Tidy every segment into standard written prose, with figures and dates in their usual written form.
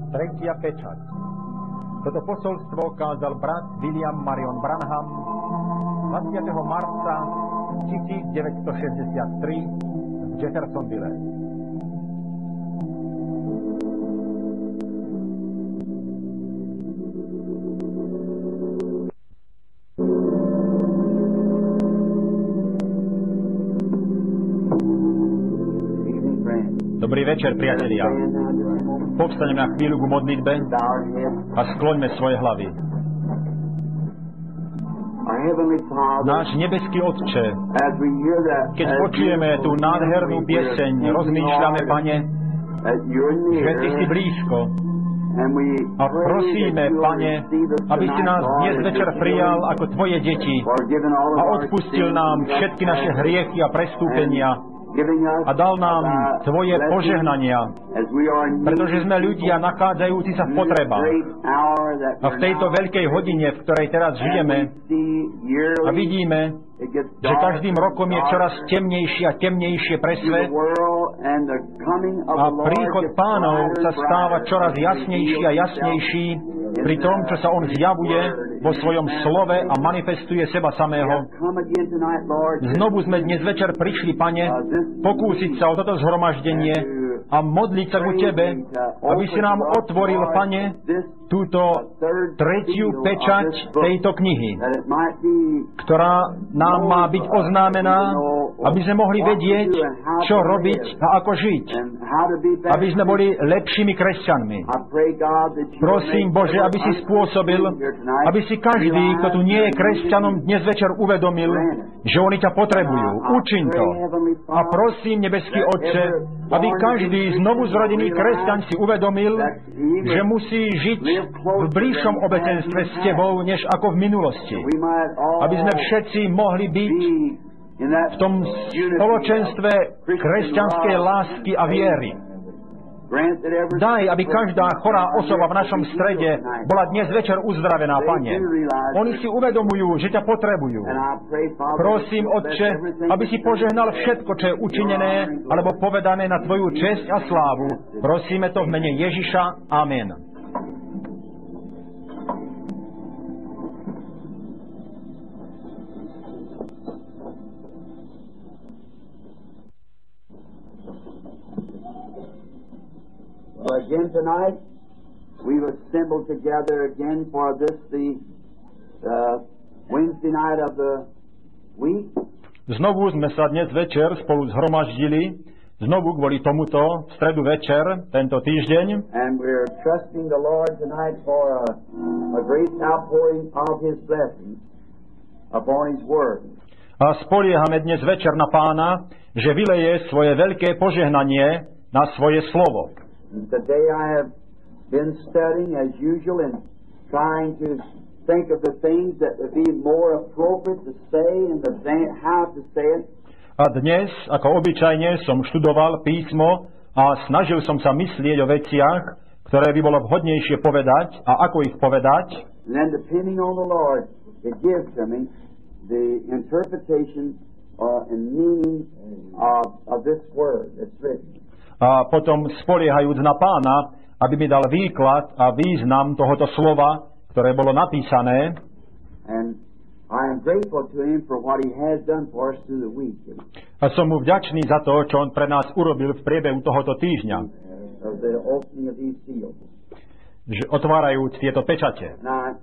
Tretia pečať. Toto posolstvo kázal brat William Marion Branham 20. marca 1963 v Jeffersonville. Dobrý večer, priatelia. Povstaňme na chvíľu k modlitbe a skloňme svoje hlavy. Náš nebeský Otče, keď počujeme tú nádhernú pieseň, rozmýšľame, Pane, že Ty si blízko. A prosíme, Pane, aby si nás dnes večer prijal ako Tvoje deti a odpustil nám všetky naše hriechy a prestúpenia a dal nám Tvoje požehnania, pretože sme ľudia nachádzajúci sa v potrebách. A v tejto veľkej hodine, v ktorej teraz žijeme, a vidíme, že každým rokom je čoraz temnejšie a temnejšie pre svet a príchod Pánov sa stáva čoraz jasnejší a jasnejší pri tom, čo sa On zjavuje vo svojom slove a manifestuje seba samého. Znovu sme dnes večer prišli, Pane, pokúsiť sa o toto zhromaždenie a modliť sa ku Tebe, aby si nám otvoril, Pane, túto tretiu pečať tejto knihy, ktorá nám má byť oznámená, aby sme mohli vedieť, čo robiť a ako žiť, aby sme boli lepšími kresťanmi. Prosím, Bože, aby si spôsobil, aby si každý, kto tu nie je kresťanom, dnes večer uvedomil, že oni ťa potrebujú. Učiň to. A prosím, nebeský Otče, aby každý znovu zrodený kresťan si uvedomil, že musí žiť v bližšom obecenstve s Tebou, než ako v minulosti. Aby sme všetci mohli byť v tom spoločenstve kresťanskej lásky a viery. Daj, aby každá chorá osoba v našom strede bola dnes večer uzdravená, Pane. Oni si uvedomujú, že ťa potrebujú. Prosím, Otče, aby si požehnal všetko, čo je učinené alebo povedané na Tvoju česť a slávu. Prosíme to v mene Ježiša. Amen. Again tonight, we've assembled together again for this, the Wednesday night of the week. Znovu sme sa dnes večer spolu zhromaždili, znovu kvôli tomuto, v stredu večer, tento týždeň. And we're trusting the Lord tonight for a great outpouring of His blessings upon His Word. A spoliehame dnes večer na Pána, že vyleje svoje veľké požehnanie na svoje slovo. Today I have been studying as usual and trying to think of the things that would be more appropriate to say and how to say it. A dnes, ako obyčajne, som študoval písmo a snažil som sa myslieť o veciach, ktoré by bolo vhodnejšie povedať a ako ich povedať. And then depending on the Lord, it gives to me the interpretation and meaning of this word that's written. A potom spoliehajúc na Pána, aby mi dal výklad a význam tohoto slova, ktoré bolo napísané. A som mu vďačný za to, čo on pre nás urobil v priebehu tohoto týždňa. Že otvárajúc tieto pečate.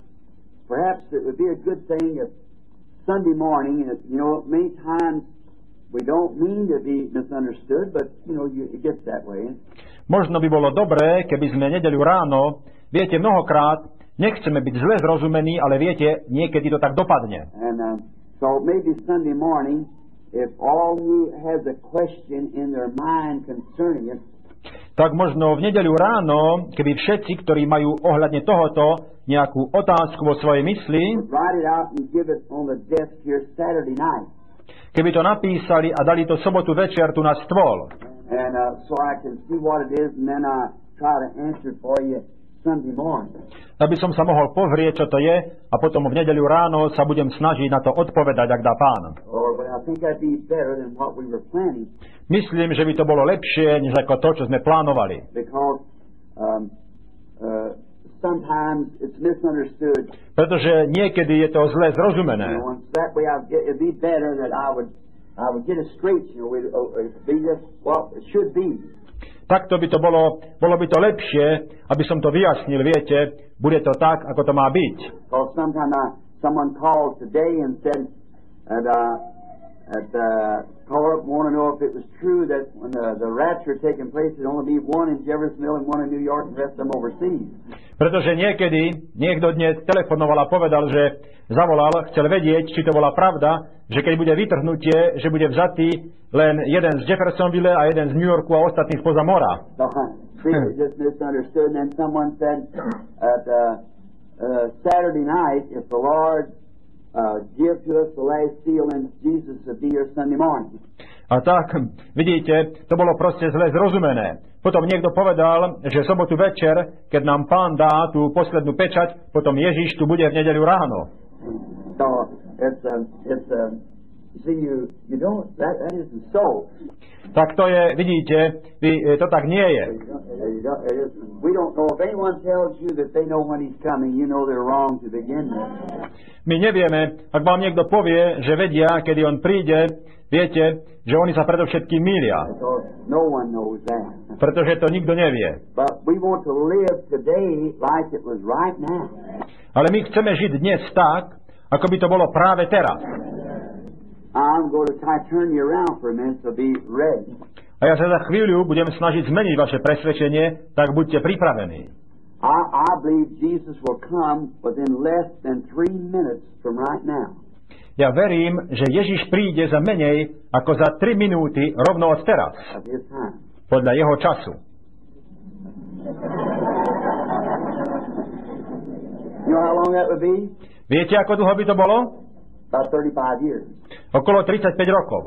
Sunday morning, many times we don't mean to be misunderstood, but, it gets that way. Možno by bolo dobré, keby sme nedeľu ráno, viete, mnohokrát nechceme byť zle zrozumení, ale viete, niekedy to tak dopadne. And so maybe Sunday morning, if all who has a question in their mind concerning it, tak možno v nedeľu ráno, keby všetci, ktorí majú ohľadne tohoto nejakú otázku vo svojej mysli, write it out and give it on the desk here Saturday night. Keby to napísali a dali to sobotu večer tu na stôl. And so I can see what it is and then I try to answer it for you Sunday morning. Aby som sa mohol pozrieť, čo to je, a potom v nedeľu ráno sa budem snažiť na to odpovedať, ak dá Pán. Myslím, že by to bolo lepšie, než ako to, čo sme plánovali. sometimes it's misunderstood. Pretože niekedy je to zle zrozumené. That way it'd be better that I would get it straight, it'd be just what it should be. Takto by to bolo by to lepšie, aby som to vyjasnil, viete, bude to tak, ako to má byť. Well, someone called today and said called up, want to know if it was true that when the rapture taking place, there'd only be one in Jeffersonville and one in New York, and the rest of them overseas. Pretože niekto dnes telefonoval a povedal, že zavolal, chcel vedieť, či to bola pravda, že keď bude vytrhnutie, že bude vzatý len jeden z Jeffersonville a jeden z New Yorku a ostatní spoza mora. Just misunderstood. And then someone said Saturday night, if the Lord give to us the last seal, and Jesus will be here Sunday morning. A tak, vidíte, to bolo proste zle zrozumené. Potom niekto povedal, že v sobotu večer, keď nám Pán dá tú poslednú pečať, potom Ježiš tu bude v nedeľu ráno. So, you don't, that isn't so. Tak to je, vidíte, to tak nie je. We don't know if anyone tells you that they know when he's coming, you know they're wrong to begin with. My nevieme, ak vám niekto povie, že vedia, kedy on príde, viete, že oni sa predovšetkým mýlia. No one knows that. Pretože to nikto nevie. But we want to live today like it was right now. Ale my chceme žiť dnes tak, ako by to bolo práve teraz. I'm going to try to turn you around for a minute, so be ready. A ja sa za chvíľu budem snažiť zmeniť vaše presvedčenie, tak buďte pripravení. I believe Jesus will come within less than 3 minutes from right now. Ja verím, že Ježiš príde za menej ako za 3 minúty rovno od teraz. Podľa jeho času. You know how long that would be? Viete, ako dlho by to bolo? About 35 years. Okolo 35 rokov.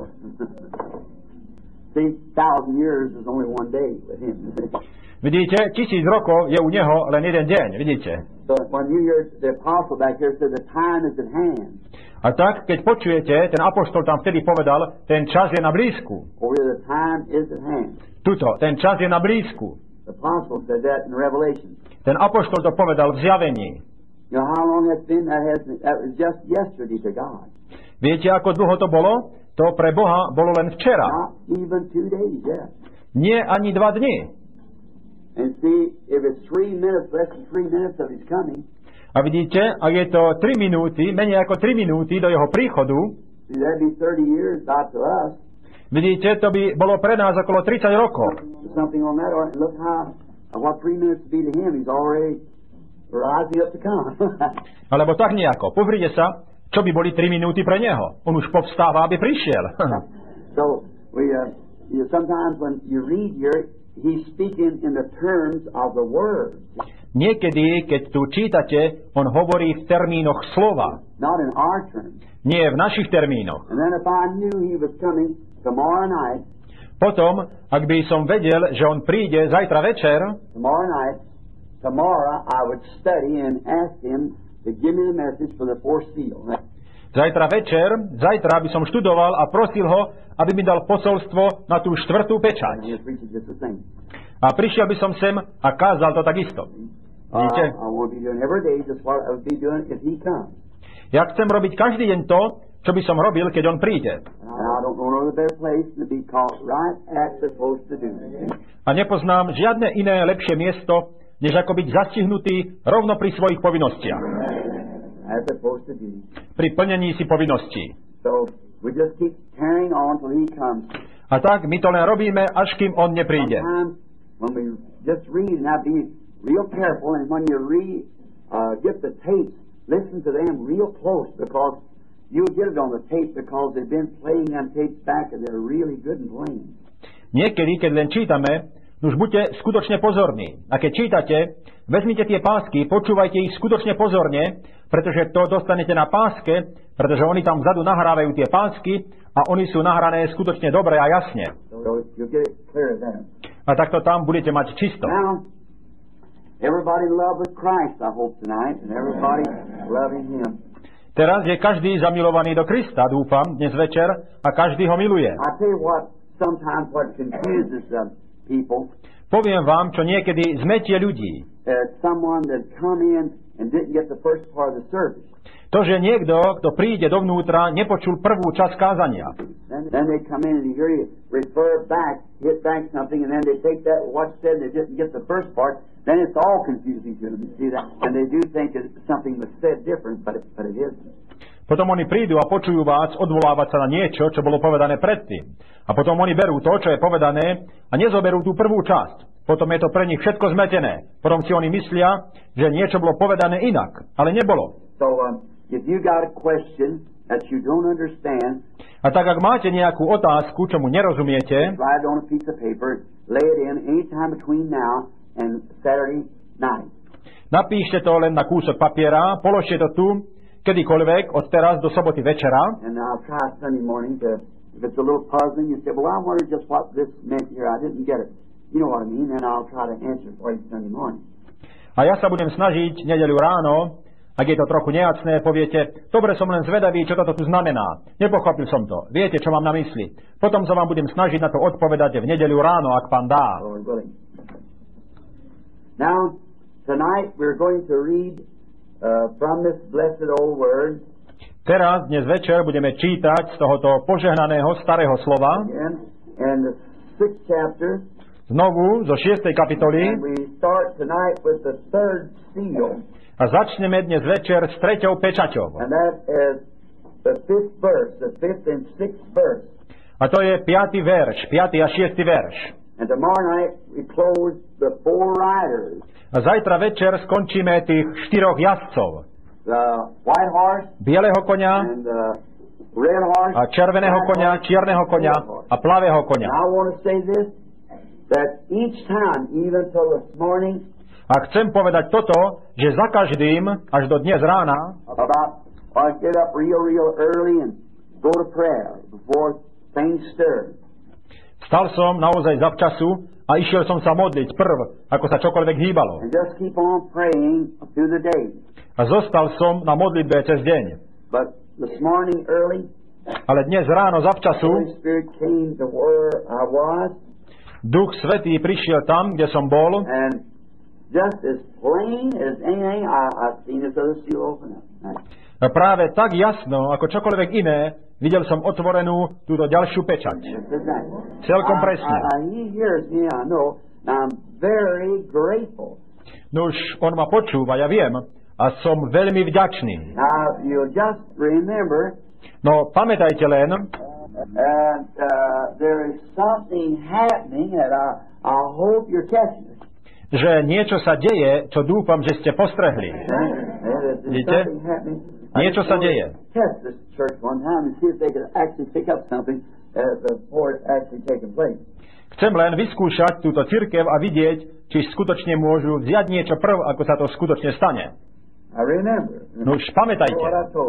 See, 1,000 years is only one day with him. Vidíte, 1000 rokov je u neho len jeden deň, vidíte? So when you hear the apostle back here say the time is at hand. A tak, keď počujete, ten apoštol tam vtedy povedal, ten čas je na blízku. Over the time is at hand. Tuto, ten čas je na blízku. The apostle said that in Revelation. Ten apoštol to povedal v Zjavení. You know how long that's been? That was just yesterday to God. Viete, ako dlho to bolo? To pre Boha bolo len včera. Not even 2 days, yeah. Nie ani 2 dni. And see, if it's 3 minutes, less than 3 minutes of his coming. A vidíte, ak je to 3 minúty, menej ako 3 minúty do jeho príchodu, see, that'd be 30 years, not to us. Vidíte, to by bolo pre nás okolo 30 rokov. Something on that, or look what 3 minutes would be to him. He's already rising up to come. Alebo tak nejako. Pozrite sa, čo by boli 3 minúty pre neho. On už povstáva, aby prišiel. So, sometimes when you read here, he's speaking in the terms of the word. Niekedy, keď tu čítate, on hovorí v termínoch slova. Not in our terms. Nie v našich termínoch. And then if I knew he was coming tomorrow night, potom, ak by som vedel, že on príde zajtra večer, tomorrow I would study and ask him to give me the message for the fourth seal. Zajtra by som študoval a prosil ho, aby mi dal posolstvo na tú 4. pečať. A prišiel by som sem a kázal to takisto. Vidíte? Ja chcem robiť každý deň to, čo by som robil, keď on príde. A nepoznám žiadne iné lepšie miesto, než ako byť zastihnutý rovno pri svojich povinnostiach. Pri plnení si povinností. A tak my to len robíme, až kým on nepríde. Real careful, and when you get the tapes, listen to them real close, because you'll get it on the tape, because they've been playing on tapes back and they're really good and plain. Niekedy, keď len čítame, už buďte skutočne pozorní. A keď čítate, vezmite tie pásky, počúvajte ich skutočne pozorne, pretože to dostanete na páske, pretože oni tam vzadu nahrávajú tie pásky a oni sú nahrané skutočne dobre a jasne. A takto tam budete mať čisto. Everybody in love with Christ, I hope tonight, and everybody loving him. Teraz je každý zamilovaný do Krista, dúfam, dnes večer, a každý ho miluje. I tell you what, sometimes what confuses people. Poviem vám, čo niekedy zmetie ľudí. someone that come in and didn't get the first part of the service. To, že niekto, kto príde dovnútra, nepočul prvú časť kázania. Then they come in and you hear you refer back, hit back something, and then they take that what said and they didn't get the first part. Then it's all confusing to them. You see that? And they do think that something was said different, but it isn't. Potom oni prídu a počujú vás odvolávať sa na niečo, čo bolo povedané predtým. A potom oni berú to, čo je povedané, a nezoberú tú prvú časť. Potom je to pre nich všetko zmetené. Potom si oni myslia, že niečo bolo povedané inak, ale nebolo. So, if you got a question that you don't understand, a tak, ak máte nejakú otázku, čomu nerozumiete, write on a piece of paper, lay it in anytime between now and Saturday night. Napíšte to len na kúsok papiera, položte to tu, kedykoľvek, od teraz do soboty večera. And I'll try Sunday morning to, if it's a little puzzling, you say, well, I wondered just what this meant here. I didn't get it. You know what I mean? Then I'll try to answer for you Sunday morning. A ja sa budem snažiť nedeľu ráno, ak je to trochu nejasné, poviete, dobre, som len zvedavý, čo toto tu znamená. Nepochopil som to. Viete, čo mám na mysli. Potom sa vám budem snažiť na to odpovedať v nedeľu ráno, ak Pán dá. Now, tonight we're going to read from this blessed old word. Teraz, dnes večer, budeme čítať z tohoto požehnaného starého slova. And the 6th chapter. Znovu zo 6. kapitoly. And we start tonight with the 3rd seal. A začneme dnes večer s 3. pečaťou. And that is the 5th verse, the 5th and 6th verse. A to je 5. verš, 5. a 6. verš. And tomorrow night we close the 4 riders. A zajtra večer skončíme tých 4 jazdcov. The white horse, bieleho koňa, and the red horse, a červeného koňa, čierneho koňa a plavého koňa. I want to say this, that each time, even till this morning, a chcem povedať toto, že za každým, až do dnes rána, I get up real early and go to prayer before things stir. Vstal som naozaj zavčasu a išiel som sa modliť prv, ako sa čokoľvek hýbalo. And just keep on praying through the day. A zostal som na modlitbe cez deň. But this morning early, ale dnes ráno zavčasu, Holy Spirit came to where I was. Duch Svätý prišiel tam, kde som bol. And just as plain as anything, I've seen this other seal open up. A práve tak jasno, ako čokoľvek iné, videl som otvorenú túto ďalšiu pečať. Celkom presne. He hears me, I know. I'm very grateful. Nuž, on ma počúva, ja viem, a som veľmi vďačný. Now, you just remember. No, pamätajte len. And there is something happening that I hope you're catching it. Že niečo sa deje, čo dúfam, že ste postrehli. Vidíte? Niečo sa deje. Chcem len vyskúšať túto cirkev a vidieť, či skutočne môžu vziať niečo prv, ako sa to skutočne stane. No už pamätajte.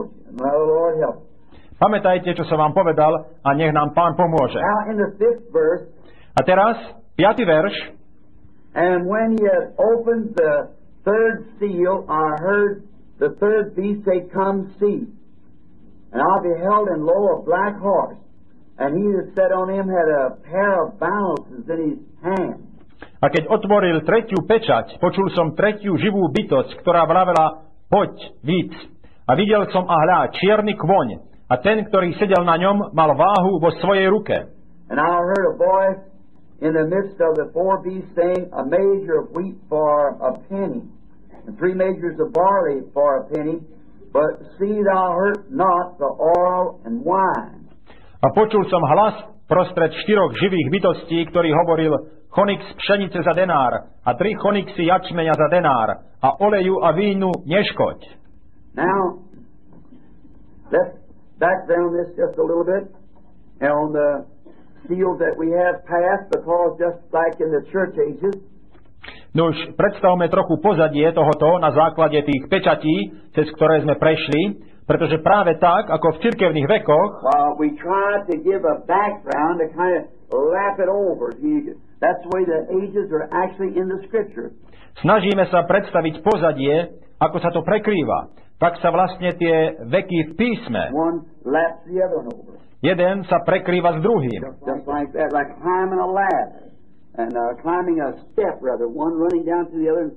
Pamätajte, čo som vám povedal, a nech nám Pán pomôže. A teraz, 5. verš. And when he had opened the 3rd seal, I heard the 3rd beast say, Come see. And I beheld, and lo, a black horse, and he that sat on him had a pair of balances in his hand. A keď otvoril 3. pečať, počul som 3. živú bytosť, ktorá vravela, poď, víc. A videl som, a hľa, čierny kvoň, a ten, ktorý sedel na ňom, mal váhu vo svojej ruke. And I heard a voice in the midst of the 4 beasts saying, a measure of wheat for a penny, and 3 measures of barley for a penny, but see thou hurt not the oil and wine. A počul som hlas prostred 4 živých bytostí, ktorý hovoril, chonix pšenice za denár a 3 chonixy jačmeňa za denár a oleju a vínu neškoď. Now, let's background this just a little bit on the seals that we have passed, because just like in the church ages. Nuž, predstavme trochu pozadie tohoto na základe tých pečatí, cez ktoré sme prešli, pretože práve tak, ako v cirkevných vekoch, we try to give a background to kind of lap it over. That's the way the ages are actually in the Scripture. Snažíme sa predstaviť pozadie, ako sa to prekrýva. Tak sa vlastne tie veky v písme. One laps the other one over. Jeden sa prekrýva s druhým. Just like that, like climbing a ladder. And climbing a step, rather. One running down to the other,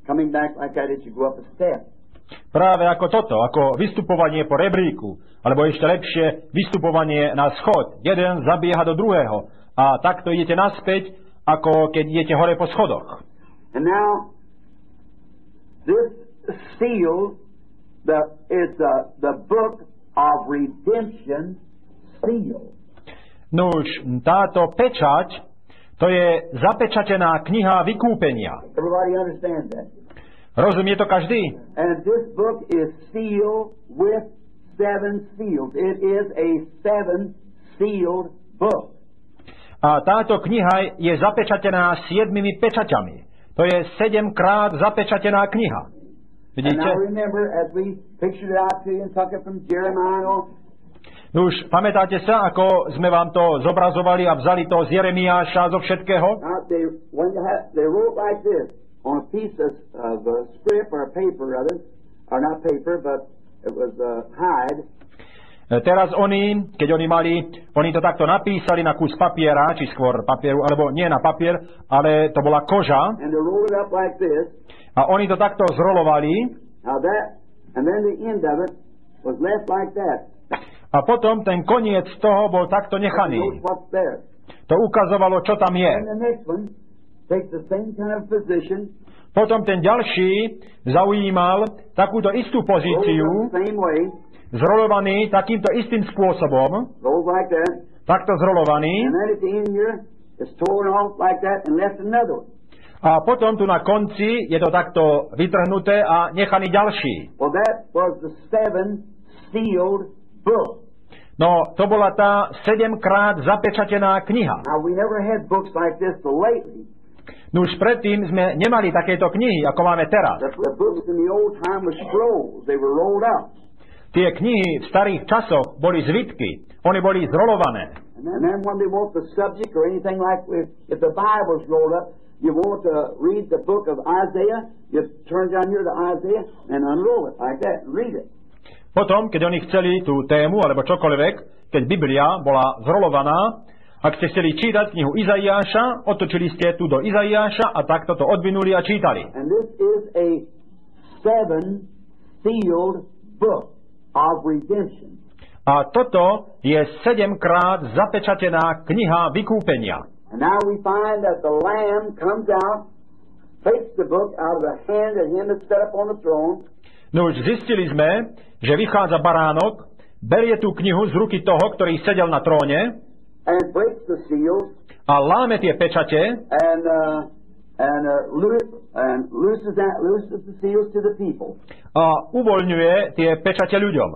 coming back like that as you go up a step. Práve ako toto, ako vystupovanie po rebríku, alebo ešte lepšie, vystupovanie na schod. Jeden zabieha do druhého a takto idete naspäť, ako keď idete hore po schodoch. And now, this seal is the book of redemption seal. Nuž, táto pečať, to je zapečatená kniha vykúpenia. Everybody understands that? Rozumie to každý? And this book is sealed with 7 seals. It is a 7-sealed book. A táto kniha je zapečatená 7 pečaťami. To je 7-krát zapečatená kniha. Vidíte? And now remember, as we pictured it out to you and took it from Jeremiah. Už pamätáte sa, ako sme vám to zobrazovali a vzali to z Jeremiáša, zo všetkého? Now, they wrote like this on a piece of script or paper, rather, or not paper, but it was hide. Teraz oni to takto napísali na kus papiera, či skôr papieru, alebo nie na papier, ale to bola koža. And they rolled it up like this. A oni to takto zrolovali. Now and then the end of it was left like that. A potom ten koniec toho bol takto nechaný. To ukazovalo, čo tam je. Potom ten ďalší zaujímal takúto istú pozíciu, zrolovaný takýmto istým spôsobom, takto zrolovaný. A potom tu na konci je to takto vytrhnuté a nechaný ďalší. No, to bola tá 7-krát zapečatená kniha. No už predtým sme nemali takéto knihy, ako máme teraz. Tie knihy v starých časoch boli zvitky. Oni boli zrolované. You want to read the book of Isaiah, you turn down here to Isaiah and unroll it like that and read it. Potom, keď oni chceli tú tému, alebo čokoľvek, keď Biblia bola zrolovaná, ak ste chceli čítať knihu Izaiáša, otočili ste tu do Izaiáša a takto to odvinuli a čítali. And this is a 7-sealed book of redemption. A toto je 7-krát zapečatená kniha vykúpenia. And now we find that the Lamb comes out, takes the book out of the hand of him that sat up on the throne. No už zistili sme, že vychádza baránok, berie tú knihu z ruky toho, ktorý sedel na tróne a láme tie pečate a uvoľňuje tie pečate ľuďom.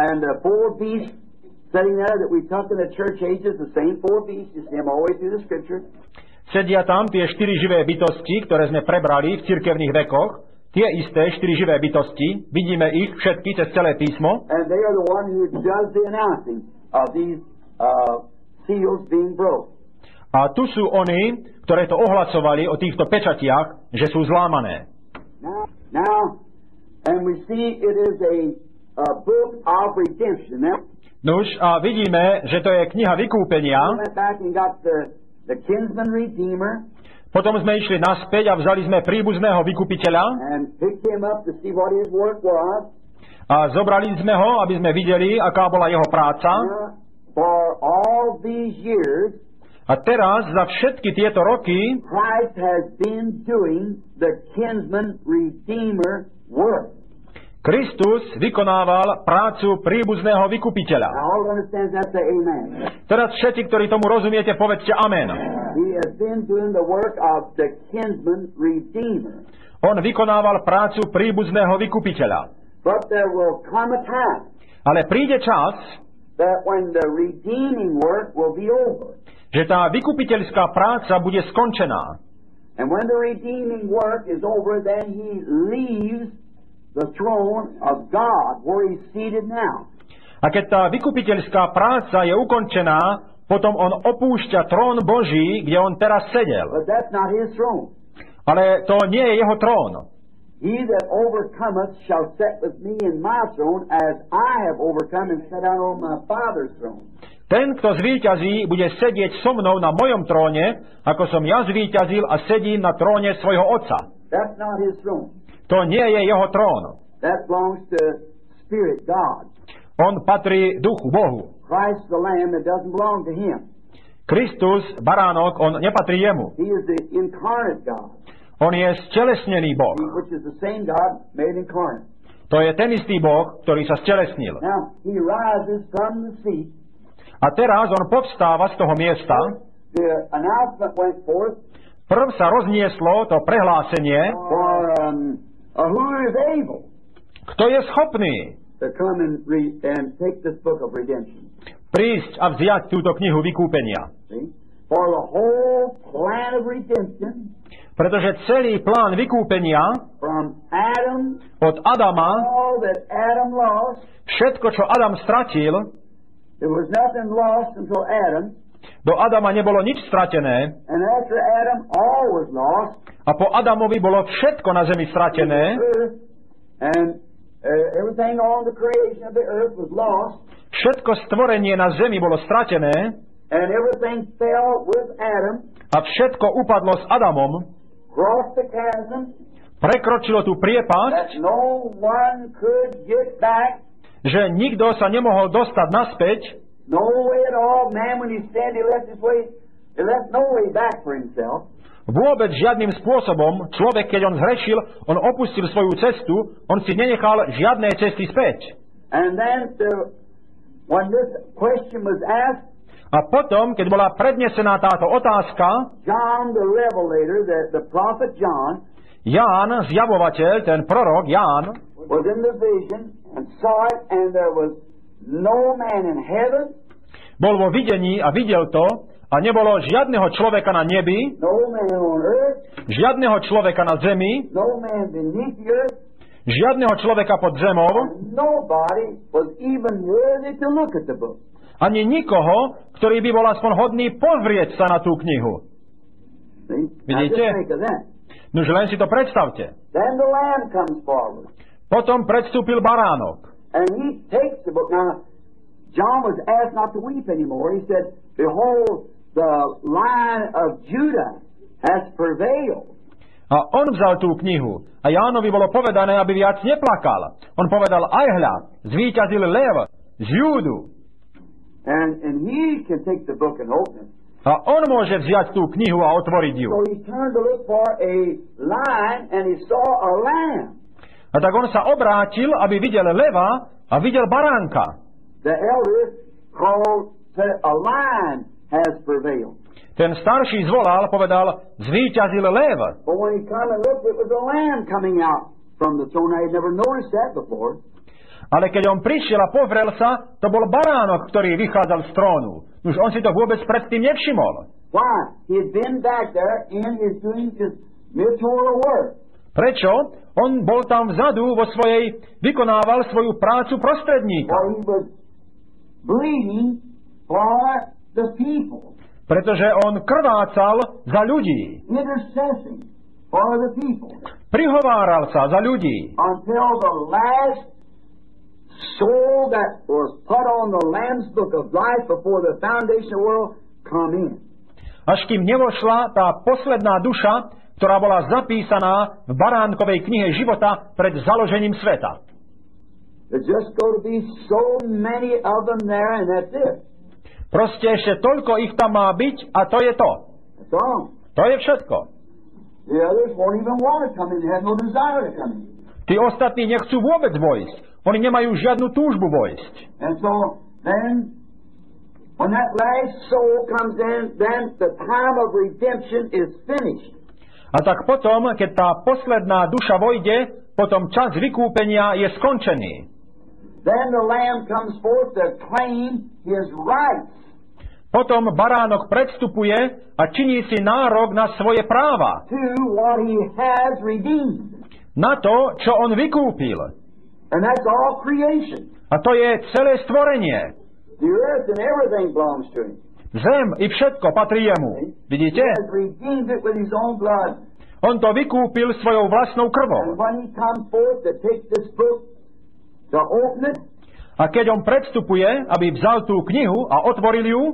Sedia tam tie 4 živé bytosti, ktoré sme prebrali v cirkevných vekoch. Tie isté 4 živé bytosti, vidíme ich všetky cez celé písmo. A tu sú oni, ktoré to ohlasovali o týchto pečatiach, že sú zlámané. Nuž, a vidíme, že to je kniha vykúpenia. Potom sme išli naspäť a vzali sme príbuzného vykupiteľa a zobrali sme ho, aby sme videli, aká bola jeho práca. A teraz, za všetky tieto roky, Kristus vykonával prácu príbuzného vykupiteľa. Teraz všetci, ktorí tomu rozumiete, povedzte amen. On vykonával prácu príbuzného vykupiteľa. Ale príde čas, že tá vykupiteľská práca bude skončená. And when the redeeming work is over, then he leaves the throne of God, where he's seated now. A keď tá vykupiteľská práca je ukončená, potom on opúšťa trón Boží, kde on teraz sedel. But that's not his throne. Ale to nie je jeho trón. He that overcometh shall sit with me in my throne, as I have overcome and sat down on my Father's throne. Ten, kto zvíťazí, bude sedieť so mnou na mojom tróne, ako som ja zvíťazil a sedím na tróne svojho Otca. That's not his throne. To nie je jeho trón. That belongs to Spirit God. On patrí duchu, Bohu. Christ the Lamb, that doesn't belong to him. Kristus, baránok, on nepatrí jemu. He is the incarnate God. On je stelesnený Boh. Which is the same God made incarnate. To je ten istý Boh, ktorý sa stelesnil. Now, he rises from the seat. A teraz on povstáva z toho miesta. The announcement went forth. Prv sa roznieslo to prehlásenie. For who is able? Kto je schopný to come and take this book of redemption? Prísť a vziať túto knihu vykúpenia. See? For the whole plan of redemption. Pretože celý plán vykúpenia from Adam, od Adama, all that Adam lost, všetko, čo Adam stratil, there was nothing lost until Adam. Do Adama nebolo nič stratené. And after Adam, all was lost. A po Adamovi bolo všetko na zemi stratené. And everything on the creation of the earth was lost. Všetko stvorenie na zemi bolo stratené. And everything fell with Adam. A všetko upadlo s Adamom. Crossed the chasm. Prekročilo tú priepasť. That no one could get back. Že nikto sa nemohol dostať naspäť. No way at all. Man, when he sinned, he left his way. He left no way back for himself. Vôbec žiadnym spôsobom človek, keď on zhrešil, on opustil svoju cestu, on si nenechal žiadne cesty späť. And then when this question was asked, a potom, keď bola prednesená táto otázka, John the Revelator, the prophet John, Ján, zjavovateľ, ten prorok Ján, was in the vision and saw it, and there was no man in heaven, bol vo videní a videl to, a nebolo žiadneho človeka na nebi, no man on earth, žiadneho človeka na zemi, no man beneath the earth, žiadneho človeka pod zemou, nobody was even worthy to look at the book. Ani nikoho, ktorý by bol aspoň hodný pozrieť sa na tú knihu. Vidíte? Nož len si to predstavte. Then the Lamb comes forward. Potom predstúpil baránok. And he takes the book. Now, John was asked not to weep anymore. He said, behold, the Lion of Judah has prevailed. A on vzal tú knihu. A Jánovi bolo povedané, aby viac neplakal. On povedal, aj hľa, zvíťazil lev z Júdu. And he can take the book and open it. A on môže vziať tú knihu a otvoriť ju. So he turned to look for a lion and he saw a lamb. A tak on sa obrátil, aby videl leva a videl baránka. The elder called, said, a lion has prevailed. Ten starší zvolal, povedal, zvíťazil lev. But when he come and looked, it was a lamb coming out from the throne. I had never noticed that before. Ale keď on prišiel a pozrel sa, to bol baránok, ktorý vychádzal z trónu. Už on si to vôbec predtým nevšimol. Why? He had been back there and is doing his missionary work. Prečo? On bol tam vzadu vykonával svoju prácu prostredníka. For he was bleeding for the people. Pretože on krvácal za ľudí. Intercessing for the people. Prihováral sa za ľudí. Until the last soul that was put on the Lamb's book of life before the foundation of the world come in. Až kým nevošla tá posledná duša, ktorá bola zapísaná v baránkovej knihe života pred založením sveta. There's just going to be so many of them there and that's it. Proste ešte toľko ich tam má byť a to je to. That's all. To je všetko. The others won't even want to come in. They have no desire to come in. Tí ostatní nechcú vôbec vojsť. Oni nemajú žiadnu túžbu vojsť. And so then, when that last soul comes in, then the time of redemption is finished. A tak potom, keď tá posledná duša vojde, potom čas vykúpenia je skončený. Then the Lamb comes forth to claim his rights. Potom baránok predstupuje a činí si nárok na svoje práva. To what he has redeemed. Na to, čo on vykúpil. And that's all creation. A to je celé stvorenie. The earth and everything belongs to him. Zem i všetko patrí jemu. Vidíte? He has redeemed it with his own blood. On to vykúpil svojou vlastnou krvou. And when he comes forth to take this book, to open it, a keď on predstupuje, aby vzal tú knihu a otvoril ju,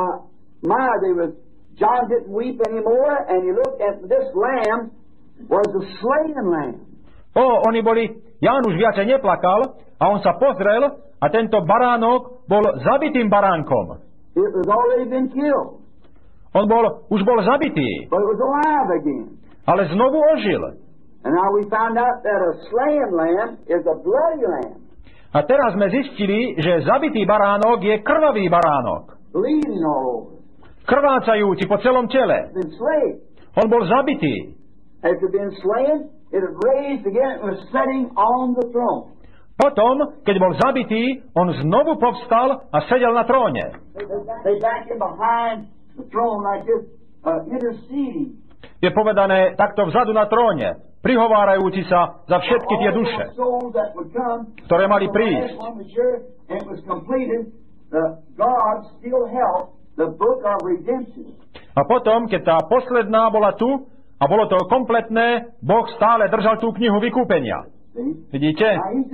John didn't weep anymore, and he looked at this lamb was a slain lamb. Ján už viacej neplakal a on sa pozrel a tento baránok bol zabitým baránkom. It was already been killed. On už bol zabitý. But it was alive again. Ale znovu ožil. And now we found out that a slain lamb is a bloody lamb. A teraz sme zistili, že zabitý baránok je krvavý baránok. Bleeding all over. Krvácajúci po celom tele. Been slain. On bol zabitý. After being slain, it had raised again and was sitting on the throne. Potom, keď bol zabitý, on znovu povstal a sedel na tróne. They back him behind the throne like this, interceding. Je povedané takto vzadu na tróne, prihovárajúci sa za všetky tie duše, ktoré mali prísť. A potom, keď tá posledná bola tu a bolo to kompletné, Boh stále držal tú knihu vykúpenia. Vidíte?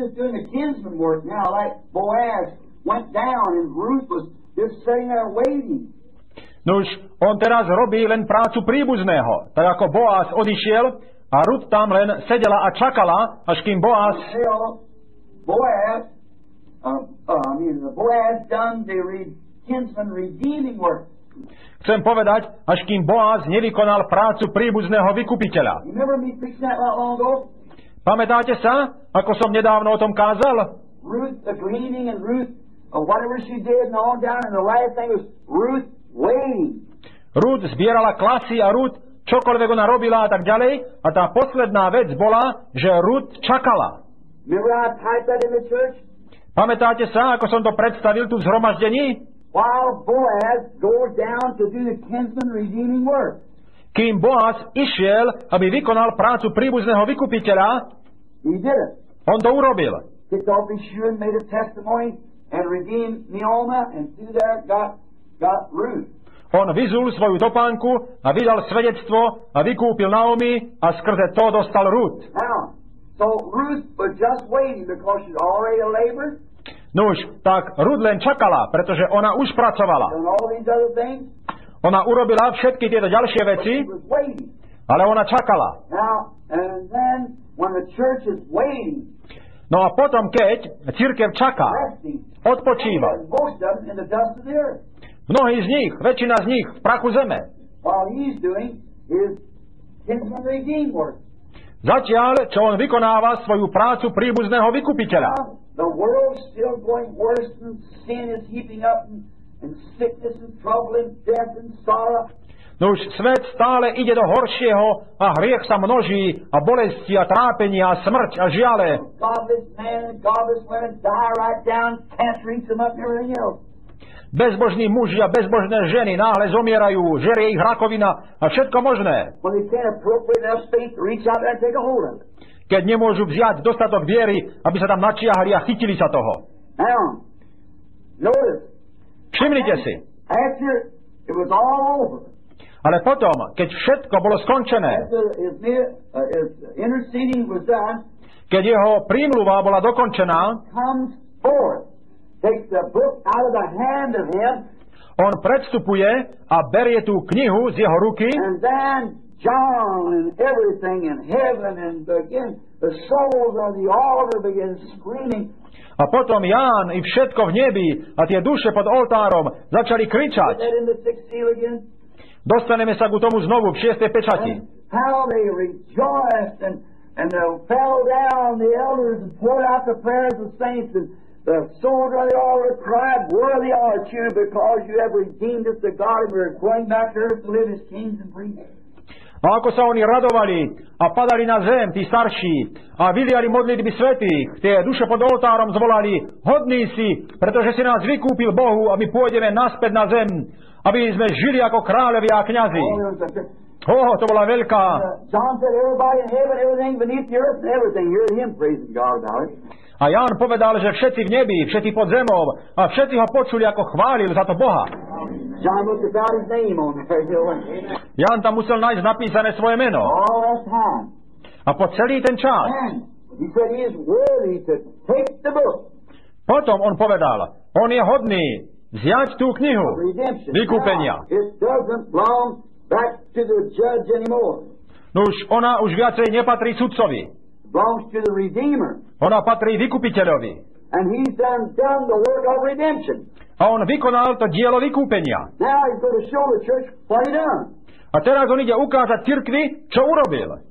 Nuž, on teraz robí len prácu príbuzného, tak ako Boaz odišiel a Rut tam len sedela a čakala, až kým Boaz Chcem povedať, až kým Boaz nevykonal prácu príbuzného vykupiteľa. Pamätáte sa, ako som nedávno o tom kázal? Ruth, the gleaning and Ruth, whatever she did and all down, and the last thing was Ruth waiting. Ruth zbierala klasy a Ruth čokoľvek ona robila a tak ďalej. A tá posledná vec bola, že Ruth čakala. Remember how I typed that in the church? Pamätáte sa, ako som to predstavil tu v zhromaždení? While Boaz goes down to do the kinsman redeeming work. Kým Boaz išiel, aby vykonal prácu príbuzného vykupiteľa, he did it. On to urobil. Kicked off his shoe and made a testimony and redeemed Naomi and through there got Ruth. On vyzul svoju topánku a vydal svedectvo a vykúpil Naomi a skrze to dostal Ruth. Now, so Ruth was just waiting because she's already labored. Nuž, tak Ruth len čakala, pretože ona už pracovala. And all these other things. Ona urobila všetky tieto ďalšie veci, ale ona čakala. Now, and then when the church is waiting, no a potom, keď cirkev čaká, odpočíva. Mnohí z nich, väčšina z nich v prachu zeme. Zatiaľ, čo on vykonáva svoju prácu príbuzného vykupiteľa. No už svet stále ide do horšieho a hriech sa množí a bolesti a trápenia a smrť a žiale. Bezbožní muži a bezbožné ženy náhle zomierajú, žerie ich rakovina a všetko možné. Keď nemôžu vziať dostatok viery, aby sa tam načiahli a chytili sa toho. Všimnite si. Ale potom, keď všetko bolo skončené, keď jeho prímluva bola dokončená, on predstupuje a berie tú knihu z jeho ruky a potom Ján i všetko v nebi a tie duše pod oltárom začali kričať. Dostaneme sa ku tomu znovu v 6. pečati. A ako sa oni radovali a padali na zem, tí starší, a vyliali modlitby svätých, tie duše pod oltárom zvolali: hodný si, pretože si nás vykúpil Bohu a my pôjdeme naspäť na zem, aby sme žili ako kráľovia a kňazi. To bola veľká... A Ján povedal, že všetci v nebi, všetci pod zemou a všetci ho počuli, ako chválil za to Boha. Ján tam musel nájsť napísané svoje meno. A po celý ten čas potom on povedal, on je hodný vziať tú knihu vykúpenia. Nuž, ona už viacej nepatrí sudcovi. belongs to the Redeemer. Ona patrí vykupiteľovi. And he's done the work of redemption. A on vykonal to dielo vykúpenia. Now he's going to show the church what he done. A teraz on ide ukázať cirkvi, čo urobil.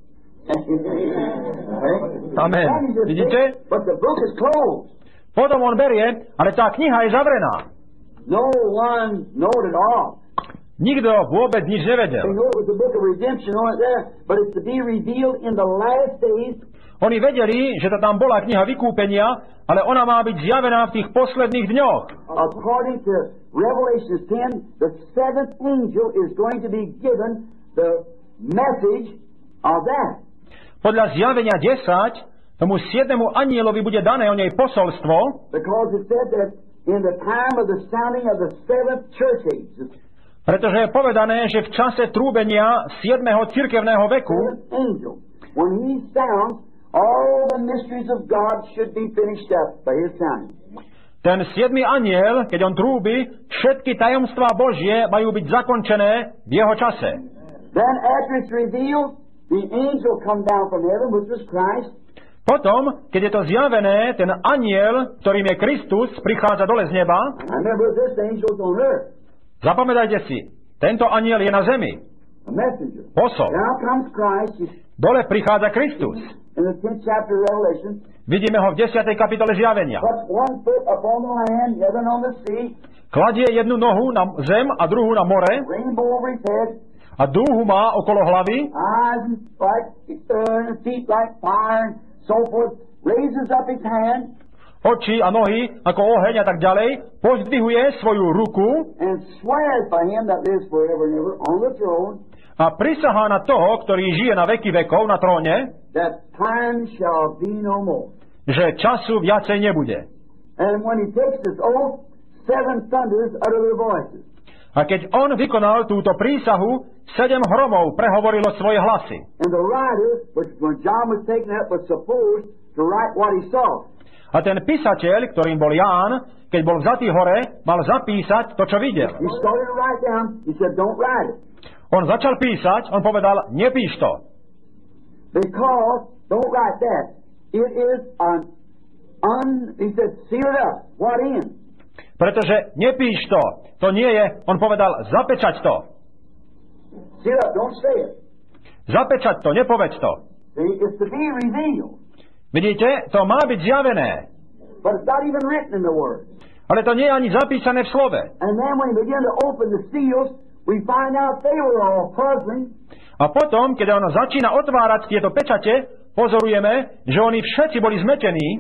Amen. Vidíte? But the book is closed. Potom on berie, ale tá kniha je zavrená. No one knowed it all. Nikto vôbec nič nevedel. They know it was the book of redemption on it there, but it's to be revealed in the last days. Oni vedeli, že to tam bola kniha vykúpenia, ale ona má byť zjavená v tých posledných dňoch. According to Revelation 10, the seventh angel is going to be given the message of that. Podľa zjavenia 10, tomu 7. anjelovi bude dané o nej posolstvo, Because it said that in the time of the sounding of the seventh church age, pretože je povedané, že v čase trúbenia 7. cirkevného veku, angel, when he sounds, all the mysteries of God should be finished up by his sounding. ten 7. anjel, keď on trúbi, všetky tajomstvá Božie majú byť zakončené v jeho čase. Then after it's revealed, the angel come down from heaven, which was Christ. Potom, keď je to zjavené, ten anjel, ktorým je Kristus, prichádza dole z neba. Remember, this angel's on earth. Zapamätajte si, tento anjel je na zemi. A messenger. Posol. Now comes Christ. Dole prichádza Kristus. In the 10th chapter of Revelation, Vidíme ho v 10. kapitole zjavenia. puts one foot upon the land, the other on the sea, Kladie jednu nohu na zem a druhú na more rainbow over his head, a dúhu má okolo hlavy, eyes like feet like fire, and so forth. Raises up his hand oči a nohy ako oheň a tak ďalej, pozdvihuje svoju ruku and swears by him that lives forever and ever on the throne a prisahá na toho, ktorý žije na veky vekov na tróne, that time shall be no more. že času viacej nebude. And when he takes this oath, seven thunders utter their voices. A keď on vykonal túto prísahu, 7 hromov prehovorilo svoje hlasy. And the writer, which when John was taken up, was supposed to write what he saw. A ten písateľ, ktorým bol Ján, keď bol vzatý hore, mal zapísať to, čo videl. He started to write down. He said, don't write it. On začal písať, on povedal, nepíš to. Because, don't write that. It is he said, seal it up. What in? Pretože nepíš to. To nie je, on povedal, zapečať to. Seal it up, don't say it. Zapečať to, nepoveď to. See, it's to be revealed. Vidíte, to má byť zjavené. But it's not even written in the Word. Ale to nie je ani zapísané v slove. And then when he began to open the seals, we find out they were all puzzling. A potom, keď on začína otvárať tieto pečate, pozorujeme, že oni všetci boli zmetení.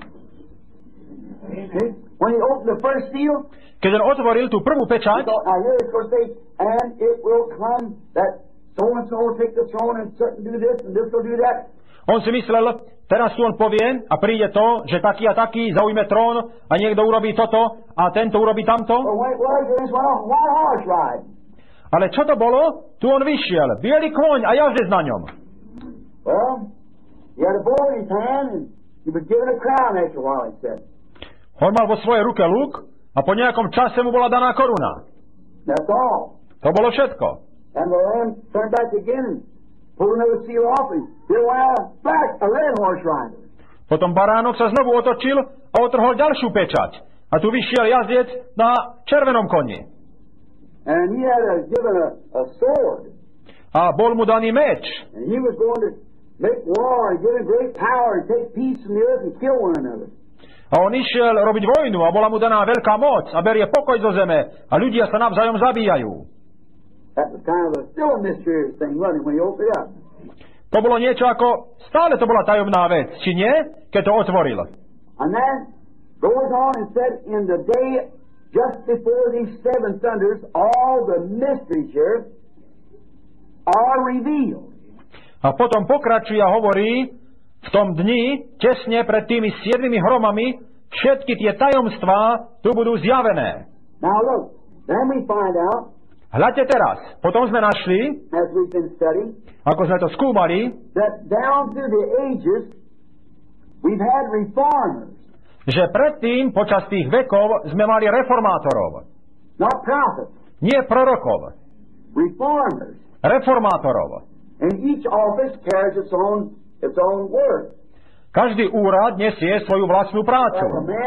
When he opened the first seal, keď on otvoril tú prvú pečať, now here it's going to say, and it will come that so-and-so will take the throne and certain do this and this will do that. on si myslel, teraz tu on povie a príde to, že taký a taký zaujme trón a niekto urobí toto a tento urobí tamto. But when it was, there was one horse ride. Ale čo to bolo? Tu on vyšiel, biely kôň a jazdec na ňom. Well, he had a bow in his hand and he was given a crown after a while, it said. On mal vo svojej ruke luk a po nejakom čase mu bola daná koruna. That's all. To bolo všetko. And the lamb turned back again and pulled another seal off and here went back a red horse rider. Potom baránok sa znovu otočil a otrhol ďalšiu pečať. A tu vyšiel jazdec na červenom koni. And he had given a sword. A bol mu daný meč. And he was going to make war and give him great power and take peace from the earth and kill one another. A on išiel robiť vojnu a bola mu daná veľká moc a berie pokoj zo zeme a ľudia sa navzájom zabíjajú. That was kind of still a mysterious thing, wasn't it, when he opened it up? To bolo niečo ako, stále to bola tajomná vec, či nie, keď to otvoril. And then goes on and said, in the day just before these seven thunders, all the mysteries here are revealed. A potom pokračuje a hovorí, v tom dni, tesne pred tými 7 hromami, všetky tie tajomstvá tu budú zjavené. Now look, then we find out, Hľadte teraz, potom sme našli, as we've been studying, ako sme to skúmali, that down through the ages, we've had reformers. že predtým, počas tých vekov, sme mali reformátorov. Not prophets. Nie prorokov. Reformers. Reformátorov. And each office carries its own word. Každý úrad nesie svoju vlastnú prácu.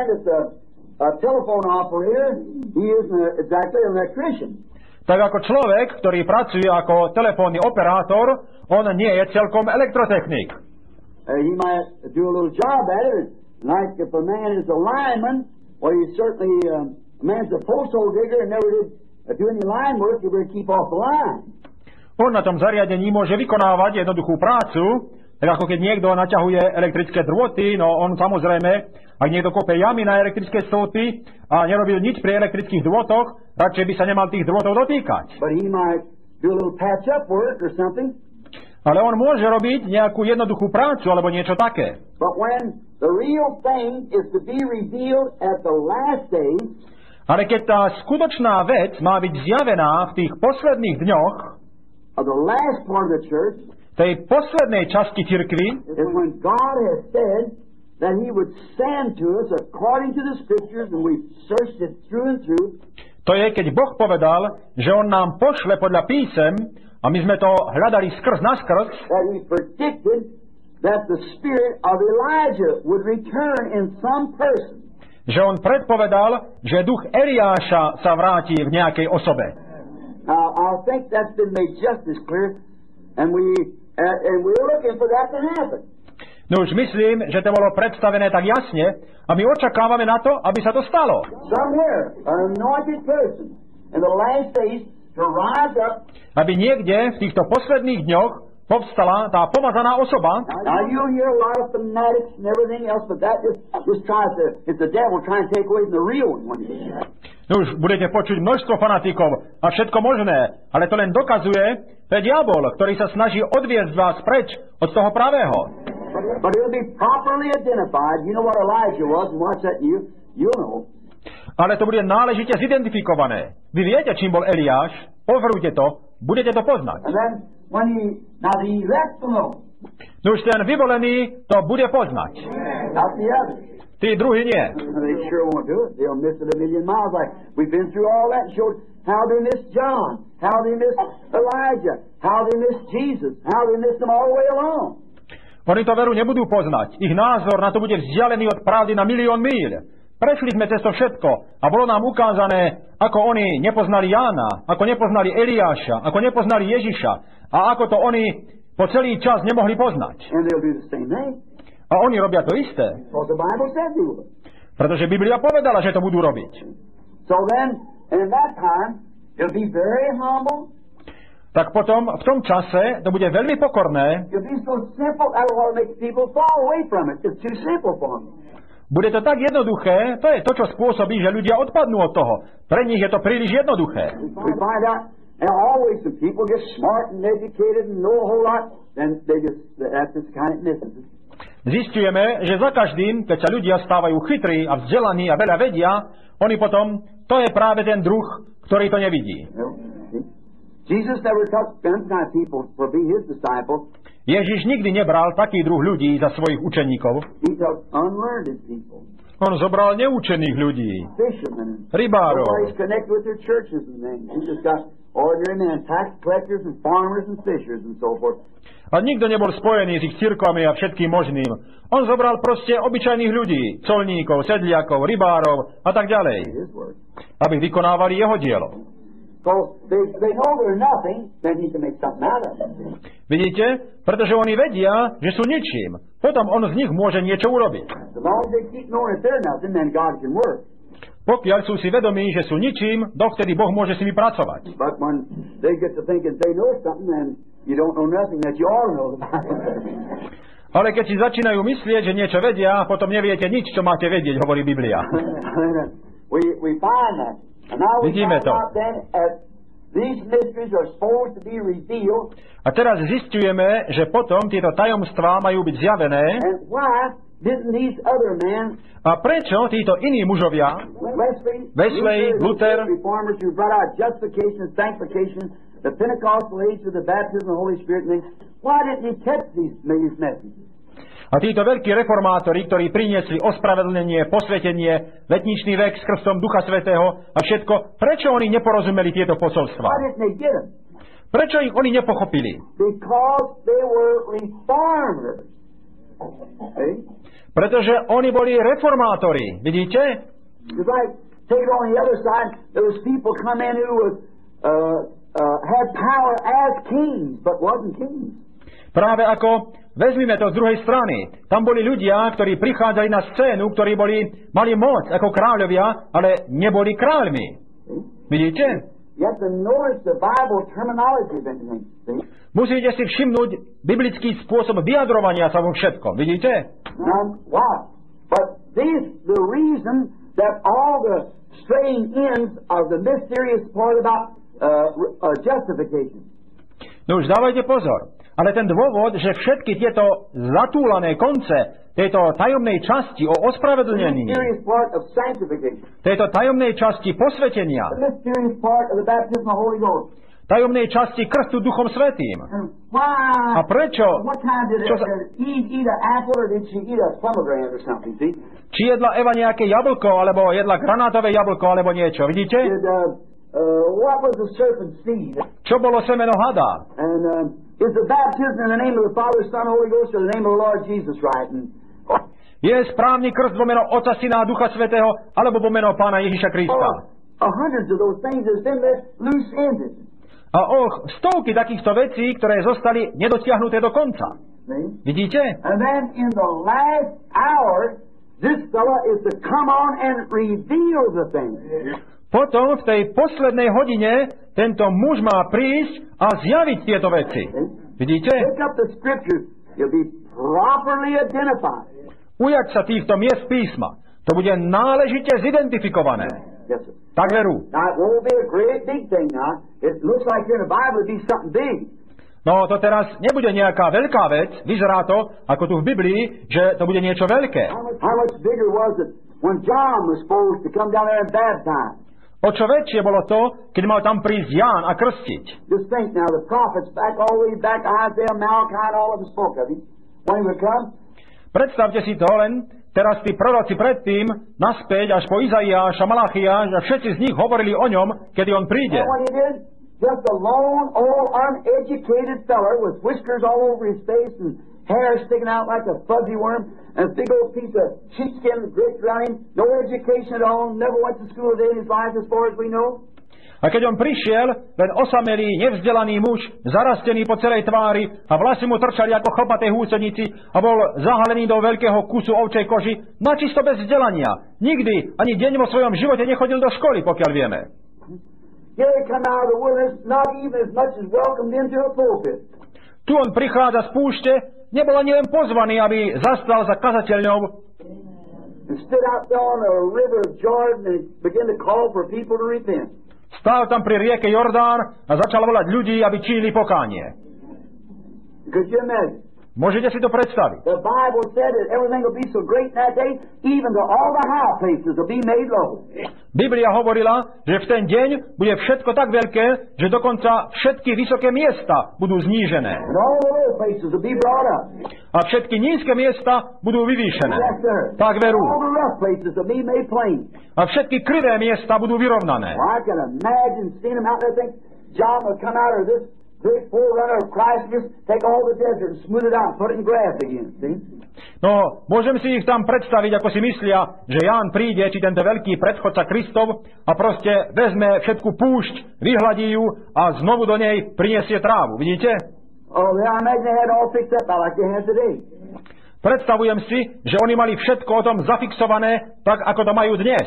Tak ako človek, ktorý pracuje ako telefónny operátor, on nie je celkom elektrotechnik. He might do a little job at it. Like if a man is a lineman, well, he's certainly a man's a post hole digger and never did do any line work, you better keep off the line. On na tom zariadení môže vykonávať jednoduchú prácu, tak ako keď niekto naťahuje elektrické drôty, no on samozrejme, ak niekto kope jamy na elektrické stĺpy a nerobil nič pri elektrických drôtoch, radšej by sa nemal tých drôtov dotýkať. But he might do a little patch-up work or something. Ale on môže robiť nejakú jednoduchú prácu alebo niečo také. But when the real thing is to be revealed at the last days, ale keď tá skutočná vec má byť zjavená v tých posledných dňoch, of the last part of the church, tej poslednej časti cirkvi, is when God has said that He would send to us according to the Scriptures, and we've searched it through and through. To je, keď Boh povedal, že On nám pošle podľa písem, a my sme to hľadali skrz naskrz, that He predicted that the spirit of Elijah would return in some person. Že On predpovedal, že duch Eliáša sa vráti v nejakej osobe. Now, I think that's been made just as clear, and we're looking for that to happen. No už myslím, že to bolo predstavené tak jasne a my očakávame na to, aby sa to stalo. Somewhere, an anointed person in the last days to rise up. Aby niekde v týchto posledných dňoch povstala tá pomazaná osoba. Now you hear a lot of fanatics and everything else, but that just tries to, it's the devil trying to take away from the real one when he does that. No už budete počuť množstvo fanatikov a všetko možné, ale to len dokazuje, to je diabol, ktorý sa snaží odviesť vás preč od toho pravého. But it'll be properly identified. You know what Elijah was, and watch that you'll know. Ale to bude náležite zidentifikované. Vy viete, čím bol Eliáš, pozrujte to, budete to poznať. And then when now the elect will know. No už ten vyvolený to bude poznať. Not the other. Tí druhí nie. They sure won't do it. They'll miss it a million miles. Like we've been through all that and showed how they missed John, how they missed Elijah, how they missed Jesus, how they missed them all the way along. Oni to veru nebudú poznať. Ich názor na to bude vzdialený od pravdy na milión míľ. Prešli sme cez to všetko a bolo nám ukázané, ako oni nepoznali Jána, ako nepoznali Eliáša, ako nepoznali Ježiša a ako to oni po celý čas nemohli poznať. And they'll do the same thing. A oni robia to isté. Because the Bible said they would. Pretože Biblia povedala, že to budú robiť. So then, in that time, it'll be very humble. Tak potom, v tom čase, to bude veľmi pokorné. It'll be so simple, that will make people fall away from it. It's too simple for them. Bude to tak jednoduché, to je to, čo spôsobí, že ľudia odpadnú od toho. Pre nich je to príliš jednoduché. We find out, and always when people get smart and educated and know a whole lot, then that's just kind of misses it. Zisťujeme, že za každým, keď sa ľudia stávajú chytrí a vzdelaní a veľa vedia, oni potom, to je práve ten druh, ktorý to nevidí. Jesus never took them kind of people to be his disciples. Ježiš nikdy nebral taký druh ľudí za svojich učeníkov. He took unlearned people. On zobral neučených ľudí, Fishermen. rybárov. Nobody's connected with their churches and things. He just got ordinary men, tax collectors and farmers and fishers and so forth. A nikto nebol spojený s ich cirkvami a všetkým možným. On zobral proste obyčajných ľudí, colníkov, sedliakov, rybárov a tak ďalej, aby vykonávali jeho dielo. So they know they're nothing, then he can make something out of it. Vidíte? Pretože oni vedia, že sú ničím. Potom on z nich môže niečo urobiť. As long as they keep knowing that they're nothing, then God can work. Pokiaľ sú si vedomí, že sú ničím, dovtedy Boh môže s nimi pracovať. But when they get to thinking they know something, then you don't know nothing that you all know about it. Ale keď si začínajú myslieť, že niečo vedia, potom neviete nič, čo máte vedieť, hovorí Biblia. We find that. And now we Vidíme find to. out then as these mysteries are supposed to be revealed. A teraz zisťujeme, že potom tieto tajomstvá majú byť zjavené. And why didn't these other men, A prečo títo iní mužovia, Wesley, Luther, reformers who brought out justification and sanctification, the Pentecostal age of the baptism of the Holy Spirit, and things, why didn't they catch these messages? a títo veľkí reformátori, ktorí priniesli ospravedlnenie, posvetenie, letničný vek s krstom Ducha Svätého a všetko, prečo oni neporozumeli tieto posolstvá? Why didn't they get them? Prečo ich oni nepochopili? Because they were reformers. See? Pretože oni boli reformátori, vidíte? Like, take it on the other side, those people come in who was, had power as kings, but wasn't kings. Práve ako, vezmime to z druhej strany, tam boli ľudia, ktorí prichádzali na scénu, ktorí mali moc ako kráľovia, ale neboli kráľmi. Vidíte? Musíte si všimnúť biblický spôsob vyjadrovania sa vo všetkom, vidíte? But this the reason that all the straying ends of the mysterious part about justification. No už dávajte pozor. Ale ten dôvod, že všetky tieto zatúlané konce tejto tajomnej časti o ospravedlnení, tejto tajomnej časti posvetenia, tajomnej časti krstu Duchom Svätým. A prečo? Či jedla Eva nejaké jablko, alebo jedla granátové jablko, alebo niečo, vidíte? Čo bolo semeno hada? Is the baptism in the name of the Father, Son, Holy Ghost, or the name of the Lord Jesus right? Je správny krst vo meno Otca, Syna a Ducha Svätého, alebo vo meno Pána Ježiša Krista? Hundreds of those things has been left loose-ended. A stovky takýchto vecí, ktoré zostali nedotiahnuté do konca. Vidíte? And then in the last hour, this fella is to come on and reveal the thing. Potom v tej poslednej hodine tento muž má prísť a zjaviť tieto veci. Vidíte? Ujať sa týchto miest písma. To bude náležite zidentifikované. Tak veru. No to teraz nebude nejaká veľká vec. Vyzerá to, ako tu v Biblii, že to bude niečo veľké. O čo väčšie bolo to, keď mal tam prísť Ján a krstiť. Predstavte si to len, teraz tí proroci predtým, naspäť až po Izaiáša, Malachiáš a všetci z nich hovorili o ňom, kedy on príde. Just a lone, old, uneducated feller with whiskers all over his face and hair sticking out like a fuzzy worm and a big old piece of sheepskin draped around him, no education at all, never went to school a day in his life as far as we know. A keď on prišiel, len osamelý, nevzdelaný muž, zarastený po celej tvári a vlasy mu trčali ako chlpaté húsenici a bol zahalený do veľkého kusu ovčej koži, načisto bez vzdelania. Nikdy, ani deň vo svojom živote nechodil do školy, pokiaľ vieme. Tu on prichádza z púšte, nebol ani len pozvaný, aby zastal za kazateľňou. Stál tam pri rieke Jordán a začal volať ľudí, aby činili pokánie. Môžete si to predstaviť? Biblia hovorila, že v ten deň bude všetko tak veľké, že dokonca všetky vysoké miesta budú znížené. A všetky nízke miesta budú vyvýšené. Tak veru. A všetky krivé miesta budú vyrovnané. No, môžem si ich tam predstaviť, ako si myslia, že Ján príde, či tento veľký predchodca Kristov, a proste vezme všetku púšť, vyhladí ju a znovu do nej prinesie trávu. Vidíte? Predstavujem si, že oni mali všetko o tom zafixované, tak ako to majú dnes.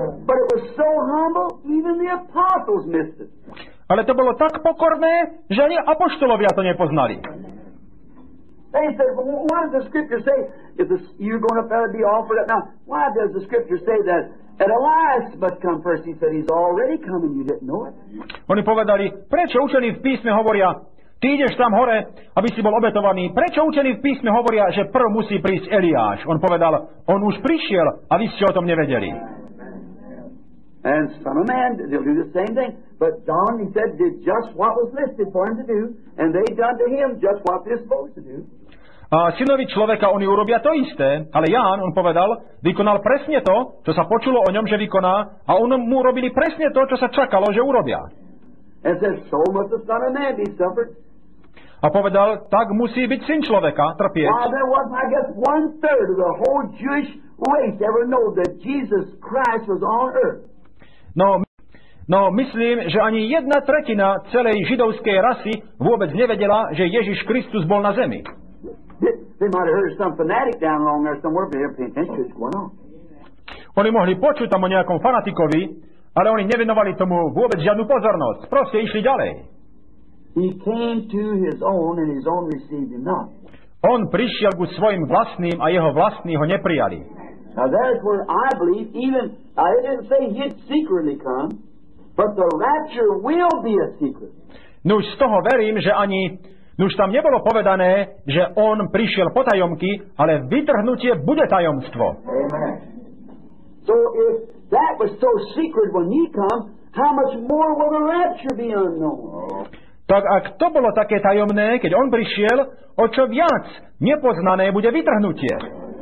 Ale to bolo tak pokorné, že ani apoštolovia to nepoznali. They said, well, why does the Scripture say, if you're going to be offered up now, why does the Scripture say that Elias must come first? He said, he's already coming, you didn't know it. Oni povedali, prečo učení v písme hovoria, ty ideš tam hore, aby si bol obetovaný. Prečo učení v písme hovoria, že prv musí prísť Eliáš? On povedal, on už prišiel a vy ste o tom nevedeli. And Son of Man, they'll do the same thing. But John, he said, did just what was listed for him to do, and they done to him just what they're supposed to do. A synovi človeka oni urobia to isté, ale Ján, on povedal, vykonal presne to, čo sa počulo o ňom, že vykoná, a on mu urobili presne to, čo sa čakalo, že urobia. And says, so must the Son of Man be suffered. A povedal, tak musí byť syn človeka trpieť. There wasn't, I guess, 1/3 of the whole Jewish race ever know that Jesus Christ was on earth. No, myslím, že ani 1/3 celej židovskej rasy vôbec nevedela, že Ježiš Kristus bol na zemi. They might have heard some fanatic down along there somewhere, but they're paying attention to what's going on. Oni mohli počuť tam o nejakom fanatikovi, ale oni nevenovali tomu vôbec žiadnu pozornosť. Proste išli ďalej. He came to his own, and his own received him not. On prišiel ku svojim vlastným a jeho vlastní ho neprijali. Now there's where I believe, even, it didn't say he'd secretly come, but the rapture will be a secret. Nuž z toho verím, že už tam nebolo povedané, že on prišiel po tajomky, ale vytrhnutie bude tajomstvo. Amen. So if that was so secret when he comes, how much more will the rapture be unknown? Tak ak to bolo také tajomné, keď on prišiel, o čo viac nepoznané bude vytrhnutie.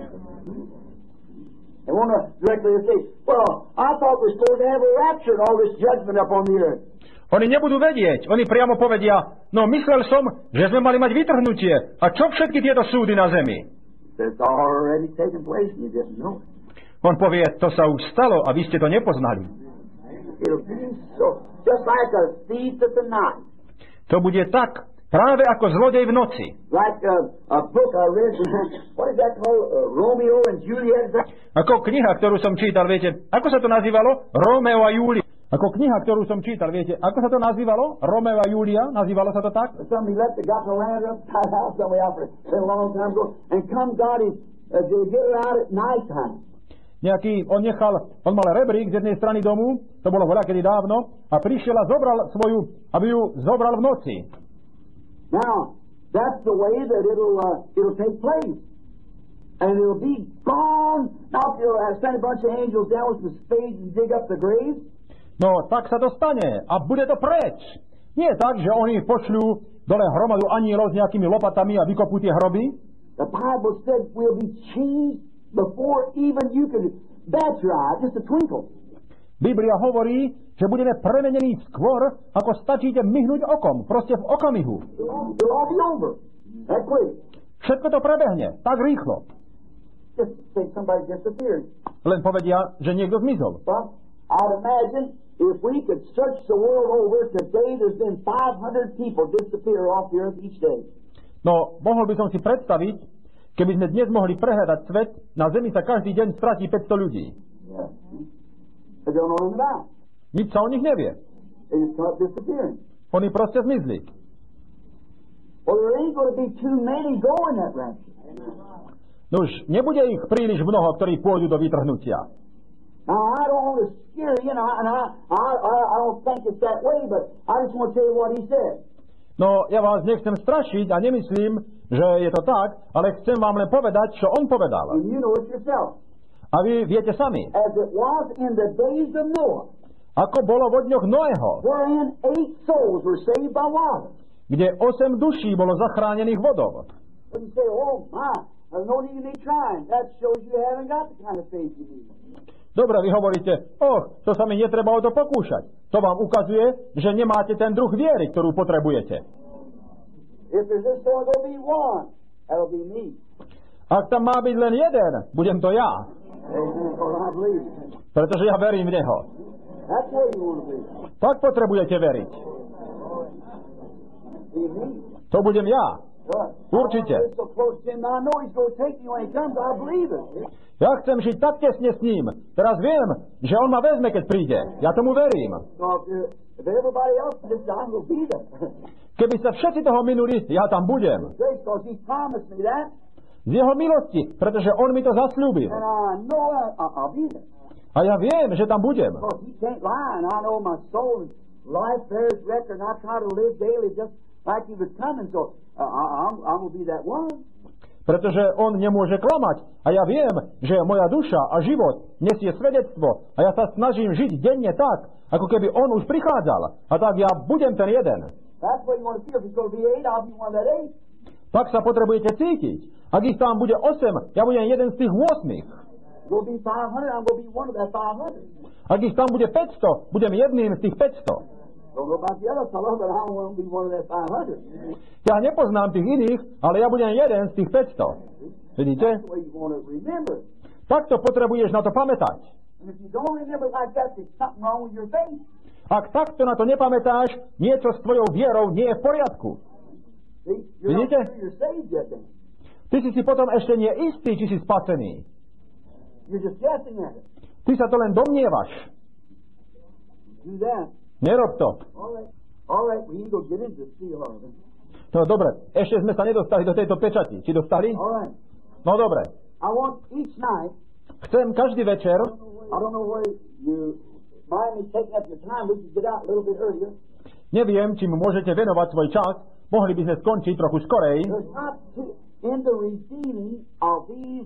They want to directly say, well, I thought we're supposed to have a rapture and all this judgment up on the earth. Oni nebudú vedieť, oni priamo povedia, no myslel som, že sme mali mať vytrhnutie. A čo všetky tieto súdy na zemi? It's already taken place and you didn't know it. On povie, to sa už stalo a vy ste to nepoznali. It'll be so, just like a thief at the night. To bude tak, práve ako zlodej v noci. Like a book I read, what is that called? Romeo and Juliet? Ako kniha, ktorú som čítal, viete, ako sa to nazývalo? Romeo a Julia. Ako kniha, ktorú som čítal, viete, ako sa to nazývalo? Romeo a Julia? Nazývalo sa to tak? Somebody left it, got the land upside down somewhere out there a long time ago, and come God is to get her out at night time. On mal rebrík z jednej strany domu, to bolo voľakedy dávno, a prišiel a zobral svoju, aby ju zobral v noci. Now, that's the way that it'll take place. And it'll be gone. Now, if you'll send a bunch of angels down with some spades and dig up the grave. No, tak sa to stane a bude to preč. Nie tak, že oni pošľú dole hromadu anielov s nejakými lopatami a vykopú tie hroby. The Bible said we'll be changed before even you could bat your eye, just a twinkle. Biblia hovorí, že budeme premenení skôr, ako stačíte myhnúť okom, proste v okamihu. It'll all be over. That quick. Všetko to prebehne, tak rýchlo. Just think somebody disappeared. Len povedia, že niekto zmizol. But I'd imagine if we could search the world over today, there's been 500 people disappear off the earth each day. No, mohol by som si predstaviť, keby sme dnes mohli prehľadať svet, na Zemi sa každý deň stratí 500 ľudí. They don't know them about. Nič sa o nich nevie. They just start disappearing. Oni proste zmizli. Well, there ain't going to be too many going that rapture. Nuž, nebude ich príliš mnoho, ktorí pôjdu do vytrhnutia. Now, I don't want to scare you, and I don't think it's that way, but I just want to tell you what he said. No, ja vás nechcem strašiť a nemyslím, že je to tak, ale chcem vám len povedať, čo on povedal. And you know it yourself. A vy viete sami. As it was in the days of Noah. Ako bolo vo dňoch Noého. Wherein 8 souls were saved by water. Kde 8 duší bolo zachránených vodou. But you say, oh my, there's no need to be trying. That shows you haven't got the kind of faith you need. Dobre, vy hovoríte, to sa mi netreba o to pokúšať. To vám ukazuje, že nemáte ten druh viery, ktorú potrebujete. If there's just going to be one, that'll be me. Ak tam má byť len jeden, budem to ja. Pretože ja verím v Neho. That's what you want to be. Tak potrebujete veriť. To budem ja. Určite. Ja chcem žiť tak tesne s ním. Teraz viem, že on ma vezme, keď príde. Ja tomu verím. Keby sa všetci toho minuli, ja tam budem. Z jeho milosti, pretože on mi to zasľúbil. A ja viem, že tam budem. Pretože on nemôže klamať. A ja viem, že moja duša a život nesie svedectvo. A ja sa snažím žiť denne tak, ako keby on už prichádzal. A tak ja budem ten jeden. Tak sa potrebujete cítiť. Ak ich tam bude 8, ja budem jeden z tých 8. Ak ich tam bude 500, budem jedným z tých 500. Ja nepoznám tých iných, ale ja budem jeden z tých 500. Vidíte? Takto potrebuješ na to pamätať. Ak takto na to nepamätáš, niečo s tvojou vierou nie je v poriadku. Vidíte? Ty si potom ešte nie istý, či si spasený. Ty sa to len domnievaš. Nerob to. No dobre, ešte sme sa nedostali do tejto pečati. Či dostali? No dobre. Chcem každý večer, neviem, či mu môžete venovať svoj čas, mohli by sme skončiť trochu skorej. In the revealing of these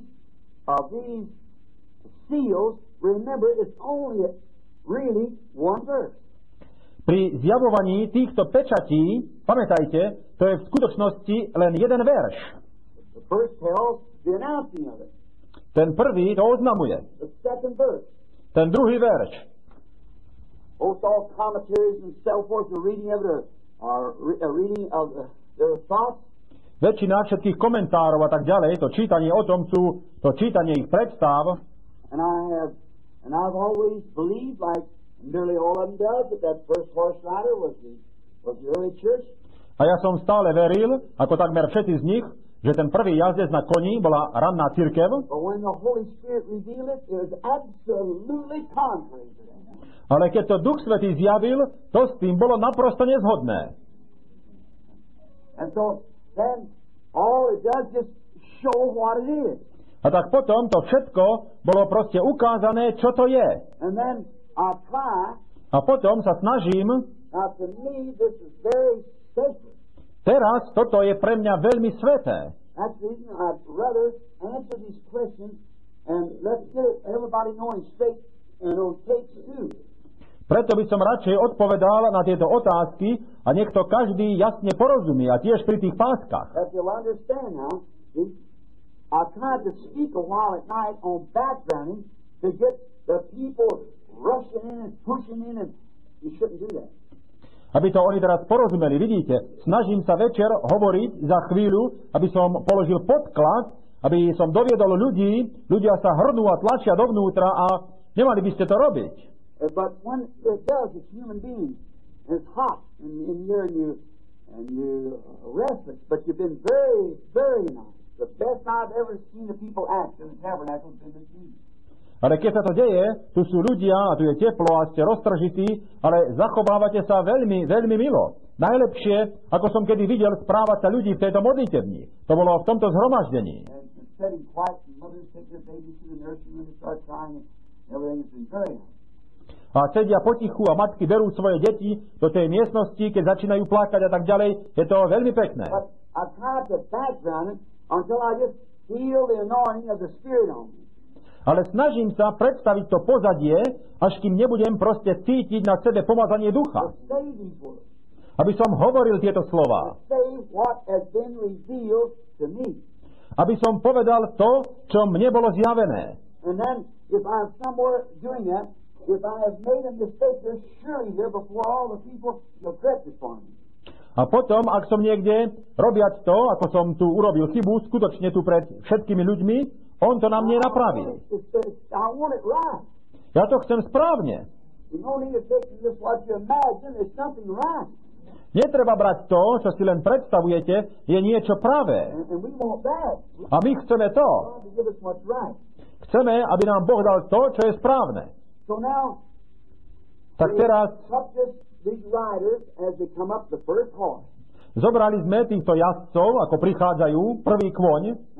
seals, remember it's only really one verse. Pri zjavovaní týchto pečatí, pamätajte, to je v skutočnosti len jeden verš. The first tells the announcing of it. Ten prvý to oznamuje. The second verse. Ten druhý verš. Most all commentaries and so forth, the reading of it are a reading of their thoughts. Väčšina všetkých komentárov a tak ďalej, to čítanie o tom sú to čítanie ich predstav. And I've always believed, like nearly all of them does, that first horse rider was the early church. A ja som stále veril, ako takmer všetci z nich, že ten prvý jazdec na koni bola ranná cirkev. But when the Holy Spirit revealed it, it was absolutely contrary to that. Ale keď to Duch Svätý zjavil, to s tým bolo naprosto nezhodné. And so then all it does just show what it is. A tak potom to všetko bolo proste ukázané, čo to je. And then I try. A potom sa snažím. Now to me this is very sacred. Teraz toto je pre mňa veľmi sväté. That's the reason I'd rather answer these questions and let's get everybody knowing straight and on tape too. Preto by som radšej odpovedal na tieto otázky a nech to každý jasne porozumie a tiež pri tých páskach. Aby to oni teraz porozumeli, vidíte, snažím sa večer hovoriť za chvíľu, aby som položil podklad, aby som doviedol ľudia sa hrnú a tlačia dovnútra a nemali by ste to robiť. But when it does, it's human beings, and it's hot, and you're restless, but you've been very, very nice. The best I've ever seen the people act in the tabernacle has been this evening. Ale keď sa to deje, tu sú ľudia a tu je teplo a ste roztržití, ale zachovávate sa veľmi, veľmi milo. Najlepšie, ako som kedy videl správať sa ľudí v tejto modlitebni. To bolo v tomto zhromaždení. A sedia potichu a matky berú svoje deti do tej miestnosti, keď začínajú plakať a tak ďalej. Je to veľmi pekné. Ale snažím sa predstaviť to pozadie, až kým nebudem proste cítiť na sebe pomazanie ducha. Aby som hovoril tieto slová. Aby som povedal to, čo mne bolo zjavené. If I have made a mistake, there's surely here before all the people you'll correct it for me. A potom, ak som niekde robiať to, ako som tu urobil chybu, skutočne tu pred všetkými ľuďmi, on to na mne napraví. Ja to chcem správne. Netreba brať to, čo si len predstavujete, je niečo pravé. A my chceme to. Chceme, aby nám Boh dal to, čo je správne. So now, tak teraz zobrali sme týchto jazdcov, ako prichádzajú, prvý kôň.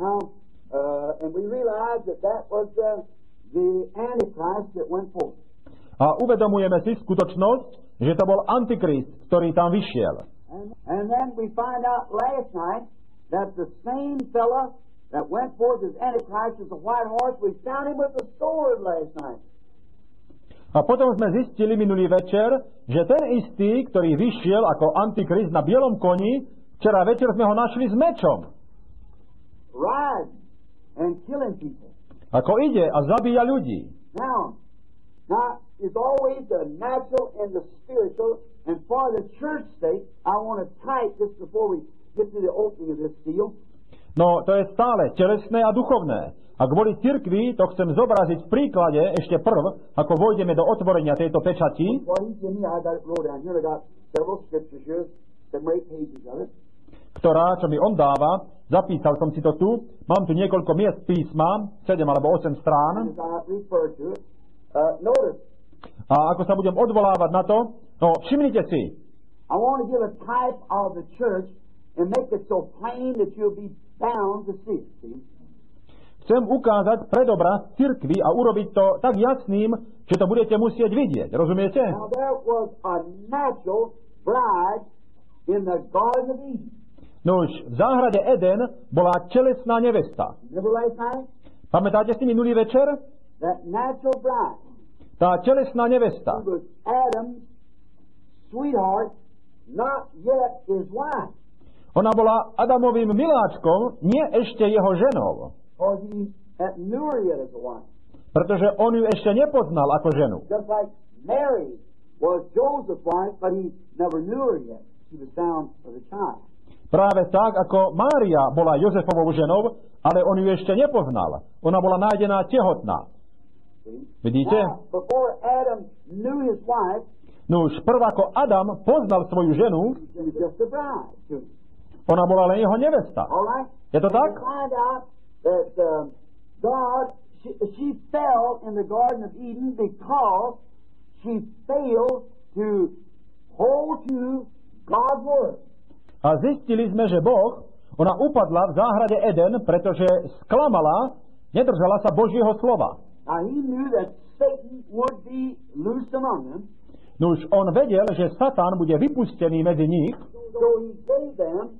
A uvedomujeme si skutočnosť, že to bol Antikrist, ktorý tam vyšiel. And then we find out last night that the same fella that went forth as Antichrist as a white horse, we found him with a sword last night. A potom sme zistili minulý večer, že ten istý, ktorý vyšiel ako Antikrist na bielom koni, včera večer sme ho našli s mečom. And killing people. Ako ide a zabíja ľudí. Now, is always the natural and the spiritual, and for the church sake, I want to type just before we get to the opening of this seal. No, to je stále telesné a duchovné. A kvôli cirkvi to chcem zobraziť v príklade ešte prv, ako vojdeme do otvorenia tejto pečati, ktorá, čo mi on dáva, zapísal som si to tu, mám tu niekoľko miest písma, 7 alebo 8 strán. A ako sa budem odvolávať na to, no všimnite si. I want to give a type of the church and make it so plain that you'll be bound to see it. Chcem ukázať predobraz cirkvi a urobiť to tak jasným, že to budete musieť vidieť. Rozumiete? Now there was a natural bride in the Garden of Eden. Nuž, v záhrade Eden bola telesná nevesta. Remember last night? Pamätáte si minulý večer? That natural bride. Tá telesná nevesta. Who was Adam's sweetheart, not yet his wife. Ona bola Adamovým miláčkom, nie ešte jeho ženou. Or he knew her yet as a wife. Pretože on ju ešte nepoznal ako ženu. Just like Mary was Joseph's wife, but he never knew her yet. She was found as a child. Práve tak, ako Mária bola Jozefovou ženou, ale on ju ešte nepoznal. Ona bola nájdená tehotná. Vidíte? Now, before Adam knew his wife, no už prv ako Adam poznal svoju ženu, she was just a bride to him. Ona bola len jeho nevesta. All right? Je to tak? Find out that God, she fell in the Garden of Eden because she failed to hold to God's word. A zistili sme, že Boh, ona upadla v záhrade Eden, pretože sklamala, nedržala sa Božieho slova. Now he knew that Satan would be loose among them. Nuž on vedel, že Satan bude vypustený medzi nich. So he gave them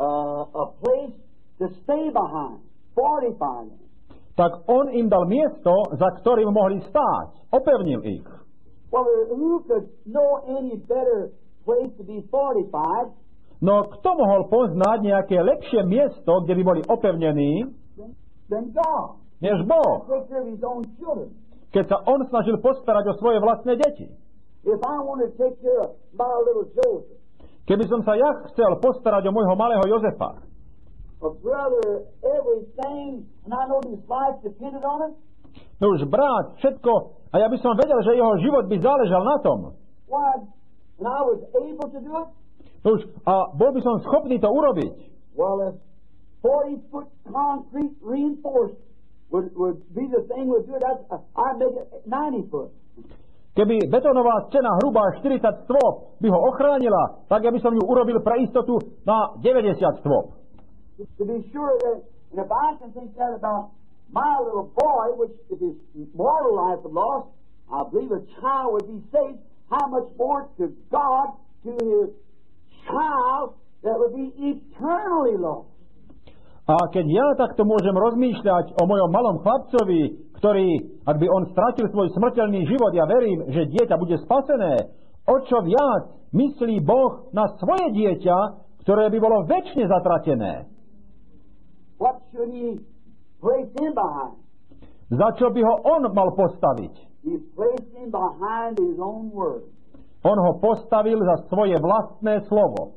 a place to stay behind. 45 them. Tak on im dal miesto, za ktorým mohli stáť. Opevnil ich. Well, who could know any better place to be 45? No kto mohol poznať nejaké lepšie miesto, kde by boli opevnení, than God. Než Boh. Take care of his own children. Keď sa on snažil postarať o svoje vlastné deti. If I wanted to take care of my little Joseph. Keby som sa ja chcel postarať o môjho malého Jozefa. Brother, everything, and I know his life depended on it. No už brat, všetko, a ja by som vedel, že jeho život by záležal na tom. Why? And I was able to do it. No už, a bol by som schopný to urobiť. Well, if 40-foot concrete reinforced would be the thing would do it, I'd make it 90 foot. Keby betónová stena hrubá 40 stôp by ho ochránila, tak ja by som ju urobil pre istotu na 90 stôp. To be sure that, and if I can think that about my little boy, which if his mortal life was lost, I believe a child would be saved, how much more to God, to his child that would be eternally lost. A keď ja takto môžem rozmýšľať o mojom malom chlapcovi, ktorý, ak by on stratil svoj smrteľný život, ja verím, že dieťa bude spasené, o čo viac myslí Boh na svoje dieťa, ktoré by bolo večne zatratené. What should he place him behind? Za čo by ho on mal postaviť? He placed him behind his own word. On ho postavil za svoje vlastné slovo.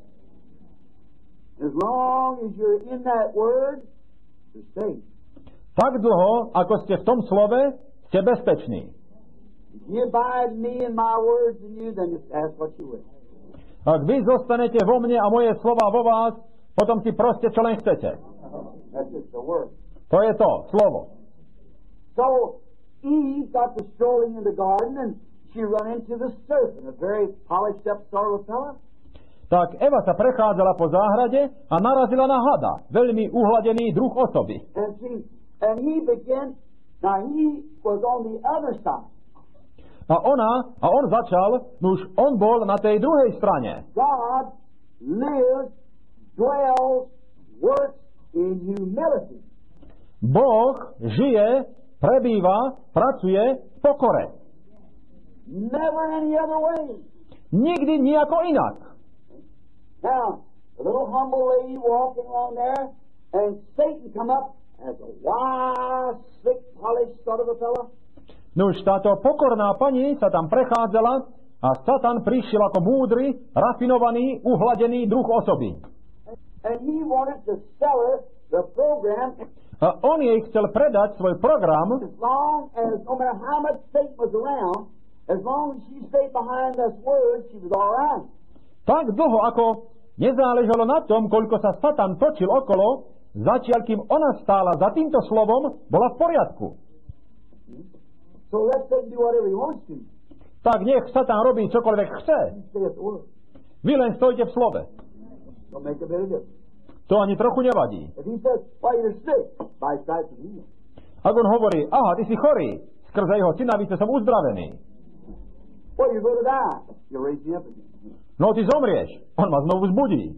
As long as you're in that word, you're safe. Tak dlho, ako ste v tom slove, ste bezpeční. If you abide me and my words in you, then just ask what you will. Ak vy zostanete vo mne a moje slova vo vás, potom si proste čo len chcete. That's just the word. To je to, slovo. So Eve got to strolling in the garden and she run into the serpent, a very polished up sort of fella. Tak Eva sa prechádzala po záhrade a narazila na hada, veľmi uhladený druh osoby. And he began, now he was on the other side. A on začal, nuž on bol na tej druhej strane. God lives, dwells, works in humility. Boh žije, prebýva, pracuje v pokore. Never any other way. Nikdy nijako inak. Now, a little humble lady walking along there, and Satan come up as a wise, slick, polished sort of a fellow. Nuž táto pokorná pani sa tam prechádzala a Satan prišiel ako múdry, rafinovaný, uhladený druh osoby. And he wanted to sell her the program. A on jej chcel predať svoj program, As long as, no matter how much Satan was around, as long as she stayed behind this word, she was all right. tak dlho ako nezáležalo na tom, koľko sa Satan točil okolo, zatiaľ kým ona stála za týmto slovom, bola v poriadku. So let Satan do whatever he wants to. Tak nech Satan robí čokoľvek chce. You stay at the word. Vy len stojte v slove. Don't make a bit of difference. To ani trochu nevadí. If he says, why you're sick, by stripes and healed. Ak on hovorí, aha, ty si chorý, skrze jeho synavice som uzdravený. Well, you're going to die. You'll raise me up again. No ty zomrieš, on ma znovu zbudí.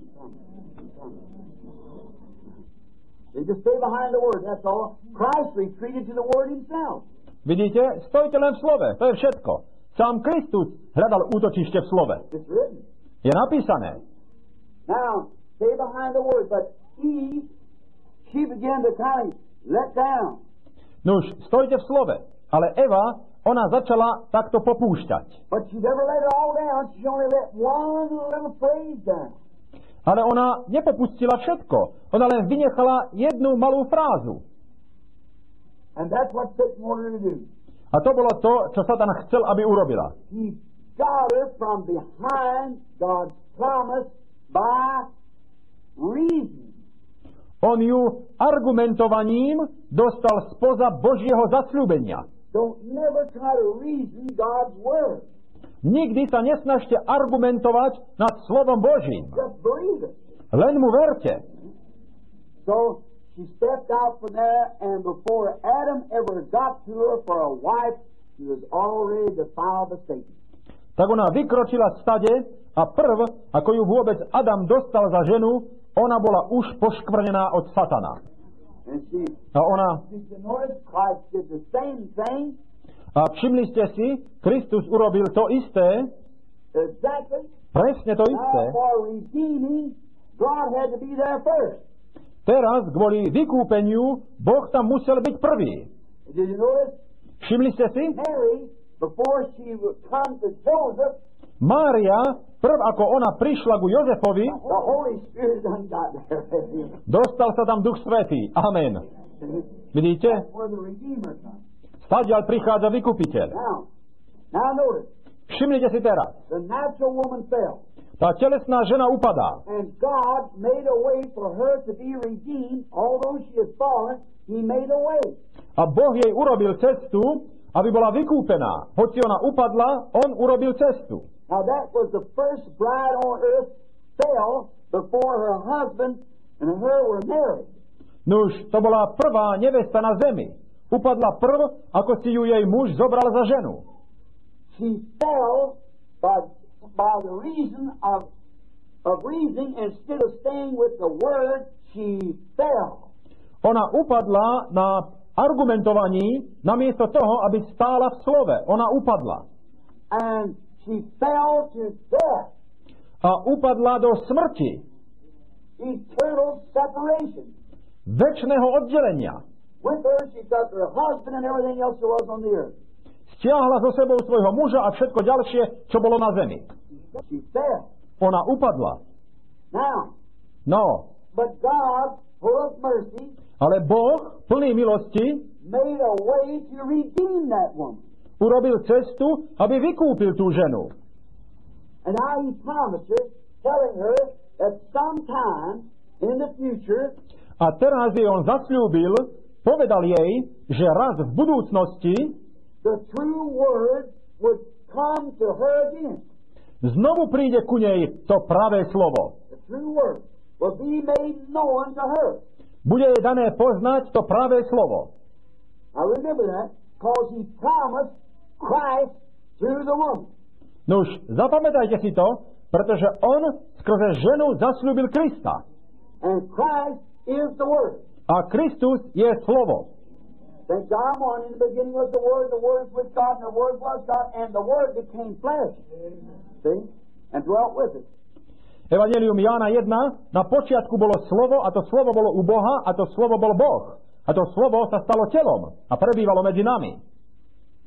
You just stay behind the word, that's all. Christ retreated to the word himself. Vidíte, stojte len v slove, to je všetko. Sám Kristus hľadal útočište v slove. It's written. Je napísané. Now, stay behind the word, but Eve, she began to kind of let down. Nuž, stojte v slove, ale Eva, ona začala takto popúšťať. But she never let it all down, she only let one little phrase down. Ale ona nepopustila všetko. Ona len vynechala jednu malú frázu. And that's what Satan wanted to do. A to bolo to, čo Satan chcel, aby urobila. He got her from behind God's promise by reason. On ju argumentovaním dostal spoza Božieho zasľúbenia. Don't never try to reason God's word. Nikdy sa nesnažte argumentovať nad slovom Božím. Just believe it. Len mu verte. So she stepped out from there, and before Adam ever got to her for a wife, she was already defiled by Satan. Tak ona vykročila stade a prv, ako ju vôbec Adam dostal za ženu, ona bola už poškvrnená od Satana. And A ona, noticed Christ did the same thing. a všimli ste si, Kristus urobil to isté, Exactly. presne to isté. Now for redeeming, God had to be there first. Teraz, kvôli vykúpeniu, Boh tam musel byť prvý. Did you notice? Všimli ste si? Mary, before she would come to Joseph, Mária, prv ako ona prišla ku Jozefovi, the Holy Spirit done got there. dostal sa tam Duch Svätý. Amen. Vidíte? That's where the Redeemer comes. Stadiaľ prichádza vykupiteľ. Now notice, Všimnite si teraz. the natural woman fell. Tá telesná žena upadá. And God made a way for her to be redeemed. Although she had fallen, He made a way. A Boh jej urobil cestu, aby bola vykúpená. Hoci ona upadla, on urobil cestu. Now that was the first bride on earth fell before her husband and her were married. Nuž, to bola prvá nevesta na zemi. Upadla prv, ako si ju jej muž zobral za ženu. She fell by the reason of reasoning. Instead of staying with the word, she fell. Ona upadla na argumentovaní, namiesto toho, aby stála v slove. Ona upadla. And she fell to death. A upadla do smrti. Eternal separation. Večného oddelenia. With her, she took her husband and everything else there was on the earth. Stiahla so sebou svojho muža a všetko ďalšie, čo bolo na zemi. She fell. Ona upadla. Now, No, but God, full of mercy, ale Boh, plný milosti, made a way to redeem that woman. urobil cestu, aby vykúpil tú ženu. And now He promised her, telling her that sometime in the future, A teraz jej on zasľúbil, povedal jej, že raz v budúcnosti the true word would come to her again. znovu príde ku nej to pravé slovo. The true word will be made known to her. Bude jej dané poznať to pravé slovo. Now remember that, because He promised Christ through the woman. Nuž, zapamätajte si to, pretože on skrze ženu zasľúbil Krista. And Christ is the Word. A Kristus je slovo. St. John 1, in the beginning was the Word was with God, and the Word was God, and the Word became flesh. See? And dwelt with us. Evangelium Jána 1, na počiatku bolo slovo, a to slovo bolo u Boha, a to slovo bol Boh. A to slovo sa stalo telom a prebývalo medzi nami.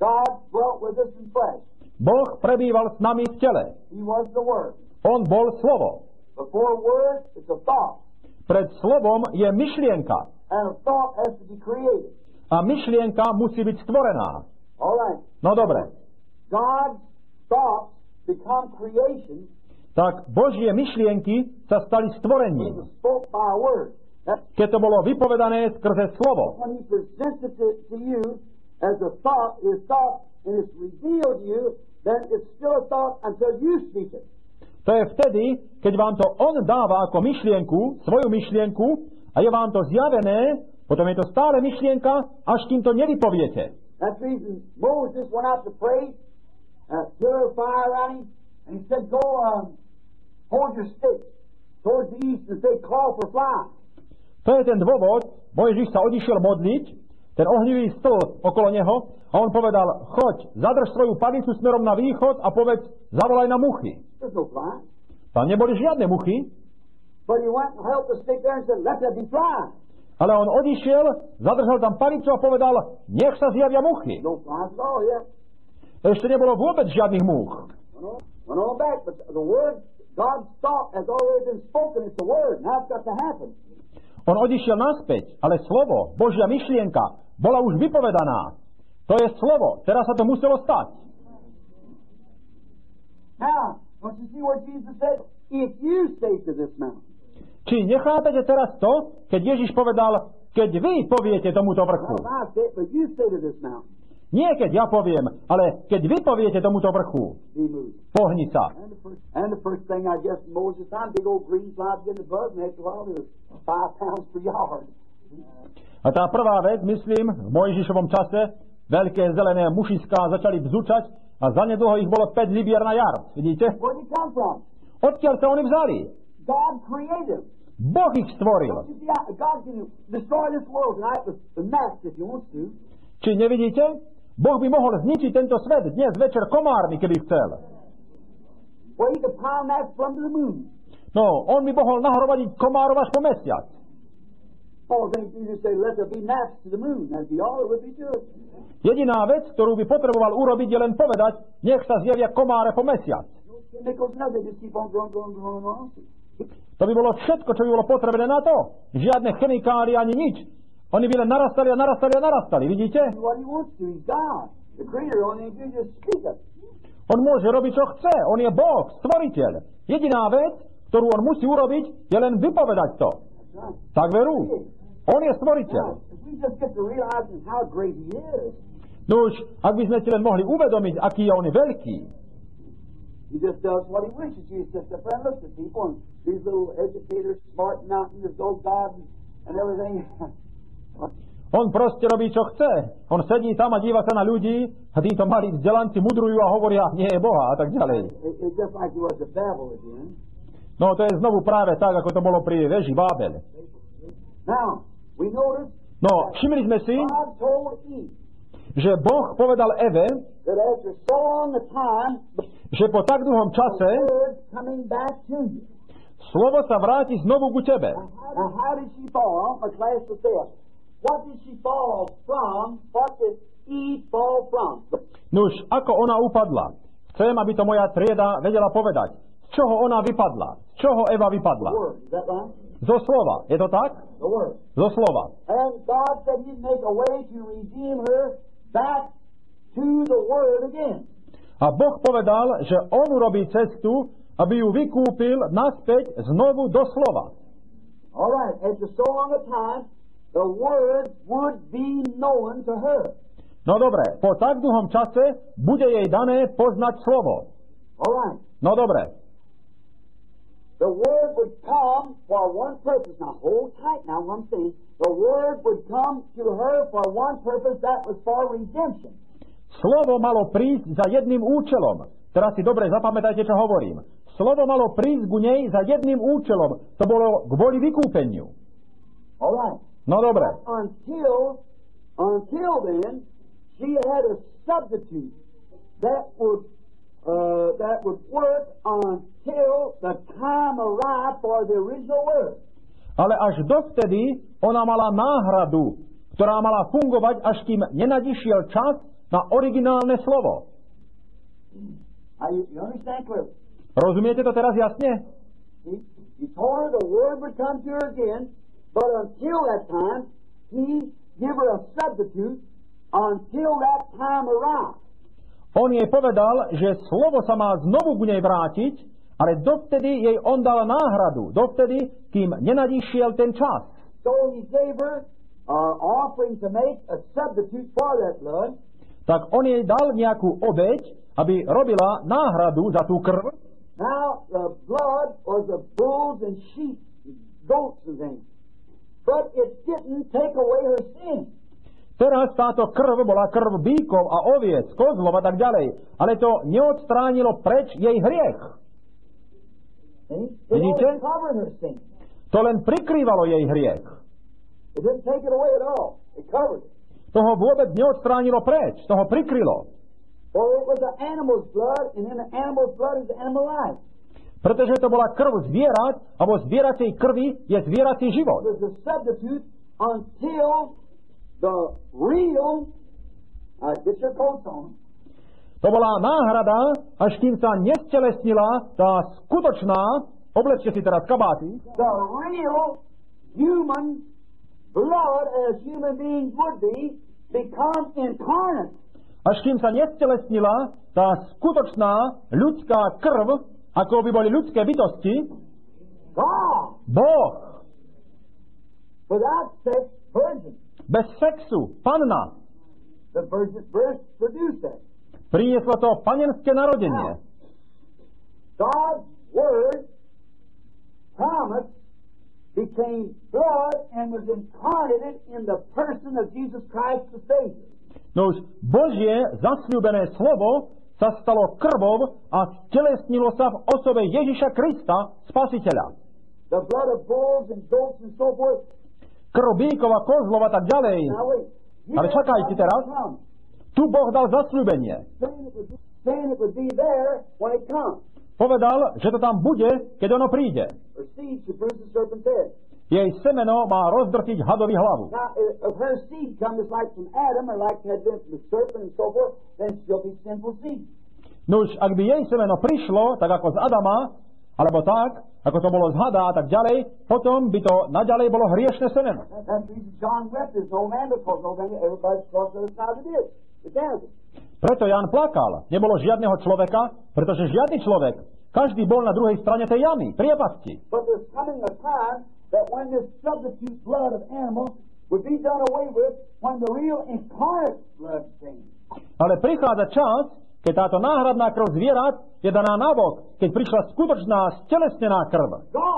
God dwelt with us in flesh. Boh prebýval s nami v tele. He was the Word. On bol slovo. Before word, it's a thought. Pred slovom je myšlienka. And a thought has to be created. A myšlienka musí byť stvorená. All right. No dobre. God's thoughts become creation. Tak Božie myšlienky sa stali stvorením. Spoke by a word. Keď to bolo vypovedané skrze slovo. When he presents it to you as a thought, his thought, and it's revealed to you, then it's still a thought until you speak it. To je vtedy, keď vám to on dáva ako myšlienku, svoju myšlienku, a je vám to zjavené, potom je to stále myšlienka, až kým to nevypoviete. That's the reason Moses went out to pray, pillar of fire around him, and he said, go hold your stick towards the east and say, call for fly. To je ten dôvod, Mojžiš sa odišiel modliť, ten ohnivý stĺp okolo neho, a on povedal, choď, zadrž svoju pavicu smerom na východ a povedz, zavolaj na muchy. There's no fly. Tam neboli žiadne muchy. But he went and held the stick there and said, let there be fly. Ale on odišiel, zadržal tam pavicu a povedal, nech sa zjavia muchy. No flies at all yet. Ešte nebolo vôbec žiadnych múch. Went on back, but the word, God's thought has already been spoken. It's the word. Now it's got to happen. On odišiel naspäť, ale slovo, Božia myšlienka, bola už vypovedaná. To je slovo, teraz sa to muselo stať. Now, don't you see what Jesus said? If you say to this mountain. Či nechápete teraz to, keď Ježiš povedal, keď vy poviete tomuto vrchu. Well, I say it, but you say to this mountain. Nie keď ja poviem, ale keď vy poviete tomuto vrchu. Be moved. Pohni sa. And the first thing I guess Moses found, big old green flies getting the buzz, and after a while there was 5 pounds per yard. A tá prvá vec, myslím, v Mojžišovom čase, veľké zelené mušiská začali bzučať a zanedlho ich bolo 5 libier na yard. Vidíte? Where did it come from? Odkiaľ sa oni vzali? God created. Boh ich stvoril. You see, God can destroy this world tonight with the match if you want to. Či nevidíte? Boh by mohol zničiť tento svet dnes večer komármi, keby chcel. Well, he could pile gnats from to the moon. No, on by mohol nahromadiť komárov až po mesiac. Oh, then you just say, let there be gnats to the moon. That'd be all it would be to it. Jediná vec, ktorú by potreboval urobiť, je len povedať, nech sa zjavia komáre po mesiac. Chemicals, nothing. Just keep on growing. To by bolo všetko, čo by bolo potrebné na to. Žiadne chemikálie ani nič. Oni by len narastali, vidíte? What he wants to, he's God. The creator, only if you just speak it. On môže robiť, čo chce. On je Boh, stvoriteľ. Jediná vec, ktorú on musí urobiť, je len vypovedať to. Right. Tak veru. On je stvoriteľ. If we just get to realizing how great he is, No už, ak by sme si len mohli uvedomiť, aký je on veľký. he just does what he wishes. He just sits there and looks at people, and these little educators, smart mountains, there's no God and everything. On proste robí, čo chce. On sedí tam a díva sa na ľudí a títo malí vzdelanci mudrujú a hovoria, nie je Boha a tak ďalej. It's just like it was at Babel again. No to je znovu práve tak, ako to bolo pri veži Bábel. Now, we notice No, všimli sme si, God told Eve že Boh povedal Eve, that after so long a time, že po tak dlhom the čase word coming back to you. slovo sa vráti znovu ku tebe. Now, how did she fall? My class was there. What did she fall from? What did Eve fall from? Nuž, ako ona upadla? Chcem, aby to moja trieda vedela povedať. Z čoho ona vypadla? Z čoho Eva The vypadla? word. Is that right? Zo slova. Je to tak? The word. Zo slova. And God said He'd make a way to redeem her back to the word again. A Boh povedal, že on urobí cestu, aby ju vykúpil naspäť znovu do slova. All right. After so long a time, the word would be known to her. No dobre, po tak dlhom čase bude jej dané poznať slovo. All right. No dobre. The word would come for one purpose. Now, hold tight now what I'm saying. The word would come to her for one purpose, that was for redemption. Slovo malo prísť za jedným účelom. Teraz si dobre zapamätajte, čo hovorím. Slovo malo prísť ku nej za jedným účelom. To bolo kvôli vykúpeniu. All right. No dobre. Until then, she had a substitute that would work until the time arrived for the original word. Ale až dovtedy ona mala náhradu, ktorá mala fungovať, až kým nenadišiel čas, na originálne slovo. Rozumiete to teraz jasne? He told her the word would come to her again, but until that time, he gave her a substitute until that time arrived. On jej povedal, že slovo sa má znovu k nej vrátiť, ale dovtedy jej on dal náhradu, dovtedy, kým nenadišiel ten čas. So he gave her offering to make a substitute for that blood. Tak on jej dal nejakú obeť, aby robila náhradu za tú krv. Now, the blood was of bulls and sheep, goats and things. But it didn't take away her sin. Teraz táto krv bola krv bíkov a oviec, kozlov a tak ďalej. Ale to neodstránilo preč jej hriech. Vidíte? To len prikrývalo jej hriech. Toho vôbec neodstránilo preč, toho prikrylo. Pretože to bola krv zvierat, a vo zvieracej krvi je zvierací život. To bola náhrada, až kým sa nestelesnila tá skutočná, oblečte si teraz kabáty, human blood, as human beings would be, becomes incarnate. Až kým sa nestelesnila tá skutočná ľudská krv, ako by boli ľudské bytosti, Boh. Without sex, virgin. Bez sexu, panna. The virgin birth produced that. Prinieslo to panenské narodenie. God's word, promise, became blood and was incarnated in the person of Jesus Christ the Savior. Nož Božie zasľúbené slovo sa stalo krvou a stelesnilo sa v osobe Ježiša Krista, Spasiteľa. The blood of bulls and goats and so forth. Krv bíkov a kozlov a tak ďalej. Ale čakajte teraz. Tu Boh dal zasľúbenie. Povedal, že to tam bude, keď ono príde. Jej semeno má rozdrtiť hadovi hlavu. Nuž, ak by jej semeno prišlo, tak ako z Adama, alebo tak, ako to bolo z hada a tak ďalej, potom by to naďalej bolo hriešne semeno. Preto Ján plakal. Nebolo žiadneho človeka, pretože žiadny človek, každý bol na druhej strane tej jamy, priepasti. Ale prichádza čas, keď táto náhradná krv zvierat je daná nabok, keď prišla skutočná stelesnená krv.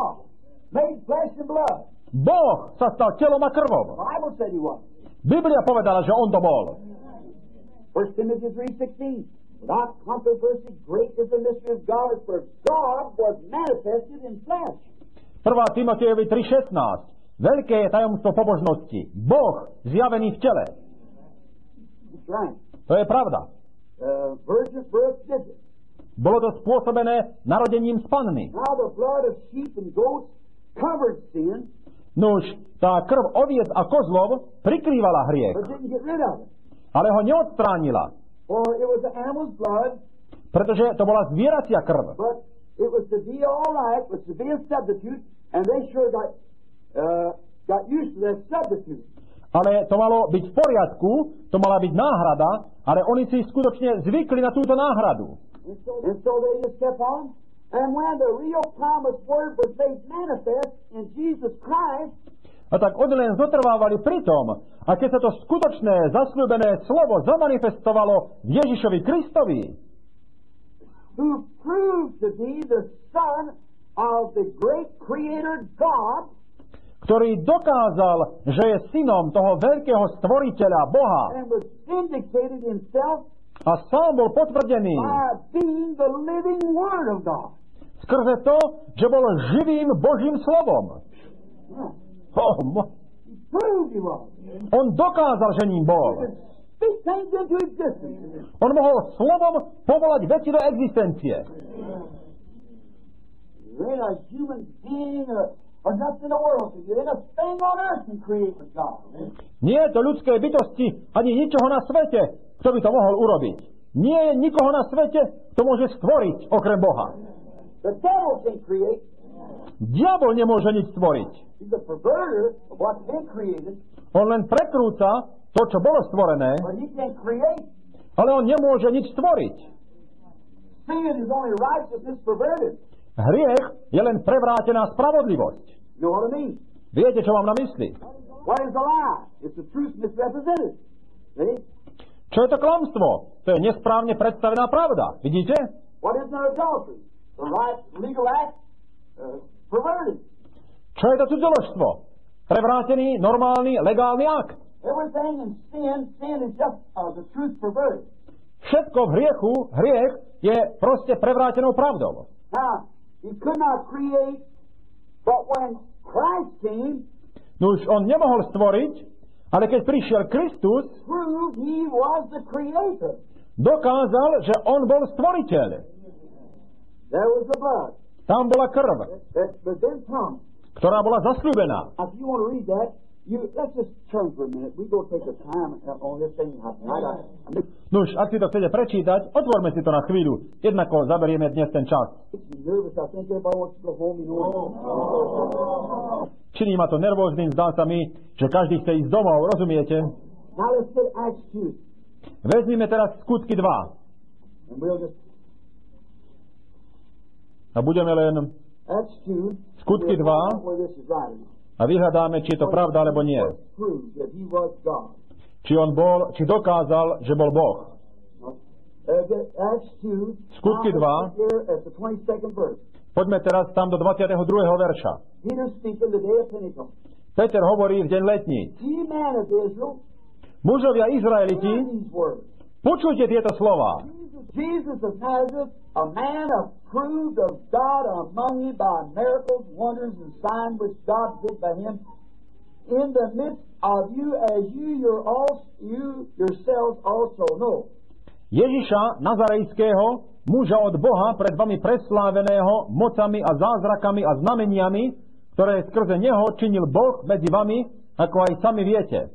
Boh sa stal telom a krvom. Biblia povedala, že on to bol. 1 Timothy 3:16. Without controversy, great is the mystery of God, for God was manifested in flesh. 1. Timotejovi 3:16. Veľké je tajomstvo pobožnosti. Boh zjavený v tele. Right. To je pravda. Virgin birth did it. Bolo to spôsobené narodením z panny. Now the blood of sheep and goats covered sin. Nuž, tá krv oviec a kozlov prikrývala hriech. But didn't get rid of it. Ale ho neodstránila. For it was the animal's blood. Pretože to bola zvieracia krv. But it was to be all right, was to be a substitute, and they sure got used to that substitute. Ale to malo byť v poriadku, to mala byť náhrada, ale oni si skutočne zvykli na túto náhradu. And so they just kept on. And when the real promised word was made manifest in Jesus Christ, a tak oni len zotrvávali pri tom, a keď sa to skutočné zasľúbené slovo zamanifestovalo v Ježišovi Kristovi, who proved to be the Son of the great Creator God, ktorý dokázal, že je synom toho veľkého stvoriteľa Boha, and was vindicated himself a sám bol potvrdený by being the living Word of God. Skrze to, že bol živým Božím slovom. On dokázal, že ním bol. On mohol slovom povolať veci do existencie. Nie je to ľudské bytosti ani ničoho na svete, Kto by to mohol urobiť? Nie je nikoho na svete, kto môže stvoriť okrem Boha. The devil can create. Diabol nemôže nič stvoriť. He's a perverter of what's been created. On len prekrúca to, čo bolo stvorené, But he can create. ale on nemôže nič stvoriť. Sin is only righteousness perverted. Hriech je len prevrátená spravodlivosť. You know what I mean? Viete, čo mám na mysli? What is a lie? It's the truth misrepresented. See? Čo je to klamstvo? To je nesprávne predstavená pravda. Vidíte? What is an adultery? The right legal act perverted. Čo je to cudzoložstvo? Prevrátený, normálny, legálny akt. Everything in sin is just the truth perverted. Všetko v hriechu, hriech je proste prevrátenou pravdou. Now, he could not create, but when Christ came, Nuž, on nemohol stvoriť, ale keď prišiel Kristus, proved he was the creator. dokázal, že on bol stvoriteľ. There was the blood Tam bola krv, that was then promised. ktorá bola zasľúbená. Now, if you want to read that, let's just turn for a minute. We go take a time on this thing. Nuž, ak si to chcete prečítať, otvorme si to na chvíľu. Jednako zaberieme dnes ten čas. Nervous. I think everybody wants to go home, you know. Činí ma to nervóznym, zdá sa mi, že každý chce ísť domov, rozumiete? Now let's get Acts 2. Vezmime teraz skutky 2. And we'll just A budeme len Acts 2. skutky 2 Where this is right. a vyhľadáme, či je to pravda, alebo nie. Proved that he was God. Či dokázal, že bol Boh. Acts 2. Skutky 2. Here at the 22nd verse. Poďme teraz tam do 22. verša. Peter speaking the day of Pentecost. Peter hovorí v deň letníc. Ye men of Israel, Mužovia Izraeliti, hear these words. počujte tieto slova. Jesus of Nazareth, a man approved of God among you by miracles, wonders, and signs which God did by him in the midst of you, as you yourselves also know. Ježiša Nazarejského, muža od Boha, pred vami presláveného mocami a zázrakami a znameniami, ktoré skrze neho činil Boh medzi vami, ako aj sami viete.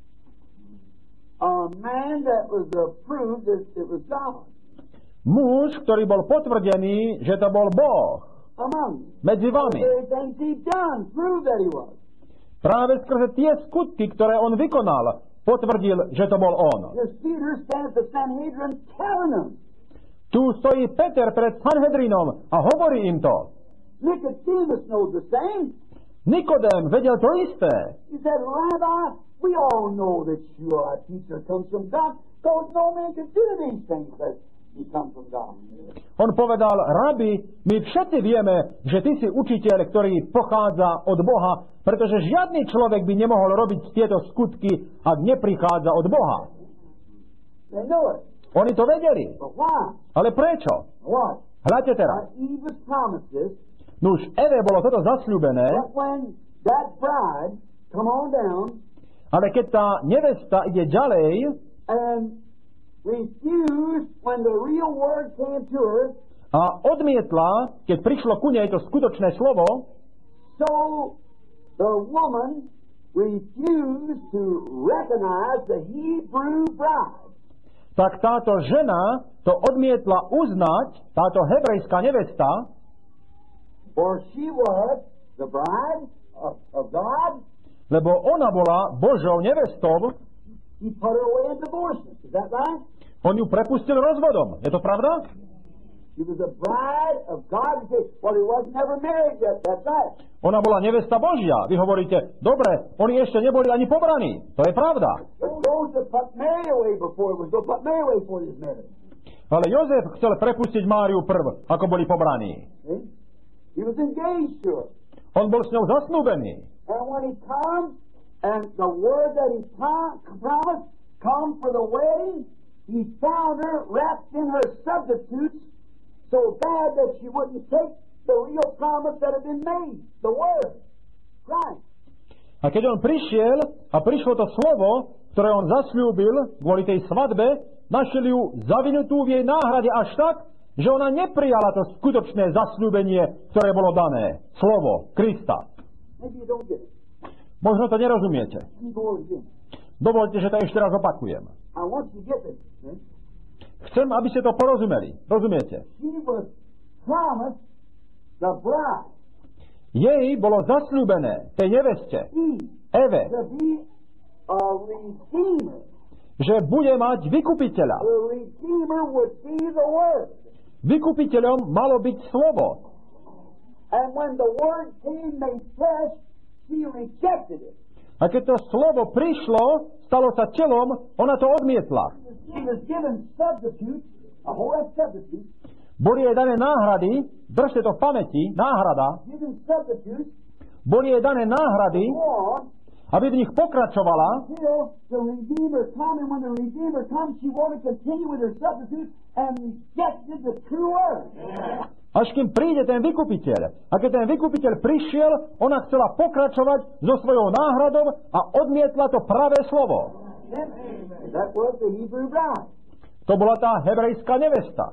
A man that was approved that it was God. Muž, ktorý bol potvrdený, že to bol Boh Among you. medzi vami. The things he done proved that he was. Práve skrze tie skutky, ktoré on vykonal, potvrdil, že to bol on. There's Peter standing at the Sanhedrin telling them. Tu stojí Peter pred Sanhedrinom a hovorí im to. Nicodemus knows the same. Nikodém vedel to isté. He said, Rabbi, we all know that you are a teacher comes from God, because no man can do these things that you come from God. On povedal, rabi, my všetci vieme, že ty si učiteľ, ktorý pochádza od Boha, pretože žiadny človek by nemohol robiť tieto skutky, ak neprichádza od Boha. They know it. Oni to vedeli. But why? Ale prečo? What? Hľadte teraz. Eve was promised this, Nuž, Eve bolo toto zasľúbené, but when that bride come on down ale keď tá nevesta ide ďalej and refused when the real word came to her, a odmietla, keď prišlo ku nej to skutočné slovo, so the woman refused to recognize the Hebrew bride. tak táto žena to odmietla uznať, táto hebrejská nevesta, For she was the bride of God. lebo ona bola Božou nevestou, He put her away in divorce. Is that right? on ju prepustil rozvodom. Je to pravda? She was a bride of God. Well, he was never married yet. That's right. Ona bola nevesta Božia. Vy hovoríte, dobre, oni ešte neboli ani pobraní. To je pravda. But Joseph put Mary away before it was. Go put Mary away before his marriage. Ale Jozef chcel prepustiť Máriu prv, ako boli pobraní. See? He was engaged to her. On bol s ňou zasnúbený. And when he comes, and the word that he promised come for the wedding, he found her wrapped in her substitutes so bad that she wouldn't take the real promise that had been made, the word, Christ. A keď on prišiel a prišlo to slovo, ktoré on zasľúbil kvôli tej svadbe, našiel ju zavinutú v jej náhrade až tak, že ona neprijala to skutočné zasľúbenie, ktoré bolo dané. Slovo Krista. Maybe you don't get it. Možno to nerozumiete. Let me go over again. Dovoľte, že to ešte raz opakujem. I want you to get this. Chcem, aby ste to porozumeli. Rozumiete? She was promised the bride. Jej bolo zasľúbené, tej neveste, Eve, To be a redeemer. že bude mať vykupiteľa. The redeemer would be the word. Vykupiteľom malo byť slovo. And when the word came made flesh, she rejected it. A keď to slovo prišlo, stalo sa telom, ona to odmietla. She was given substitutes, a whole lot of substitutes, Boli jej dané náhrady, držte to v pamäti, náhrada, given substitutes, boli jej dané náhrady, on, aby v nich pokračovala, until the Redeemer come, and when the Redeemer comes, she wanted to continue with her substitutes and rejected the true word. až kým príde ten vykupiteľ. A keď ten vykupiteľ prišiel, ona chcela pokračovať so svojou náhradou a odmietla to pravé slovo. That was the Hebrew bride. To bola tá hebrejská nevesta.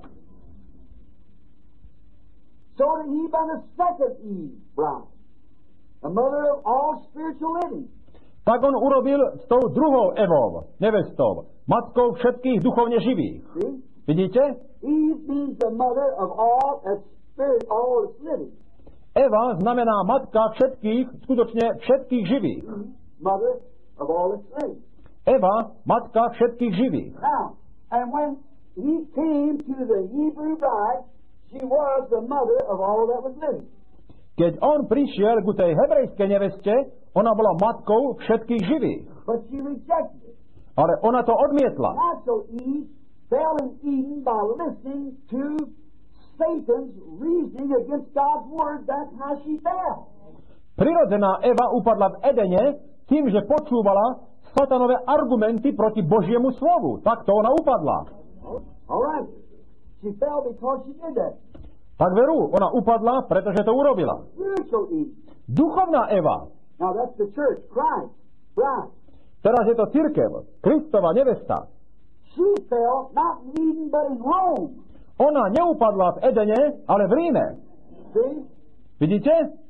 So did he by the second Eve bride, the mother of all spiritual living. Tak on urobil s tou druhou Evou, nevestou, matkou všetkých duchovne živých. See? Vidíte? Eve means the mother of all that's spirit, all that's living. Eva znamená matka všetkých, skutočne všetkých živých. Mother of all that's living. Eva, matka všetkých živých. Now, and when he came to the Hebrew bride, she was the mother of all that was living. Keď on prišiel ku tej hebrejskej neveste, ona bola matkou všetkých živých. But she rejected it. Ale ona to odmietla. Natural Eve fell in Eden by listening to Satan's reasoning against God's word. That's how she fell. Prirodzená Eva upadla v Edene tým, že počúvala satanové argumenty proti Božiemu slovu. Takto ona upadla. All right. She fell because she did that. Tak veru, ona upadla, pretože to urobila. Spiritual Eve. Duchovná Eva. Now that's the church, Christ, bride. Teraz je to cirkev, Kristova nevesta. She fell not in Eden but in Rome. Ona neupadla v Edene, ale v Ríme. See? Vidíte?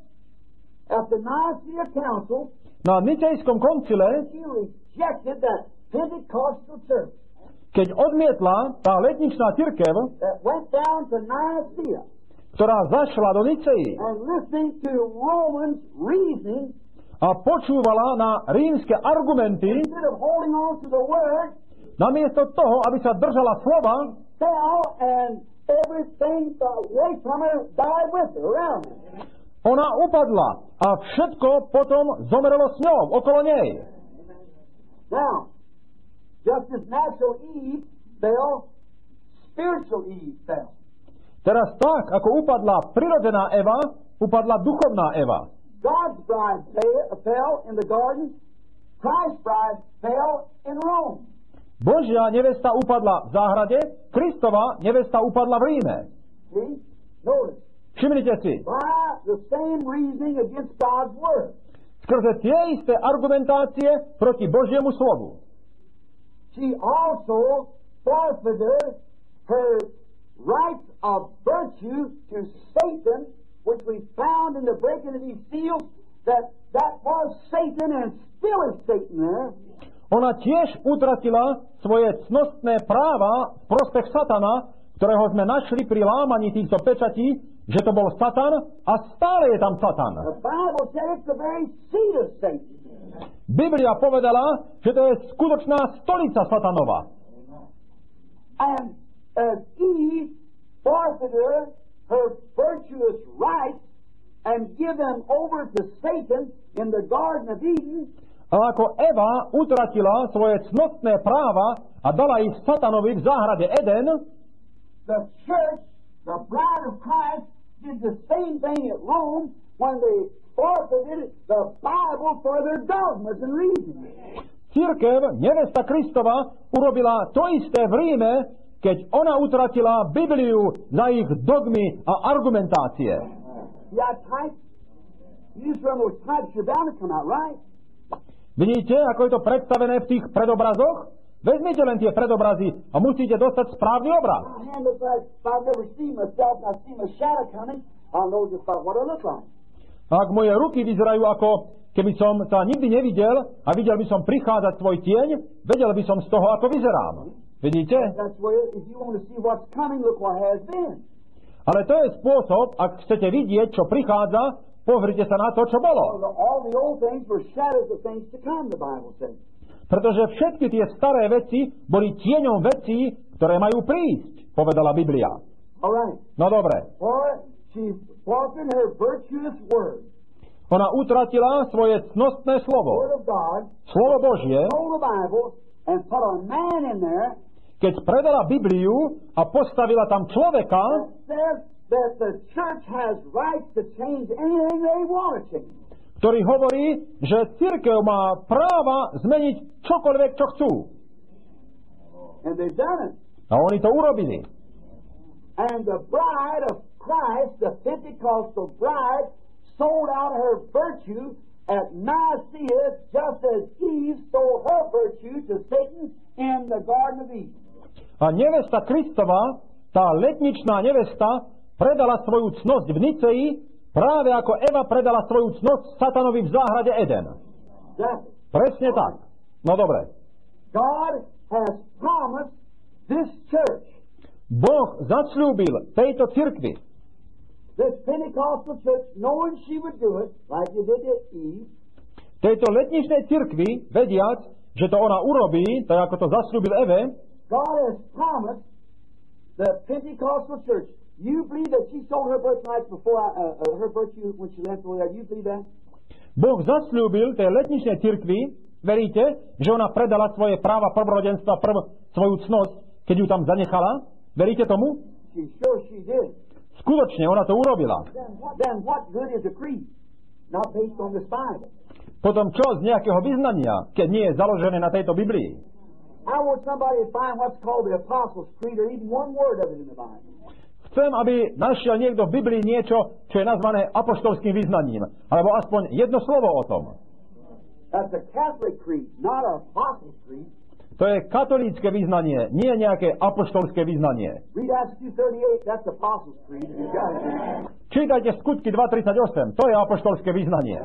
At the Nicene Council, Na Nicejskom koncile, she rejected that Pentecostal church keď odmietla tá letničná cirkev, that went down to Nicaea ktorá zašla do Niceji and listening to Romans' reasoning, a počúvala na rímske argumenty, instead of holding on to the word, namiesto toho, aby sa držala slova, fell and everything away from her died with her around her. ona upadla a všetko potom zomrelo s ňou, okolo nej. Now, just as natural Eve fell, spiritual Eve fell. Teraz tak, ako upadla prirodzená Eva, upadla duchovná Eva. God's bride fell in the garden. Christ's bride fell in Rome. Božia nevesta upadla v záhrade, Kristova nevesta upadla v Ríme. See? Notice. Všimnite si, By the same reasoning against God's word. skrze tie isté argumentácie proti Božiemu slovu. She also forfeited her rights of virtue to Satan, which we found in the breaking of these seals, that was Satan and still is Satan there. Ona tiež utratila svoje cnostné práva v prospech Satana, ktorého sme našli pri lámaní týchto pečatí, že to bol Satan a stále je tam Satan. The Bible said it's the very seat of Satan. Biblia povedala, že to je skutočná stolica Satanova. And as Eve forfeited her virtuous rights and give them over to Satan in the Garden of Eden, A ako Eva utratila svoje cnostné práva a dala ich Satanovi v záhrade Eden, the church, the bride of Christ, did the same thing at Rome when they forfeited the Bible for their dogmas and reasons. cirkev, nevesta Kristova, urobila to isté v Ríme, keď ona utratila Bibliu za ich dogmy a argumentácie. Yeah, types. You just run those types, you're bound to come out right. Vidíte, ako je to predstavené v tých predobrazoch? Vezmite len tie predobrazy a musíte dostať správny obraz. My hand looks like if I've never seen myself and I see my shadow coming, I'll know just about what I look like. Ak moje ruky vyzerajú ako keby som sa nikdy nevidel a videl by som prichádzať tvoj tieň, vedel by som z toho, ako vyzerám. Vidíte? Ale to je spôsob, ak chcete vidieť, čo prichádza, pozrite sa na to, čo bolo. Pretože všetky tie staré veci boli tieňom vecí, ktoré majú prísť, povedala Biblia. No dobre. Ona utratila svoje cnostné slovo. Slovo Božie. Keď predala Bibliu a postavila tam človeka, ktorý hovorí, že cirkev má práva zmeniť čokoľvek, čo chcú. A oni to urobili. And the bride of Christ, the Pentecostal bride, sold out her virtue at Nicaea just as Eve sold her virtue to Satan in the Garden of Eden. A nevesta Kristova, tá letničná nevesta, predala svoju cnosť v Nicei, práve ako Eva predala svoju cnosť Satanovi v záhrade Eden. Presne tak. No dobre. God has promised this church. Boh zasľúbil tejto cirkvi. This Pentecostal church, knowing she would do it, like you did to Eve. Tejto letničnej cirkvi, vediac, že to ona urobí, tak ako to zasľúbil Eve, God has promised the Pentecostal church. You believe that she sold her birthright before her virtue when she left away? You believe that? Boh zasľúbil tej letničnej cirkvi, veríte, že ona predala svoje práva prvorodenstva, svoju cnosť, keď ju tam zanechala? Veríte tomu? Sure she did. Skutočne, ona to urobila. Then what good is a creed? Not based on this Bible. Potom čo z nejakého vyznania, keď nie je založené na tejto Biblii? I want somebody to find what's called the Apostles' Creed or even one word of it in the Bible. Chcem, aby našiel niekto v Biblii niečo, čo je nazvané apoštolským vyznaním, alebo aspoň jedno slovo o tom. That's a Catholic creed, not an Apostles' Creed. To je katolícke vyznanie, nie nejaké apoštolské vyznanie. Read Acts 2:38, that's Apostles' Creed. You got it. Čítajte Skutky 2:38, to je apoštolské vyznanie.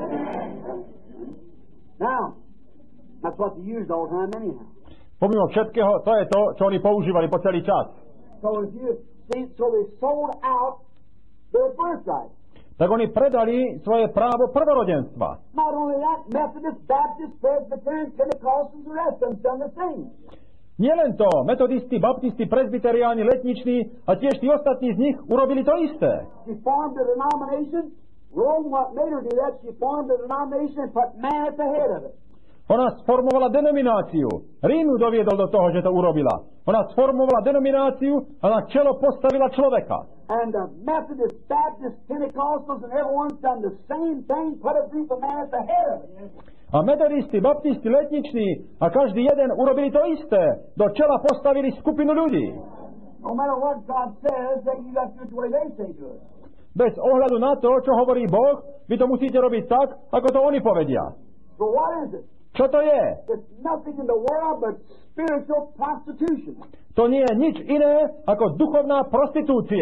Now, that's what they used all the time anyhow. Pomimo všetkého, to je to, čo oni používali po celý čas. So if you see, so they sold out their birthright. Tak oni predali svoje právo prvorodenstva. Not only that, Methodist, Baptist, Presbyterian, Pentecostals, the rest of them done the same. Nielen to, metodisti, baptisti, presbyteriáni, letniční a tiež tí ostatní z nich urobili to isté. She formed a denomination. Rome, what made her do that, she formed a denomination and put man at the head of it. Ona sformovala denomináciu. Rím ju doviedol do toho, že to urobila. Ona sformovala denomináciu a na čelo postavila človeka. And the Methodist, Baptist, Pentecostals and everyone's done the same thing, put a group of man at the head of it. A metodisti, baptisti, letniční a každý jeden urobili to isté. Do čela postavili skupinu ľudí. No matter what God says, that you got to do it the way they say do it. Bez ohľadu na to, čo hovorí Boh, vy to musíte robiť tak, ako to oni povedia. So what is it? Čo to je? It's nothing in the world but spiritual prostitution. To nie je nič iné ako duchovná prostitúcia.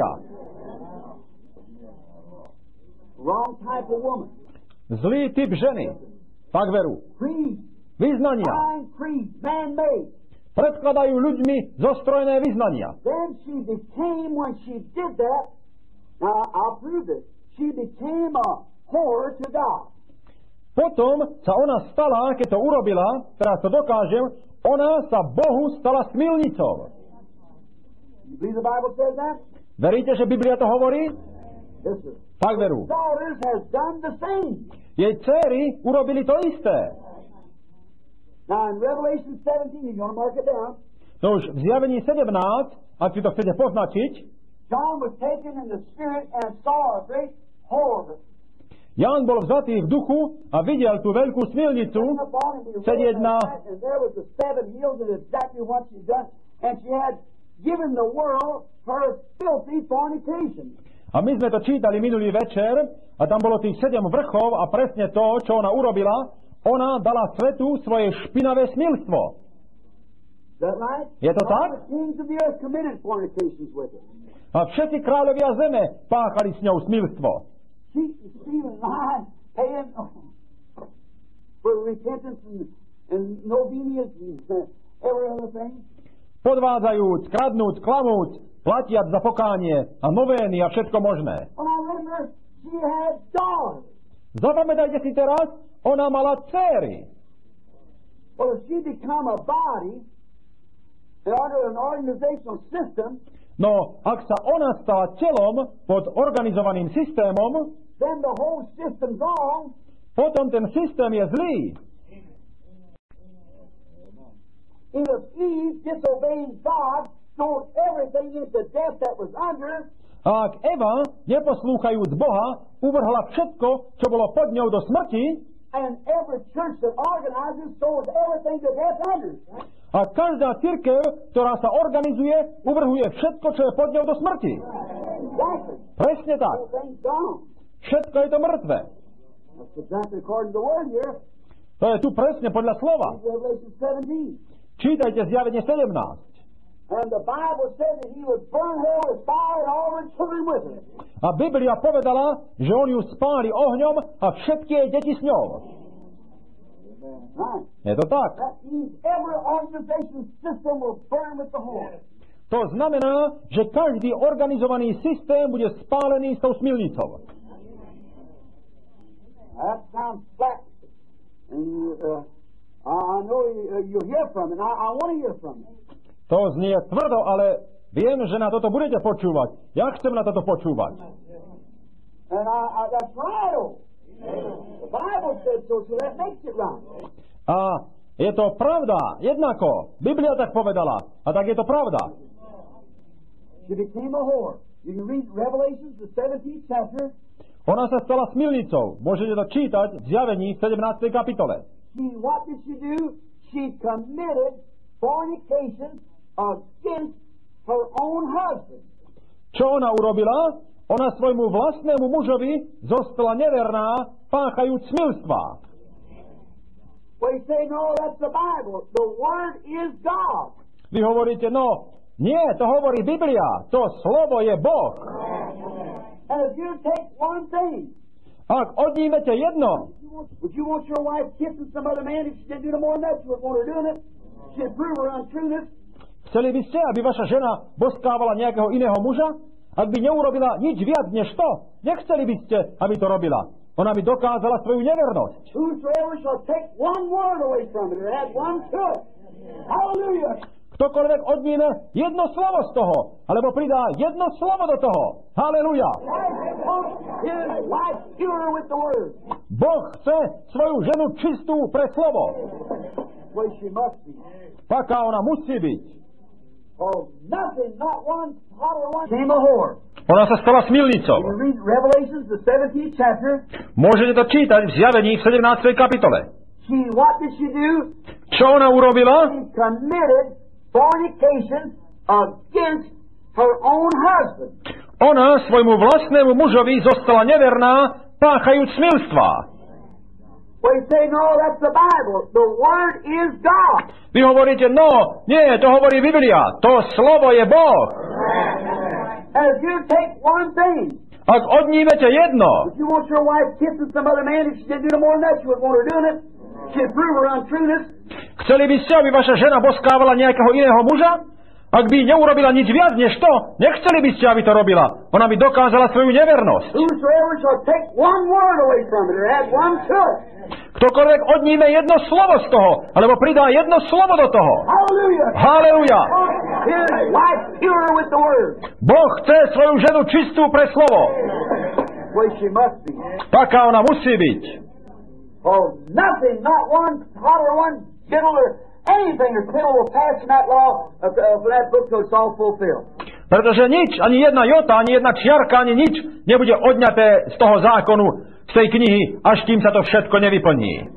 Wrong type of woman. Zlý typ ženy. Tak veru. Creed. Vyznania. Fine creed. Man-made. Predkladajú ľuďmi zostrojené vyznania. Then she became, when she did that, now I'll prove this, she became a whore to God. Potom sa ona stala, keď to urobila, teraz to dokážem, ona sa Bohu stala smilnicou. You believe the Bible says that? Veríte, že Biblia to hovorí? Yes, sir. Tak veru. Daughters has done the same. Jej dcery urobili to isté. Now in Revelation 17, you're going to mark it down. No už v Zjavení 17, ak si to chcete poznačiť, John was taken in the spirit and saw a great whore. Ján bol vzatý v duchu a videl tú veľkú smilnicu sedieť na... And there was the 7 heels and exactly what she done. And she had given the world her filthy fornication. A my sme to čítali minulý večer a tam bolo tých 7 vrchov a presne to, čo ona urobila, ona dala svetu svoje špinavé smilstvo. Right? Je to tak? A všetci kráľovia zeme páchali s ňou smilstvo. cheating, stealing, lying, paying for repentance and obedience and every other thing. Podvádzajúc, kradnúc, klamúc, platiac za pokánie a novény a všetko možné. Well, I remember she had daughters. Zapamätajte si teraz, ona mala dcéry. Well, if she become a body under an organizational system, no, ak sa ona stala telom pod organizovaným systémom, then the whole system's wrong. Potom ten systém je zlý. If Eve, disobeying God, threw everything into death that was under, a ak Eva, neposlúchajúc Boha, uvrhla všetko, čo bolo pod ňou do smrti, and every church that organizes throws everything to death under. A každá cirkev, ktorá sa organizuje, uvrhuje všetko, čo je pod ňou do smrti. Exactly. Presne tak. Všetko je to mŕtve. That's exactly according to the word here. To je tu presne podľa slova. Revelation 17. Čítajte Zjavenie 17. And the Bible said that he would burn her with fire and all her children with her. A Biblia povedala, že on ju spáli ohňom a všetky jej deti s ňou. Right. Je to tak. That means every organization system will burn with the whore. To znamená, že každý organizovaný systém bude spálený s tou smilnicou. That sounds flat. And I know you'll hear from it. I want to hear from it. To znie tvrdo, ale viem, že na toto budete počúvať. Ja chcem na toto počúvať. And that's right. The Bible said so that makes it right. A je to pravda, jednako. Biblia tak povedala. A tak je to pravda. She became a whore. You can read Revelations, the 17th chapter. Ona sa stala smilnicou. Môžete to čítať v Zjavení v 17. kapitole. What did she do? She committed fornication against her own husband. Čo ona urobila? Ona svojmu vlastnému mužovi zostala neverná, páchajúc smilstva. We say, no, that's the Bible. The Word is God. Vy hovoríte, no, nie, to hovorí Biblia. To slovo je Boh. And if you take one thing, ak odnímete jedno, would you want your wife kissing some other man? If she didn't do no more than that, you would want her doing it. She'd prove her untrueness. Chceli by ste, aby vaša žena boskávala nejakého iného muža? Ak by neurobila nič viac než to, nechceli by ste, aby to robila. Ona by dokázala svoju nevernosť. Whosoever shall take one word away from it, or add one to it. Hallelujah. Ktokoľvek odníme jedno slovo z toho, alebo pridá jedno slovo do toho. Haleluja. Boh chce svoju ženu čistú pre slovo. Taká ona musí byť. Ona sa stala smilnicou. Môžete to čítať v Zjavení v 17. kapitole. Čo ona urobila? Fornication against her own husband. Ona svojmu vlastnému mužovi zostala neverná, páchajúc smilstva. We say, no, that's the Bible. The Word is God. Vy hovoríte, no, nie, to hovorí Biblia. To slovo je Boh. And if you take one thing, ak odnímete jedno, if you want your wife kissing some other man, if she didn't do no more than that, you would want her doing it. She'd prove her untrueness. Chceli by ste, aby vaša žena boskávala nejakého iného muža? Ak by neurobila nič viac než to, nechceli by ste, aby to robila. Ona by dokázala svoju nevernosť. Ktokoľvek odníme jedno slovo z toho, alebo pridá jedno slovo do toho. Halleluja. Boh chce svoju ženu čistú pre slovo. Taká ona musí byť. Oh, nothing, not one hot or one gentle or anything or tittle will pass in that law for that book till it's all fulfilled. Pretože nič, ani jedna jota, ani jedna čiarka, ani nič nebude odňaté z toho zákonu, z tej knihy, až kým sa to všetko nevyplní.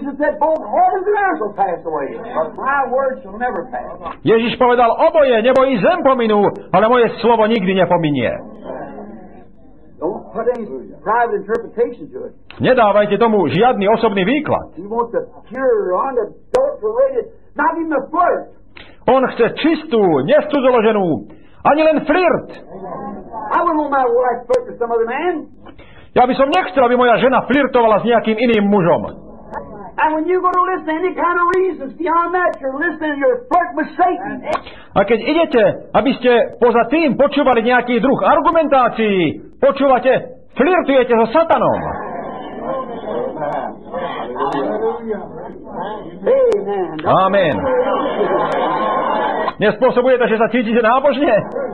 Ježiš povedal, oboje, nebo i zem pominú, ale moje slovo nikdy nepominie. Don't put any private interpretation to it. Nedávajte tomu žiadny osobný výklad. He wants a pure, unadulterated, not even a flirt. On chce čistú, nescudzoloženú, ani len flirt. I wouldn't want my wife flirt with some other man. Ja by som nechcel, aby moja žena flirtovala s nejakým iným mužom. A keď idete, aby ste poza tým počúvali nejaký druh argumentácií, počúvate, flirtujete so satanom. Amen. Nespôsobuje to, že sa cítite nábožne?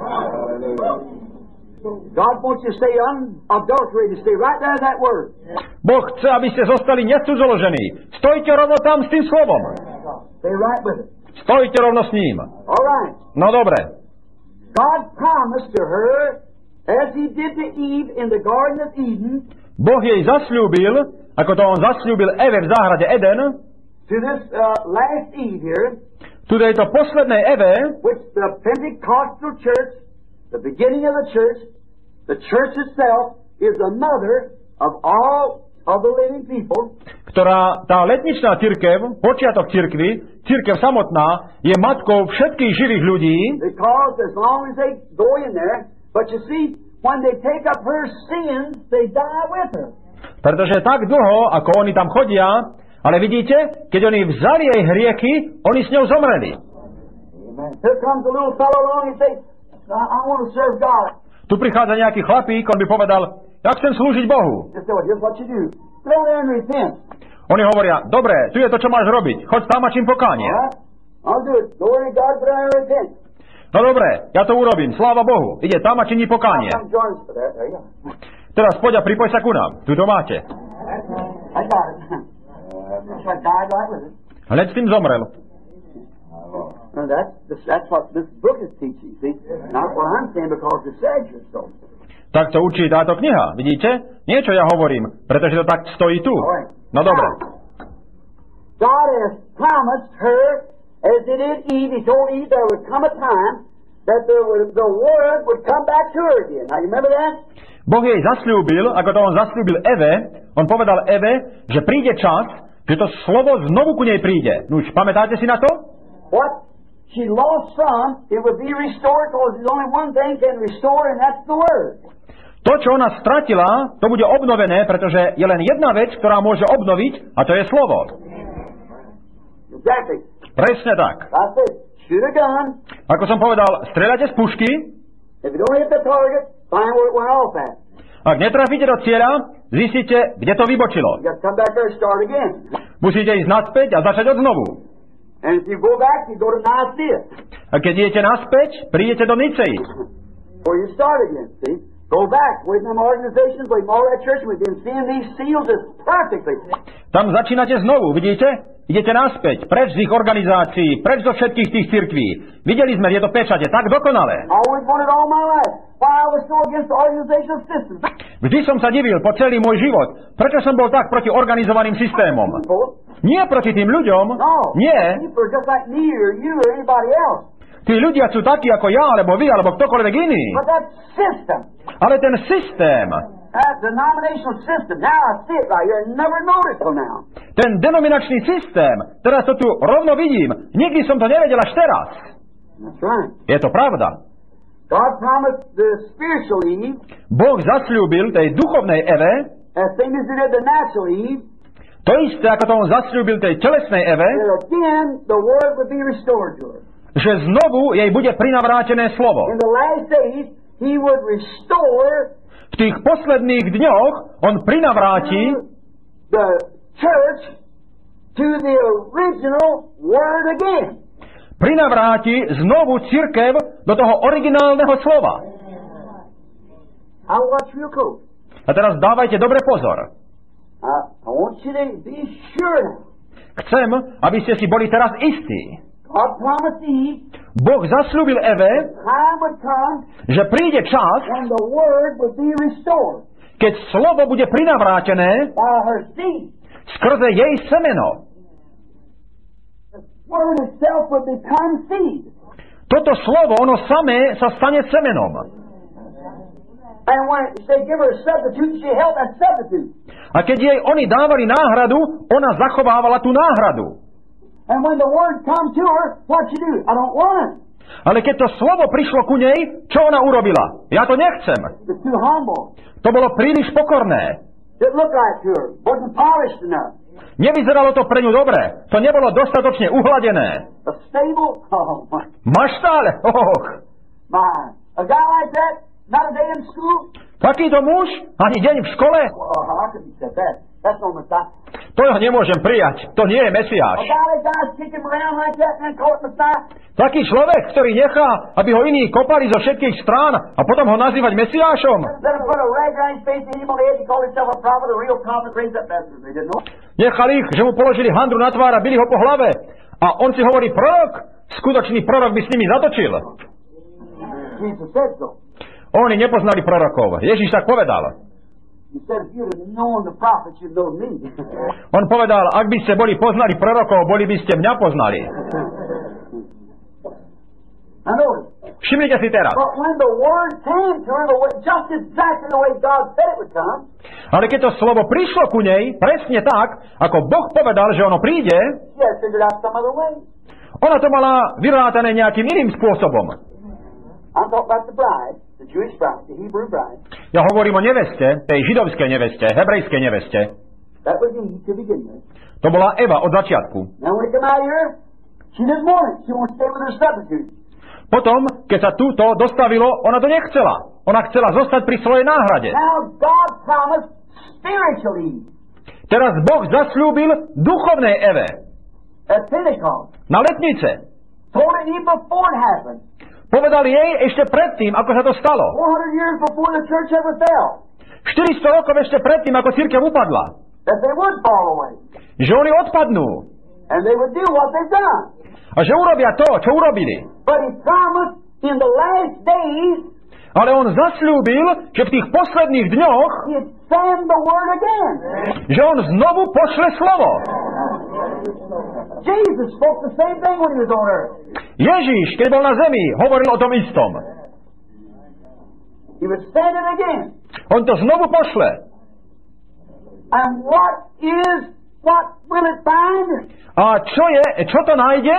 Boh chce, aby ste zostali necudzoložení. Stojte rovno tam s tým slovom. Stojte rovno s ním. No dobre. Boh jej zasľúbil, ako to on zasľúbil Eve v záhrade Eden, tu tejto poslednej Eve, the beginning of the church itself is the mother of all of the living people. Ktorá tá letničná cirkev, počiatok cirkvi, cirkev samotná, je matkou všetkých živých ľudí. Because as long as they go in there, but you see, when they take up her sins, they die with her. Pretože tak dlho, ako oni tam chodia, ale vidíte, keď oni vzali jej hriechy, oni s ňou zomreli. Here comes a little fellow along and says, I want to serve God. Tu prichádza nejaký chlapík, on by povedal, ja chcem slúžiť Bohu. Oni hovoria, dobre, tu je to, čo máš robiť. Choď tam a čím pokánie. No dobre, ja to urobím, sláva Bohu. Ide tam a činí pokánie. Teraz poď a pripoj sa ku nám. Tu to máte. Hneď s tým zomrel. No, that's what this book is teaching, see? Not what I'm saying because it says so. Tak to učí táto kniha, vidíte? Niečo ja hovorím, pretože to tak stojí tu. No dobre. God has promised her, as it did Eve, he told Eve there would come a time that the word would come back to her again. Now, you remember that? Boh jej zasľúbil, ako to on zasľúbil Eve, on povedal Eve, že príde čas, že to slovo znovu ku nej príde. No už pamätáte si na to? What she lost from, it would be restored, because there's only one thing can restore, and that's the word. To, čo ona stratila, to bude obnovené, pretože je len jedna vec, ktorá môže obnoviť, a to je slovo. Exactly. Presne tak. That's it. Shoot a gun. Ako som povedal, streľate z pušky. If you don't hit the target, find where it went off at. Ak netrafíte do cieľa, zistíte, kde to vybočilo. You got to come back there and start again. Musíte ísť naspäť a začať od znovu. And if you go back, you go to Nicaea. A keď idete naspäť, prídete do Nicei. Or you start again, see? Go back. We've them organizations, we've all that church, we've been seeing these seals as perfectly. Tam začínate znovu, vidíte? Idete naspäť, preč z ich organizácií, preč zo všetkých tých cirkví. Videli sme tieto pečate tak dokonale. Vždy som sa divil po celý môj život, prečo som bol tak proti organizovaným systémom. Nie proti tým ľuďom, nie. Tí ľudia sú takí ako ja, alebo vy, alebo ktokoľvek iný. Ale ten systém, ten denominačný systém, teraz to tu rovno vidím, nikdy som to nevedel až teraz. Je to pravda. Boh zasľúbil tej duchovnej Eve, to isté, ako to on zasľúbil tej telesnej Eve, že znovu jej bude prinavrátené slovo. V tých posledných dňoch on prinavráti prinavráti znovu cirkev do toho originálneho slova. A teraz dávajte dobre pozor. Chcem, aby ste si boli teraz istí. Boh zasľúbil Eve, že príde čas, keď slovo bude prinavrátené skrze jej semeno. Toto slovo, ono samé sa stane semenom. A keď jej oni dávali náhradu, ona zachovávala tú náhradu. Ale keď to slovo prišlo ku nej, čo ona urobila? Ja to nechcem. To bolo príliš pokorné. Nevyzeralo to pre ňu dobre. To nebolo dostatočne uhladené. Maštáľ? Takýto muž? Ani deň v škole? To ja nemôžem prijať. To nie je Mesiáš. Taký človek, ktorý nechá, aby ho iní kopali zo všetkých strán a potom ho nazývať Mesiášom. Nechal ich, že mu položili handru na tvár a bili ho po hlave. A on si hovorí prorok. Skutočný prorok by s nimi zatočil. Oni nepoznali prorokov. Ježiš tak povedal. On povedal, ak by ste boli poznali prorokov, boli by ste mňa poznali. Všimnite si teraz. Ale keď to slovo prišlo ku nej, presne tak, ako Boh povedal, že ono príde, ona to mala vyrátané nejakým iným spôsobom. Ja hovorím o neveste, tej židovskej neveste, hebrejskej neveste. To bola Eva od začiatku. Potom, keď sa túto dostavilo, ona to nechcela. Ona chcela zostať pri svojej náhrade. Teraz Boh zasľúbil duchovnej Eve. Na letnice. Povedal jej ešte predtým, ako sa to stalo. 400 rokov ešte predtým, ako cirkev upadla. Že oni odpadnú. A že urobia to, čo urobili. Ale on zasľúbil, že v tých posledných dňoch, že on znovu pošle slovo. Ježiš, keď bol na zemi, hovoril o tom istom. On to znovu pošle. A čo to nájde?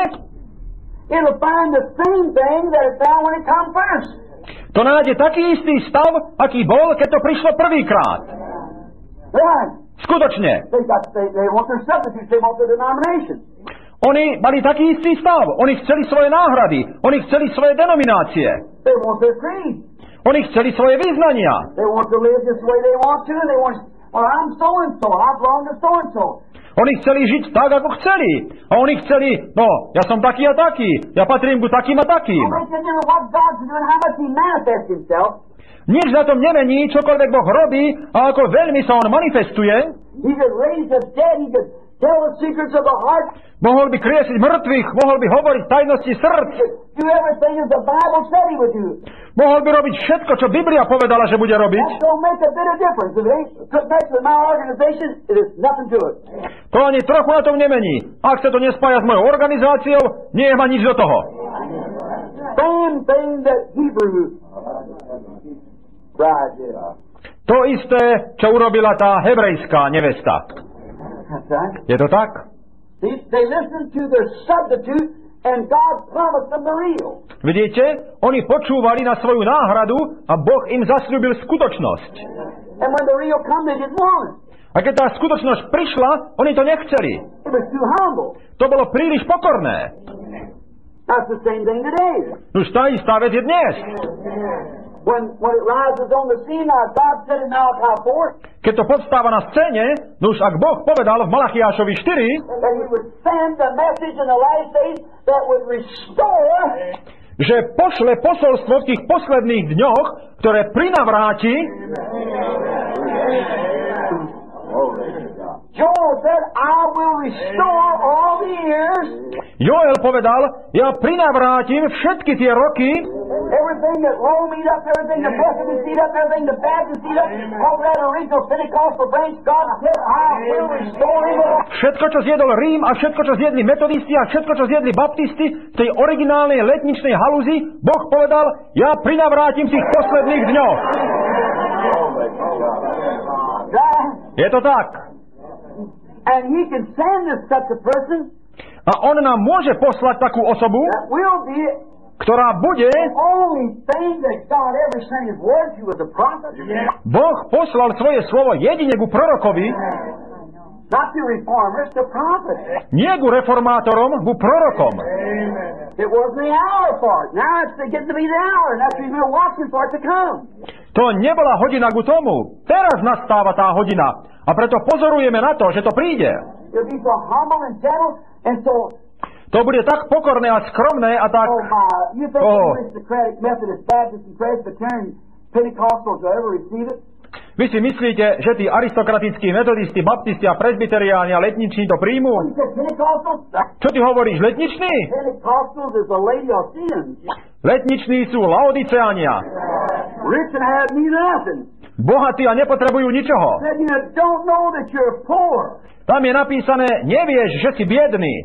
To nájde taký istý stav, aký bol, keď to prišlo prvýkrát. Skutočne. Oni mali taký istý stav. Oni chceli svoje náhrady. Oni chceli svoje denominácie. Oni chceli svoje vyznania. Oni chceli žiť tak, ako chceli. A oni chceli, ja som taký a taký. Ja patrím ku takým a takým. Nič na tom nemení, čokoľvek Boh robí a ako veľmi sa on manifestuje. Mohol by kriesiť mŕtvych, mohol by hovoriť tajnosti srdc. Mohol by robiť všetko, čo Biblia povedala, že bude robiť. To ani trochu na tom nemení. Ak sa to nespája s mojou organizáciou, nie má nič do toho. To isté, čo urobila tá hebrejská nevesta. Je to tak? Vidíte, oni počúvali na svoju náhradu a Boh im zasľúbil skutočnosť. A keď tá skutočnosť prišla, oni to nechceli. To bolo príliš pokorné. Už tá istá vec je dnes. Keď to povstáva na scéne, už ak Boh povedal v Malachiášovi 4, že pošle posolstvo v tých posledných dňoch, ktoré prinavráti, Joel povedal, ja prinavrátim všetky tie roky, všetko, čo zjedol Rím a všetko, čo zjedli metodisti a všetko, čo zjedli baptisti v tej originálnej letničnej halúzi, Boh povedal, ja prinavrátim v tých posledných dňoch. Je to tak. A on nám môže poslať takú osobu, ktorá bude... Boh poslal svoje slovo jedine ku prorokovi, nie ku reformátorom, ku prorokom. To nebola hodina ku tomu. Teraz nastáva tá hodina. A preto pozorujeme na to, že to príde. To bude tak pokorné a skromné a tak... Vy si myslíte, že tí aristokratickí metodisti, baptisti a presbyteriáni a letniční to príjmu? Čo ty hovoríš, letniční? Letniční sú Laodiceánia. Bohatí a nepotrebujú ničoho. Tam je napísané, nevieš, že si biedný.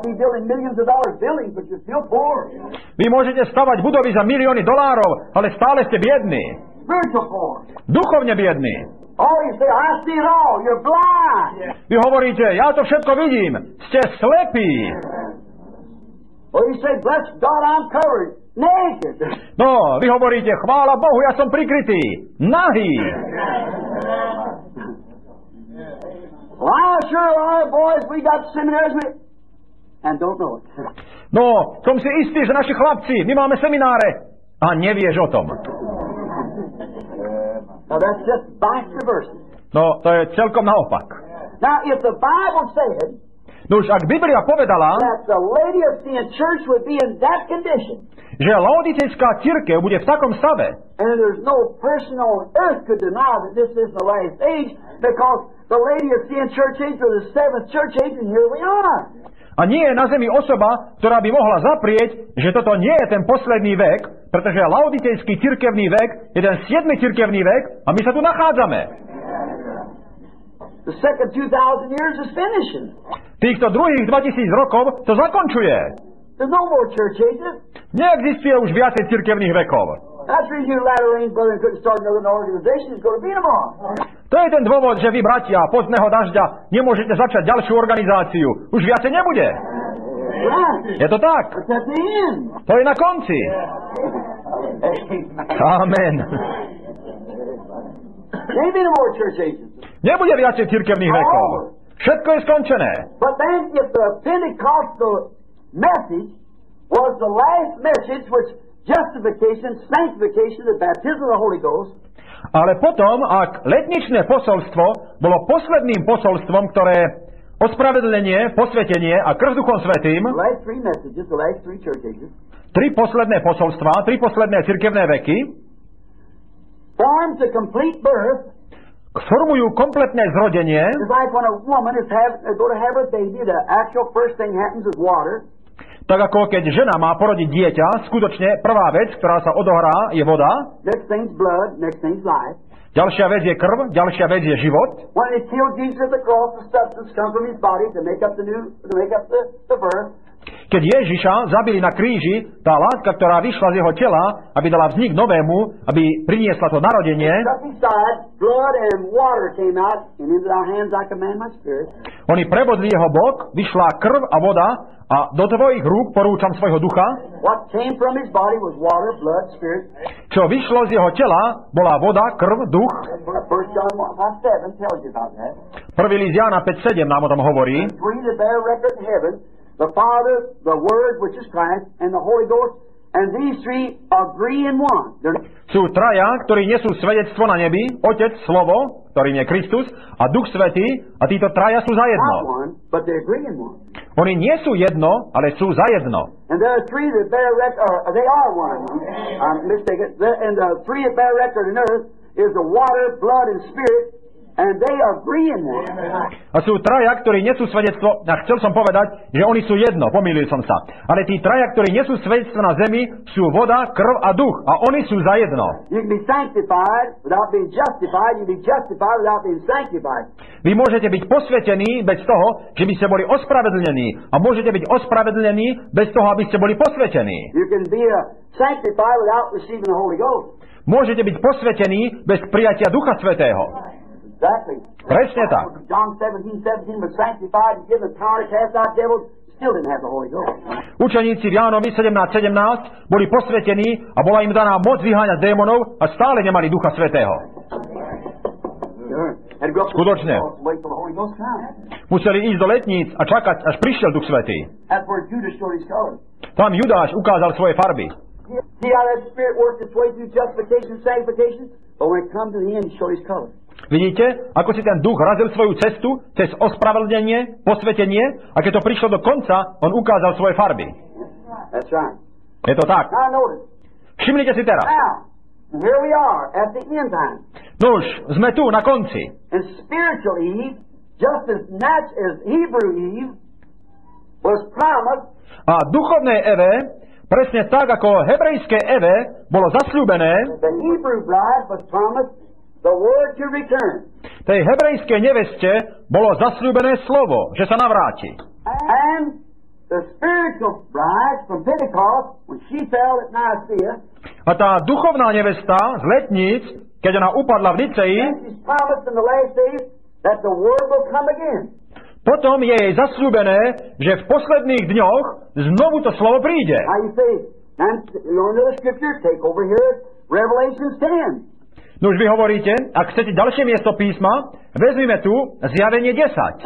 Vy môžete stavať budovy za milióny dolárov, ale stále ste biední. Duchovne biední. Vy hovoríte, ja to všetko vidím. Ste slepí. No, vy hovoríte, chvála Bohu, ja som prikrytý. Nahý. No, som si istý, že naši chlapci, my máme semináre a nevieš o tom. No, to je celkom naopak. No už ak Biblia povedala, že Laodicejská cirkev bude v takom stave, a nie je na zemi osoba, ktorá by mohla zaprieť, že toto nie je ten posledný vek, pretože Laodicejský cirkevný vek je ten 7. cirkevný vek a my sa tu nachádzame. Týchto druhých 2000 rokov to zakončuje. Neexistuje už viacej cirkevných vekov. To je ten dôvod, že vy, bratia, pozdného dažďa nemôžete začať ďalšiu organizáciu. Už viacej nebude. Je to tak? To je na konci. Amen. Nebude viacej cirkevných vekov. Všetko je skončené. Message was the last message which justification, sanctification, the baptism of the Holy Ghost. Ale potom, ak letničné posolstvo bolo posledným posolstvom, ktoré ospravedlenie, posvetenie a krst Duchom Svätým, tri posledné posolstvá, tri posledné cirkevné veky, forms a complete birth. Formujú kompletné zrodenie. Tak ako keď žena má porodiť dieťa, skutočne prvá vec, ktorá sa odohrá, je voda. Ďalšia vec je krv, ďalšia vec je život. Keď Ježiša zabili na kríži, tá látka, ktorá vyšla z jeho tela, aby dala vznik novému, aby priniesla to narodenie, oni prebodli jeho bok, vyšla krv a voda a do tvojich rúk porúčam svojho ducha. Čo vyšlo z jeho tela, bola voda, krv, duch. 1. list Jána 5:7 nám o tom hovorí. The Father, the Word, which is Christ, and the Holy Ghost, and these three agree in one. Sú traja, ktorí nesú svedectvo na nebi, Otec, Slovo, ktorým je Kristus, a Duch Svätý, a títo traja sú za jedno. Oni nie sú jedno, ale sú za jedno. And there are three that bear record, they are one. I'm mistaken. And the three that bear record on earth is the water, blood, and spirit. And they agree in one. A sú traja, ktorí nesú svedectvo, a chcel som povedať, že oni sú jedno, pomýlil som sa. Ale tí traja, ktorí nesú svedectvo na zemi, sú voda, krv a duch. A oni sú za jedno. Vy môžete byť posvetení bez toho, že by ste boli ospravedlnení. A môžete byť ospravedlení bez toho, aby ste boli posvetení. Môžete byť posvetení bez prijatia Ducha Svätého. Presne tak. still didn't have the Holy Ghost. Učeníci v Jánovi 17:17 boli posvetení a bola im daná moc vyháňať démonov a stále nemali Ducha Svätého. Skutočne. Museli ísť do letníc a čakať, až prišiel Duch Svätý. Tam Judáš ukázal svoje farby. Vidíte, ako si ten duch razil svoju cestu cez ospravedlnenie, posvetenie, a keď to prišlo do konca, on ukázal svoje farby. Je to tak. Všimnite si teraz. Here we are at the end time. Nuž, sme tu na konci. And spiritual Eve, just as Hebrew Eve was promised. A duchovnej Eve, presne tak ako hebrejské Eve bolo zasľúbené, the Hebrew bride was promised the word to return. Tej hebrejskej neveste bolo zasľúbené slovo, že sa navráti. And the spiritual bride from Pentecost, when she fell at Nicaea, a tá duchovná nevesta z letníc, keď ona upadla v Nicei, potom je jej zasľúbené, že v posledných dňoch znovu to slovo príde. No už vy hovoríte, ak chcete ďalšie miesto písma, vezmime tu Zjavenie 10.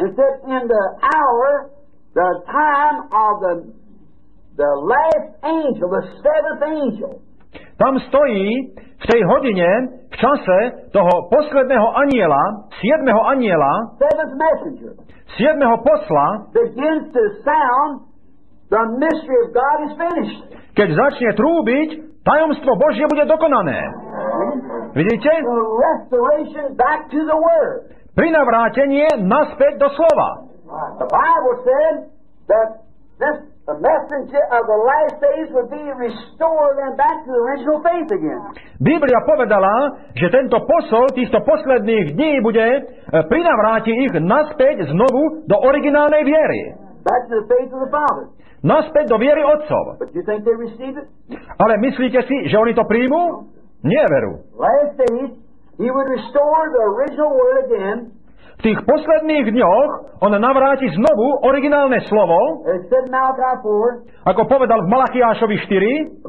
The time of the last angel, the seventh angel. Tam stojí v tej hodine, v čase toho posledného anjela, 7. anjela, 7. posla, begins to sound, the mystery of God is finished. Keď začne trúbiť, tajomstvo Božie bude dokonané. Vidíte? The restoration back to the word. Prinavrátenie naspäť do slova. The Bible said that the messenger of the last days would be restored and back to the original faith again. Biblia povedala, že tento posol týchto posledných dní bude prinavráti ich naspäť znovu do originálnej viery. Back to the faith of the Father. Naspäť do viery otcov. But you think they receive it? Ale myslíte si, že oni to príjmú? Nie veru. Last days, he would restore the original word again. V tých posledných dňoch on navráti znovu originálne slovo, ako povedal v Malachiášovi 4,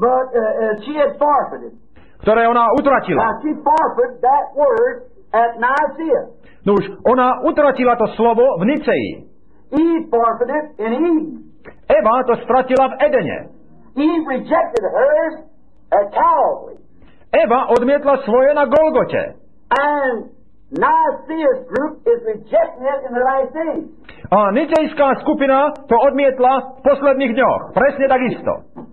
ktoré ona utratila. Nuž, ona utratila to slovo v Nicei. Eva to stratila v Edene. Eva odmietla svoje na Golgote. Nicaea's group is rejecting it in the last days. A nicejská skupina to odmietla v posledných dňoch. Presne takisto.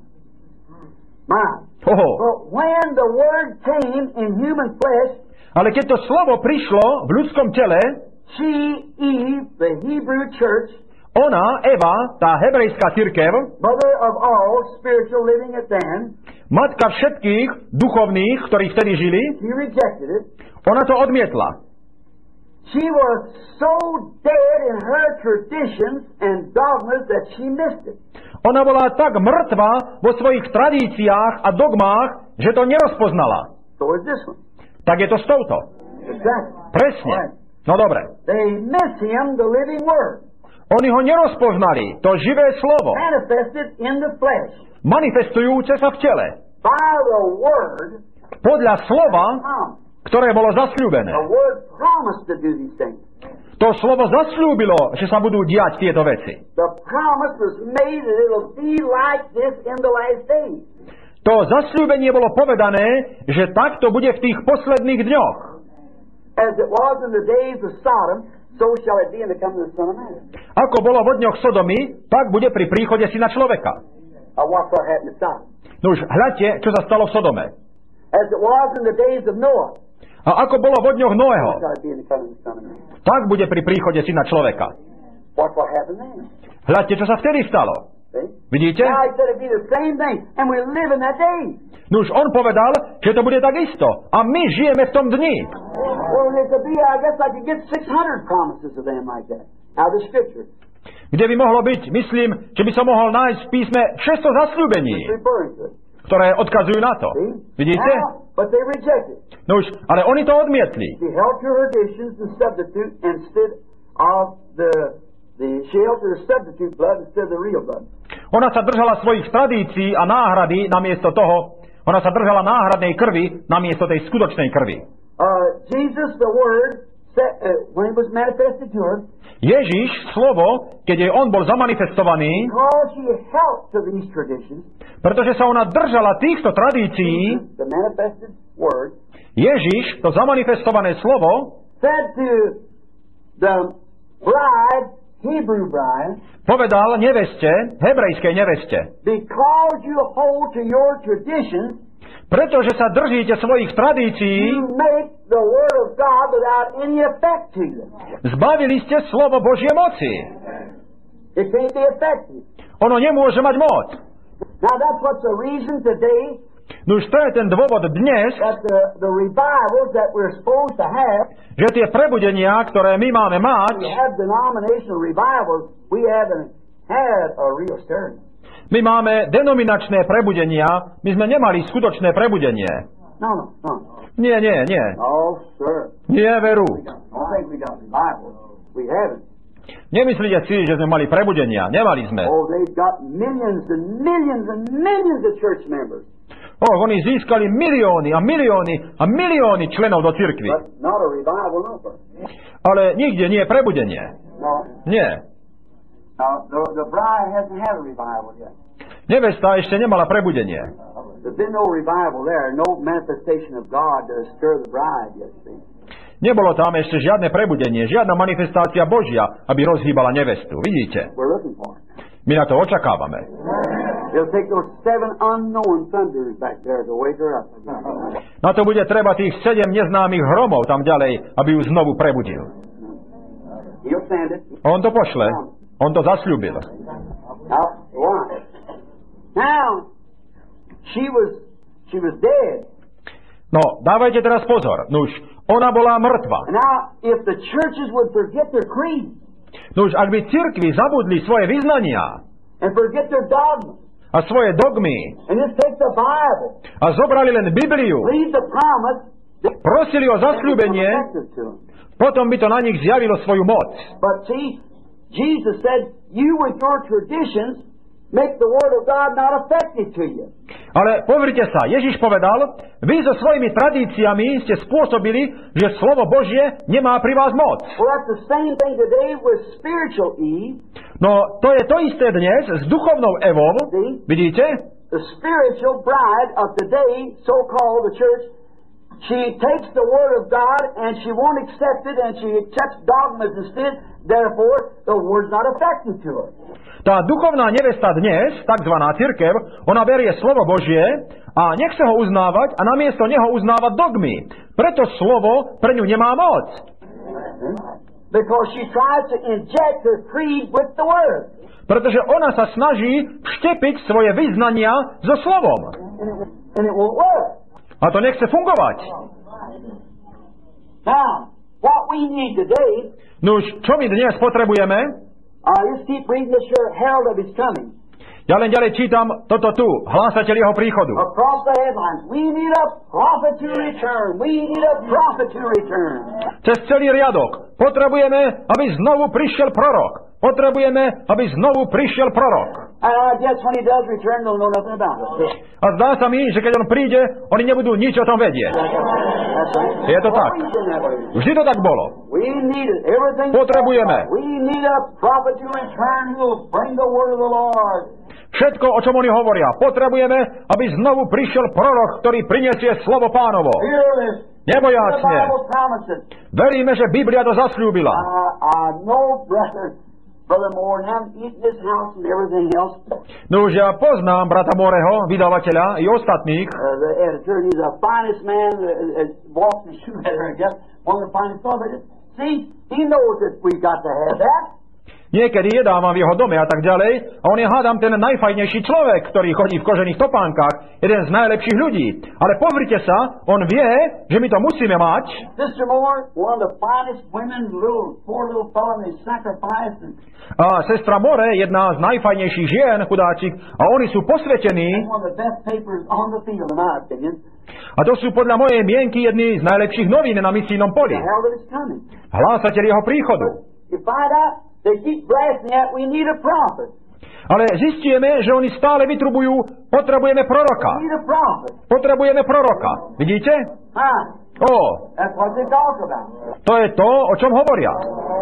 But when the word came in human flesh, ale keď to slovo prišlo v ľudskom tele, she, Eve, the Hebrew church, ona, Eva, tá hebrejská cirkev, mother of all spiritual living at then, matka všetkých duchovných, ktorí vtedy žili, she rejected it. Ona to odmietla. She was so dead in her traditions and dogmas that she missed it. Ona bola tak mŕtva vo svojich tradíciách a dogmách, že to nerozpoznala. So is this one. Tak je to s touto. Exactly. Presne. No dobre. They miss him, the living word. Oni ho nerozpoznali, to živé slovo. Manifested in the flesh. Manifestujúce sa v tele. By the word. Podľa slova, ktoré bolo zasľúbené. To slovo zasľúbilo, že sa budú diať tieto veci. To zasľúbenie bolo povedané, že takto bude v tých posledných dňoch. Ako bolo vo dňoch Sodomy, tak bude pri príchode Syna človeka. Nuž, hľadte, čo sa stalo v Sodome. A ako bolo vo dňoch Noého, tak bude pri príchode Syna človeka. Hľadte, čo sa vtedy stalo. Vidíte? Nuž, on povedal, že to bude takisto. A my žijeme v tom dni. Kde by mohlo byť, myslím, že by som mohol nájsť v písme 600 zasľúbení, ktoré odkazujú na to. Vidíte? Nuž, ale oni to odmietli. She held to the substitute blood instead of the real blood. Ona sa držala svojich tradícií a náhrady namiesto toho. Ona sa držala náhradnej krvi namiesto tej skutočnej krvi. Jesus, the Word, said, when it was manifested to her, Ježiš, slovo, keď jej on bol zamanifestovaný, because she held to these traditions, pretože sa ona držala týchto tradícií, the manifested Word, Ježiš, to zamanifestované slovo, said to the bride, Hebrew bride, povedal neveste, hebrejskej neveste, because you hold to your traditions, pretože sa držíte svojich tradícií, you make the Word of God without any effect to you. zbavili ste slovo Božie moci. It can't be effective. Ono nemôže mať moc. Now that's what's the reason today Nuž to je ten dôvod dnes, that the revivals that we're supposed to have, že tie prebudenia, ktoré my máme mať, we have denominational revivals, we haven't had a real stirring. my máme denominačné prebudenia, my sme nemali skutočné prebudenie. No. Nie. Oh, sir. Nie, veru. I don't think we got revivals. We haven't. Nemyslíte si, že sme mali prebudenia. Nemali sme. Oh, they've got millions and millions and millions of church members. Oni získali milióny a milióny a milióny členov do cirkvi. But not a revival, no, sir. Ale nikde nie je prebudenie. No. Nie. Now, the bride hasn't had a revival yet. Nevesta ešte nemala prebudenie. There's been no revival there, no manifestation of God to stir the bride yet, see. Nebolo tam ešte žiadne prebudenie, žiadna manifestácia Božia, aby rozhýbala nevestu. Vidíte? We're looking for it. My na to očakávame. It'll take those 7 unknown thunders back there to wake her up. Na to bude treba tých 7 neznámych hromov tam ďalej, aby ju znovu prebudil. He'll send it. On to pošle. On to zasľúbil. Now, she was dead. No, dávajte teraz pozor. Nuž, ona bola mŕtva. Now, if the churches would forget their creed, Nuž, ak by cirkvi zabudli svoje vyznania and forget their dogmas, a svoje dogmy and just take the Bible, a zobrali len Bibliu, read the promise, prosili o zasľúbenie, potom by to na nich zjavilo svoju moc. But see, Jesus said, you with your traditions make the Word of God not effective to you. Ale pozrite sa, Ježiš povedal, vy so svojimi tradíciami ste spôsobili, že slovo Božie nemá pri vás moc. Well, that's the same thing today with spiritual Eve. No, to je to isté dnes s duchovnou Evou. Vidíte? The spiritual bride of today, so-called the church, she takes the Word of God and she won't accept it and she accepts dogmas instead. Therefore, the Word's not effective to her. Tá duchovná nevesta dnes, takzvaná cirkev, ona berie slovo Božie a nechce ho uznávať a namiesto neho uznáva dogmy. Preto slovo pre ňu nemá moc. Because she tries to inject her creed with the Word. Pretože ona sa snaží vštepiť svoje vyznania so slovom. And it won't work. A to nechce fungovať. Now, what we need today, Nuž, čo my dnes potrebujeme? just keep reading this here herald of His coming. Ja len ďalej čítam toto tu, hlásateľ jeho príchodu. Across the headlines, we need a prophet to return. We need a prophet to return. Cez celý riadok. Potrebujeme, aby znovu prišiel prorok. Potrebujeme, aby znovu prišiel prorok. And I guess when he does return, they'll know nothing about it. A zdá sa mi, že keď on príde, oni nebudú nič o tom vedieť. Je to tak. Vždy to tak bolo. We need it. Everything. Potrebujeme. We need a prophet to return who will bring the word of the Lord. Všetko, o čom oni hovoria. Potrebujeme, aby znovu prišiel prorok, ktorý prinesie slovo Pánovo. Nebojácne. Veríme, že Biblia to zasľúbila. I know, Brother Moore, and I'm eating this house and everything else. No už ja poznám brata Moreho, vydavateľa i ostatných. The editor, he's the finest man walks the shoe leather, I guess. One of the finest fellows. See, he knows that we've got to have that. Niekedy jedávam v jeho dome a tak ďalej a on je hádam ten najfajnejší človek, ktorý chodí v kožených topánkach, jeden z najlepších ľudí. Ale pozrite sa, on vie, že my to musíme mať. Sister Moore, one of the finest women, poor little fellow, they sacrificed. A sestra More, jedna z najfajnejších žien, chudáčik, a oni sú posvetení. A to sú podľa mojej mienky jedni z najlepších novín na misijnom poli. Hlásateľ jeho príchodu. they keep blasting that we need a prophet. Ale zistíme, že oni stále vytrubujú, potrebujeme proroka. We need a prophet. Potrebujeme proroka. Vidíte? That's what they talk about. To je to, o čom hovoria.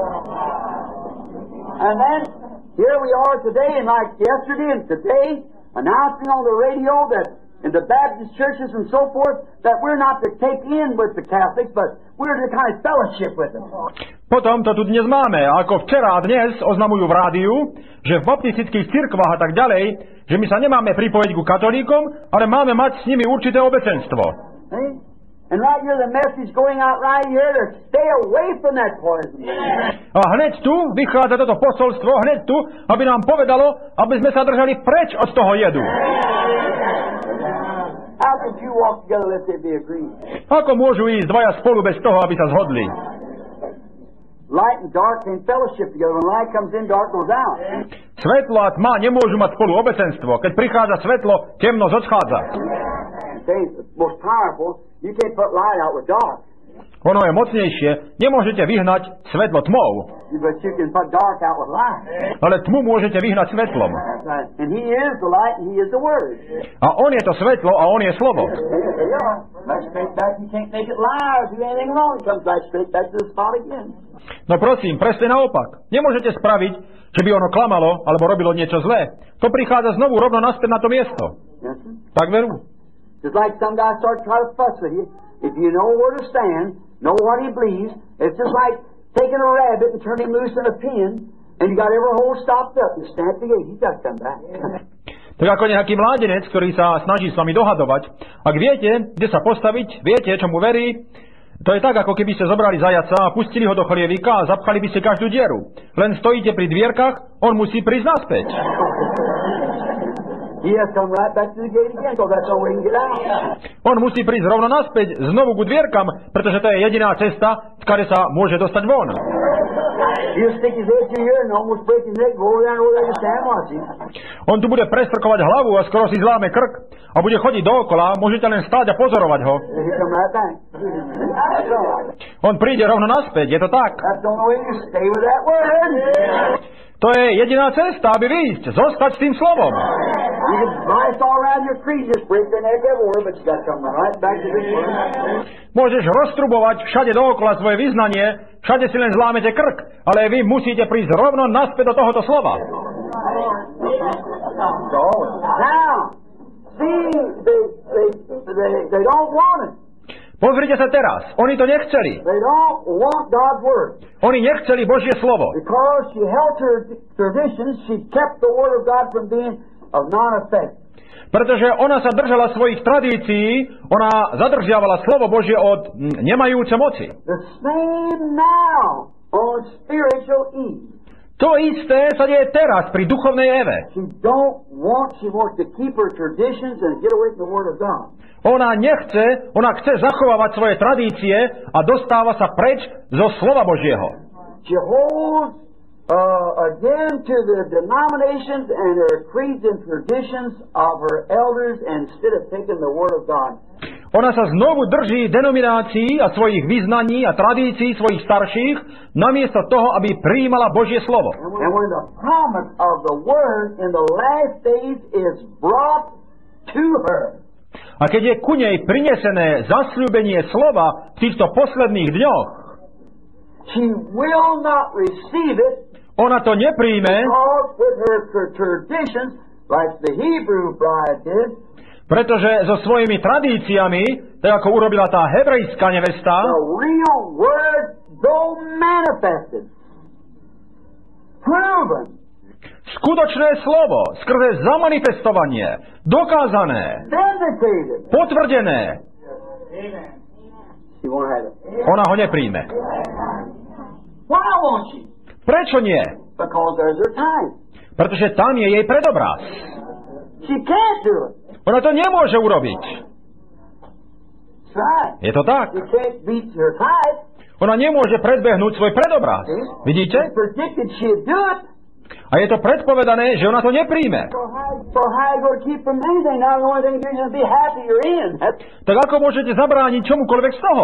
And then here we are today, and like yesterday and today, announcing on the radio that in the Baptist churches and so forth, that we're not to take in with the Catholics, but we're to kind of fellowship with them. Potom to tu dnes máme, ako včera a dnes oznamujú v rádiu, že v baptistických cirkvách a tak ďalej, že my sa nemáme pripojiť ku katolíkom, ale máme mať s nimi určité obecenstvo. Hey? And right here the message going out right here to stay away from that poison. A hneď tu vychádza toto posolstvo, hneď tu, aby nám povedalo, aby sme sa držali preč od toho jedu. How could you walk together unless they be agreed? Ako môžu ísť dvaja spolu bez toho, aby sa zhodli? Light and dark can't fellowship together. When light comes in, dark goes out. Svetlo a tma nemôžu mať spolu obecenstvo. Keď prichádza svetlo, temnosť odchádza. It's most powerful. You can't put light out with dark. Ono je mocnejšie. Nemôžete vyhnať svetlo tmou. But you can put dark out with light. Ale tmu môžete vyhnať svetlom. And He is the light and He is the Word. A On je to svetlo a On je slovo. Right straight back, you can't make it lie or do anything wrong. It comes right straight back to the spot again. No prosím, presne naopak. Nemôžete spraviť, že by ono klamalo alebo robilo niečo zlé. To prichádza znovu rovno naspäť na to miesto. Yes, Tak veru. Just like some guys start trying to fuss with you. If you know where to stand, know what he believes, it's just like taking a rabbit and turning him loose in a pen, and you got every hole stopped up. You stand at the gate, he's got to come back. Tak ako nejaký mládenec, ktorý sa snaží s vami dohadovať. Ak viete, kde sa postaviť, viete, čomu verí, to je tak, ako keby ste zobrali zajaca a pustili ho do chlievika a zapchali by ste každú dieru. Len stojíte pri dvierkach, on musí prísť naspäť. On musí prísť rovno naspäť, znovu ku dvierkam, pretože to je jediná cesta, skade sa môže dostať von. On tu bude prestrkovať hlavu a skoro si zláme krk a bude chodiť dookola, môžete len stáť a pozorovať ho. On príde rovno naspäť, je to tak? To je jediná cesta, aby vyjsť, zostať s tým slovom. Môžeš roztrubovať všade dookola svoje vyznanie, všade si len zlámete krk, ale vy musíte prísť rovno naspäť do tohoto slova. Pozrite sa teraz, oni to nechceli. Oni nechceli Božie slovo. Pretože ona sa držala svojich tradícií, ona zadržiavala slovo Božie od nemajúce moci. To isté sa deje teraz pri duchovnej Eve. Ona chce zachovávať svoje tradície a dostáva sa preč zo slova Božieho. Again to the denominations and her creeds and traditions of her elders instead of taking the word of God. Ona sa znovu drží denominácií a svojich vyznaní a tradícií svojich starších, namiesto toho, aby prijímala Božie slovo. And when the promise of the word in the last days is brought to her. A keď je ku nej prinesené zasľúbenie slova v týchto posledných dňoch, she will not receive it. Ona to nepríjme, pretože so svojimi tradíciami, tak ako urobila tá hebrejská nevesta, skutočné slovo, skrze zamanifestovanie, dokázané, potvrdené, ona ho nepríjme. Prečo nie? Pretože tam je jej predobraz. Ona to nemôže urobiť. Je to tak? Ona nemôže predbehnúť svoj predobraz. Vidíte? A je to predpovedané, že ona to nepríjme. Tak ako môžete zabrániť čomukoľvek z toho?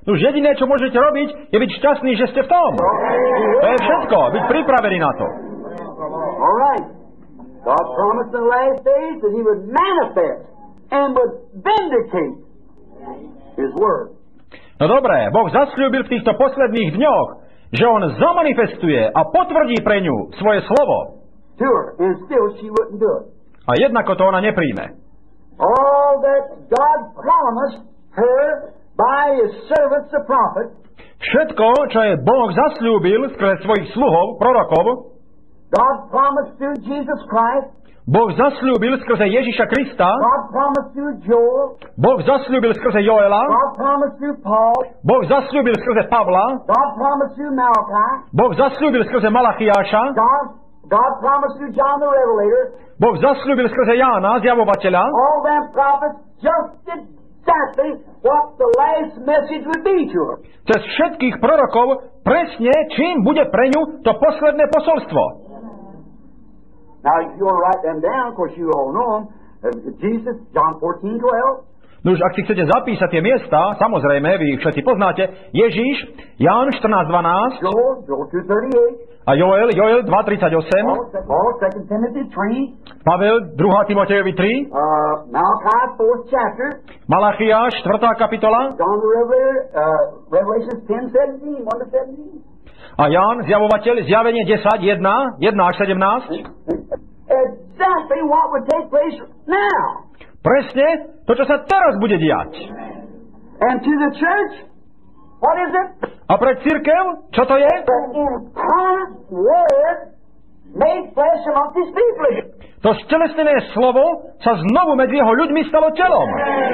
Už jediné, čo môžete robiť, je byť šťastný, že ste v tom. To je všetko, byť pripravený na to. All right. God promised in the last days that He would manifest and would vindicate His word. No dobré, Boh zasľúbil v týchto posledných dňoch, že On zamanifestuje a potvrdí pre ňu svoje slovo. To her, and still she wouldn't do it. A jednako to ona nepríjme. All that God promised her by His servants the prophets, všetko, čo je Boh zasľúbil skrze svojich sluhov, prorokov, God promised through Jesus Christ, Boh zasľúbil skrze Ježiša Krista, God promised through Joel, Boh zasľúbil skrze Joela, God promised through Paul, Boh zasľúbil skrze Pavla, God promised through Malachi, Boh zasľúbil skrze Malachiáša, God promised through John the Revelator. Boh zasľúbil skrze Jána, zjavovateľa. All them prophets just exactly what the last message would be to her. Cez všetkých prorokov presne, čím bude pre ňu to posledné posolstvo. Now, if you want to write them down, of course you all know them. Jesus, John 14:12. No už ak si chcete zapísať tie miesta, samozrejme, vy ich všetci poznáte, Ježíš, Ján 14:12, Joel 2:38. a Joel 2:38, Paul 2 Timothy 3. Pavel 2. Timotejovi 3, Malachi 4th chapter. Malachiáš 4. kapitola John the Revelator, Revelation 10:17, 1-17. a Ján, zjavovateľ, zjavenie 10:1 až 17. Exactly what would take place now. Presne to, čo sa teraz bude diať. And to the church, what is it? A pre cirkev, čo to je? The incarnate Word made flesh amongst His people. To stelesnené slovo sa znovu medzi jeho ľuďmi stalo telom.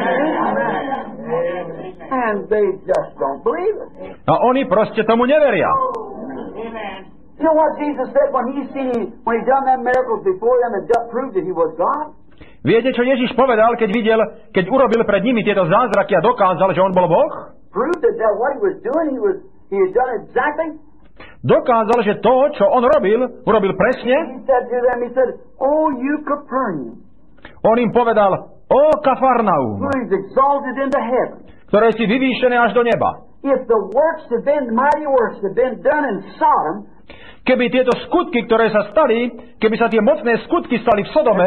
And they just don't believe it. A oni proste tomu neveria. You know what Jesus said when He done them miracles before them and proved that He was God? Viete, čo Ježiš povedal, keď urobil pred nimi tieto zázraky a dokázal, že on bol Boh? Proved that what He was doing, He had done exactly. Dokázal, že to, čo on urobil presne. He said to them, He said, "Oh, you Capernaum." On im povedal, o Kafarnaum, Who is exalted into heaven. ktoré si vyvýšené až do neba. If the mighty works had been done in Sodom, keby tieto skutky, ktoré sa stali, keby sa tie mocné skutky stali v Sodome,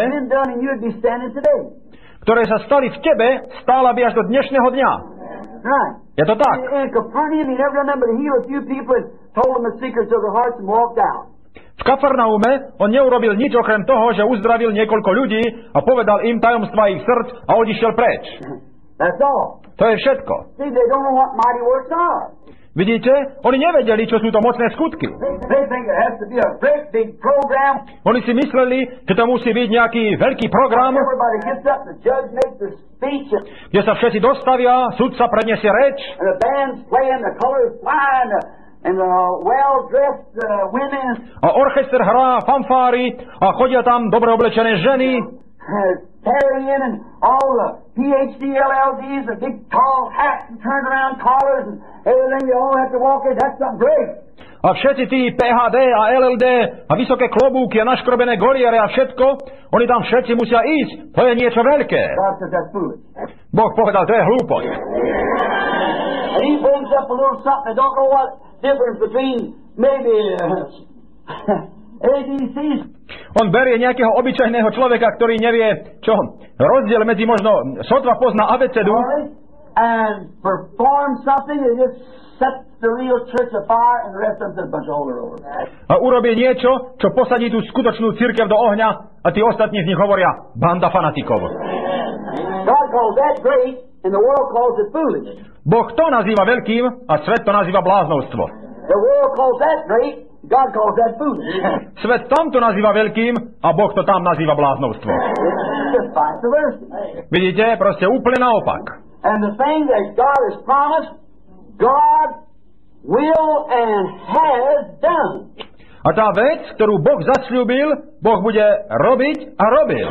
ktoré sa stali v tebe, stála by až do dnešného dňa. Right. Je to tak. In Capernaum, he never remembered to heal a few people and told them the secrets of their hearts and walked out. V Kafarnaume on neurobil nič okrem toho, že uzdravil niekoľko ľudí a povedal im tajomstvá ich srdc a odišiel preč. That's all. To je všetko. See, they don't know what mighty works are. Vidíte? Oni nevedeli, čo sú to mocné skutky. They think it has to be a great big program. Oni si mysleli, že to musí byť nejaký veľký program, Everybody gets up, the judge makes the speech, kde sa všetci dostavia, sudca predniesie reč, and the band's playing, the colors flying, and the well-dressed women. a orchester hrá fanfári a chodia tam dobre oblečené ženy, carrying in and all the PhD LLDs, the big tall hats and turned around collars and everything, they all have to walk in. That's something great. a všetci tí PhD a LLD a vysoké klobúky a naškrobené goliere a všetko, oni tam všetci musia ísť. To je niečo veľké. God says that's foolish. Boh povedal, to je hlúposť. And he brings up a little something. I don't know what difference between maybe ABCs. On berie nejakého obyčajného človeka, ktorý nevie, čo rozdiel medzi možno sotva pozná abecedu, and perform something that just sets the real church afire and the rest of them a bunch of older over. a urobí niečo, čo posadí tú skutočnú cirkev do ohňa a tí ostatní z nich hovoria banda fanatikov. God calls that great and the world calls it foolish. Boh to nazýva veľkým a svet to nazýva bláznovstvo. The world calls that great, God calls that foolish. Svet tam to nazýva veľkým a Boh to tam nazýva bláznovstvo. Just vice versa. Vidíte, proste úplne naopak. And the thing that God has promised, God will and has done. A tá vec, ktorú Boh zasľúbil, Boh bude robiť a robil.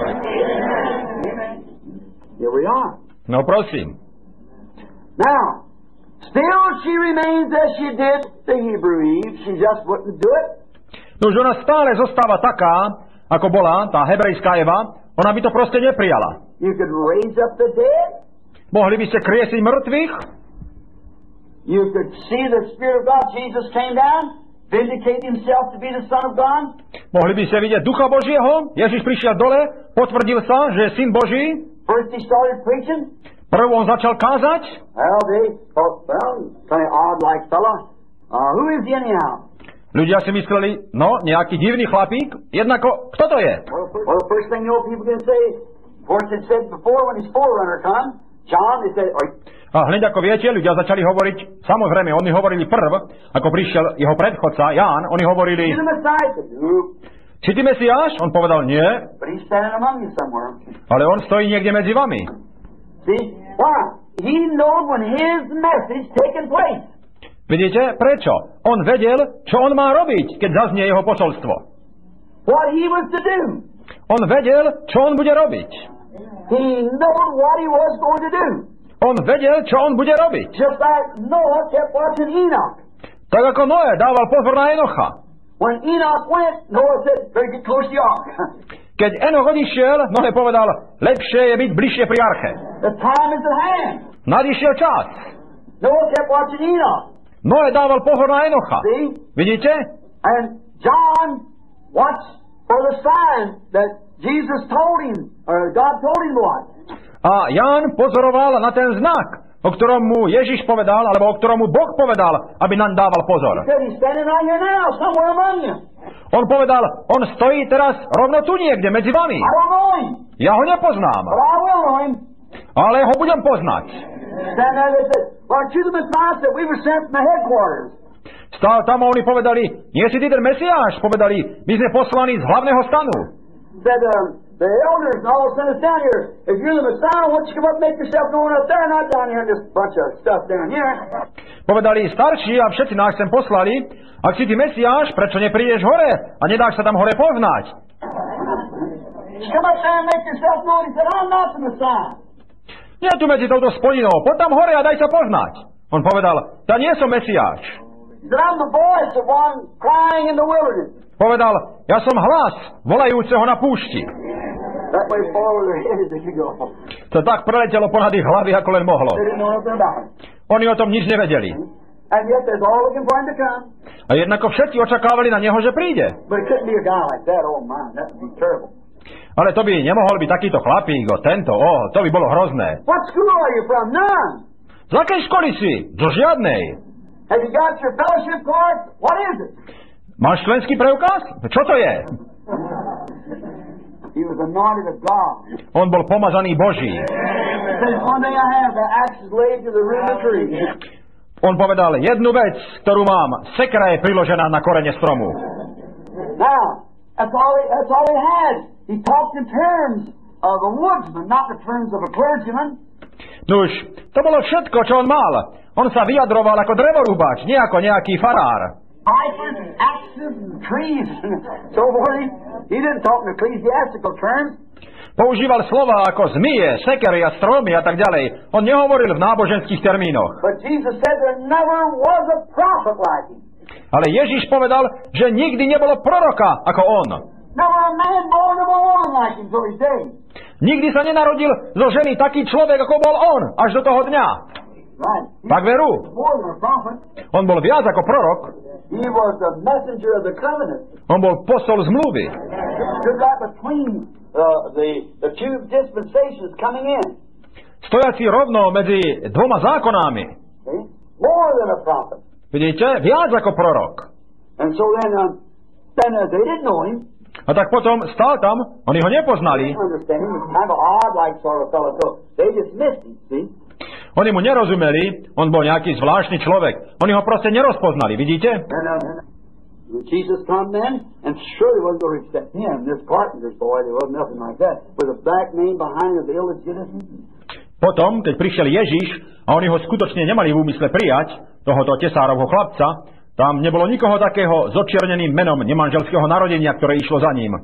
Here we are. No prosím. Now, still she remains as she did the Hebrew Eve. She just wouldn't do it. Nož ona stále zostáva taká, ako bola tá hebrejská Eva. Ona by to proste neprijala. You could raise up the dead. Mohli by ste kriesiť mŕtvych? You could see the Spirit of God. Jesus came down, vindicated himself to be the Son of God. Mohli by ste vidieť Ducha Božieho. Ježiš prišiel dole, potvrdil sa, že je Syn Boží. First he started preaching. Prv on začal kázať. Well, they thought, kind of odd-like fella. Who is he anyhow? Ľudia si mysleli, no, nejaký divný chlapík. Jednako, kto to je? Well, the first thing you know, people can say, of course it said before when his forerunner come, John, they said, a hneď ako viete, ľudia začali hovoriť, samozrejme, oni hovorili prv, ako prišiel jeho predchodca, Ján, oni hovorili, či ty Mesiáš? On povedal, nie. Ale on stojí niekde medzi vami. Vidíte, prečo? On vedel, čo on má robiť, keď zaznie jeho posolstvo. On vedel, čo on bude robiť. On vedel, čo on bude robiť. Tak ako Noé dával pozor na Enocha. Keď Enoch odišiel, Noé povedal, lepšie je byť bližšie pri arche. Nadišiel čas. Noé dával pozor na Enocha. Vidíte? And John watched for the sign that Jesus told him, or God told him what. A Ján pozoroval na ten znak, o ktorom mu Ježiš povedal, alebo o ktorom mu Boh povedal, aby nám dával pozor. On povedal, on stojí teraz rovno tu niekde medzi vami. Ja ho nepoznám, ale ho budem poznať. Stál tam a oni povedali, nie si ty ten Mesiáš? Povedali, my sme poslaní z hlavného stanu. The elders and all sent us down here. If you're the Messiah, why don't you come up and make yourself known up there, not down here in this bunch of stuff down here. Povedali starší a všetci nás sem poslali. Ak si ty Mesiáš, prečo neprídeš hore a nedáš sa tam hore poznať? Come up there and make yourself known. He said, I'm not the Messiah. Nie tu medzi touto spodinou. Poď tam hore a daj sa poznať. On povedal, ja nie som Mesiáš. He said, I'm the voice of one crying in the wilderness. Povedal, ja som hlas volajúceho na púšti. To tak preletelo ponad ich hlavy, ako len mohlo. Oni o tom nič nevedeli. A jednako všetci očakávali na neho, že príde. Ale to by nemohol byť takýto chlapík, to by bolo hrozné. Z akej školy si? Do žiadnej. Máš členský preukaz? Čo to je? On bol pomazaný Boží. On povedal, jednu vec, ktorú mám, sekera je priložená na korene stromu. Nuž, to bolo všetko, čo on mal. On sa vyjadroval ako drevorúbač, nie ako nejaký farár. Používal slova ako zmije, sekery a stromy a tak ďalej. On nehovoril v náboženských termínoch. Ale Ježiš povedal, že nikdy nebolo proroka ako on. Nikdy sa nenarodil zo ženy taký človek, ako bol on, až do toho dňa. Tak veru. On bol viac ako prorok. On bol posol zmluvy. Stojaci rovno medzi dvoma zákonami. Vidíte? Viac ako prorok. A tak potom stál tam, oni ho nepoznali. Oni mu nerozumeli, on bol nejaký zvláštny človek. Oni ho proste nerozpoznali, vidíte? Potom, keď prišiel Ježiš a oni ho skutočne nemali v úmysle prijať, tohoto tesárovho chlapca, tam nebolo nikoho takého s odčierneným menom nemanželského narodenia, ktoré išlo za ním.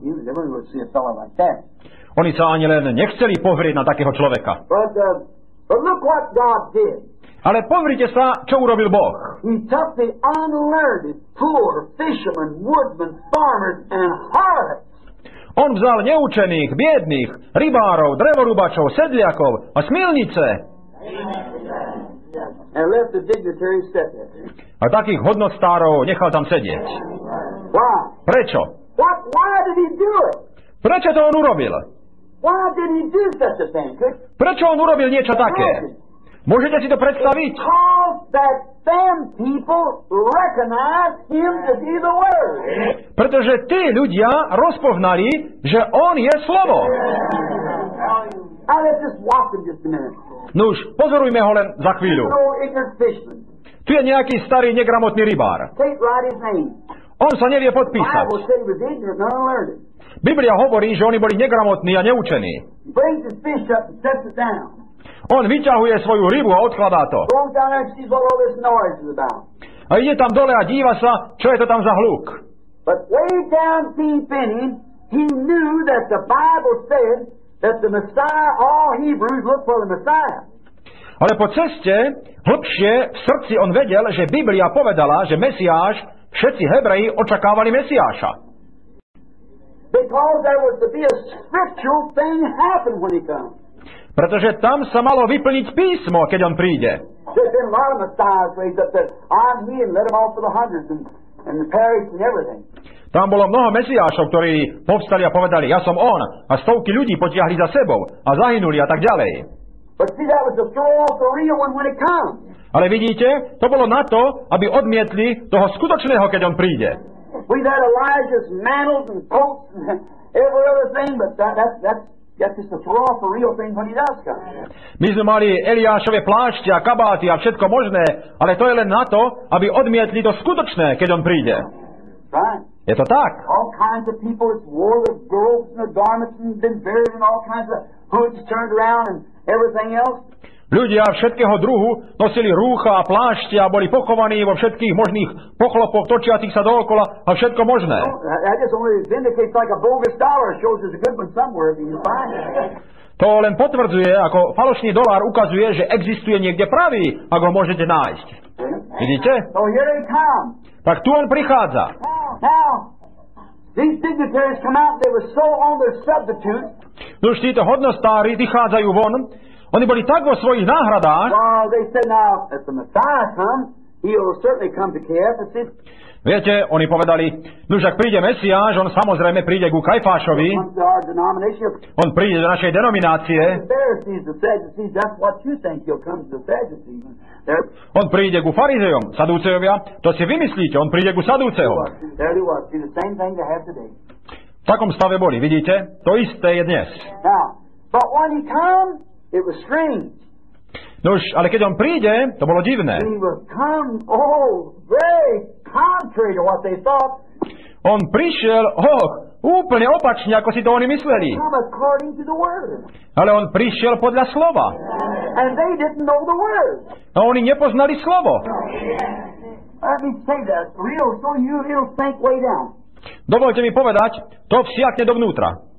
Oni sa ani len nechceli pozrieť na takého človeka. But look what God did. Ale pozrite sa, čo urobil Boh. He took the unlearned, poor fishermen, woodmen, farmers and harlots. On vzal neučených, biedných, rybárov, drevorúbačov, sedliakov a smilnice. and let the dignitaries sit there. A takých hodnostárov nechal tam sedieť. Why? Prečo? Why did he do it? Prečo to on urobil? Why did he do such a thing? Prečo on urobil niečo také? Môžete si to predstaviť? Because that them people recognize him to be the Word. Pretože tí ľudia rozpoznali, že on je slovo. Now let's just watch him just a minute. Nuž, pozorujme ho len za chvíľu. Tu je nejaký starý negramotný rybár. On sa nevie podpísať. Biblia hovorí, že oni boli negramotní a neučení. On vyťahuje svoju rybu a odkladá to. A ide tam dole a díva sa, čo je to tam za hluk. Ale po ceste, hlbšie v srdci on vedel, že Biblia povedala, že Mesiáš, všetci Hebreji očakávali Mesiáša. Pretože tam sa malo vyplniť písmo, keď on príde. Tam bolo mnoho Mesiášov, ktorí povstali a povedali, ja som on, a stovky ľudí potiahli za sebou a zahynuli a tak ďalej. Ale vidíte, to bolo na to, aby odmietli toho skutočného, keď on príde. My sme mali Eliášove plášte a kabáty a všetko možné, ale to je len na to, aby odmietli to skutočné, keď on príde. Je to tak? Ľudia všetkého druhu nosili rúcha a plášte a boli pochovaní vo všetkých možných pochlopoch, točiacich sa dookola a všetko možné. To len potvrdzuje, ako falošný dolár ukazuje, že existuje niekde pravý, ak ho môžete nájsť. Vidíte? Tak tu on prichádza. Už títo hodnostári vychádzajú von. Oni boli tak vo svojich náhradách. Viete, oni povedali, nuž ak príde Mesiáš, on samozrejme príde ku Kajfášovi. On príde do našej denominácie. On príde ku farizejom, Sadúcejovia. To si vymyslíte, on príde ku Sadúcejom. V takom stave boli, vidíte? To isté je dnes. Nož, ale keď on príde, to bolo divné. On prišiel, úplne opačne, ako si to oni mysleli. Ale on prišiel podľa slova. A oni nepoznali slovo. Dovolte mi povedať, to vsiakne dovnútra.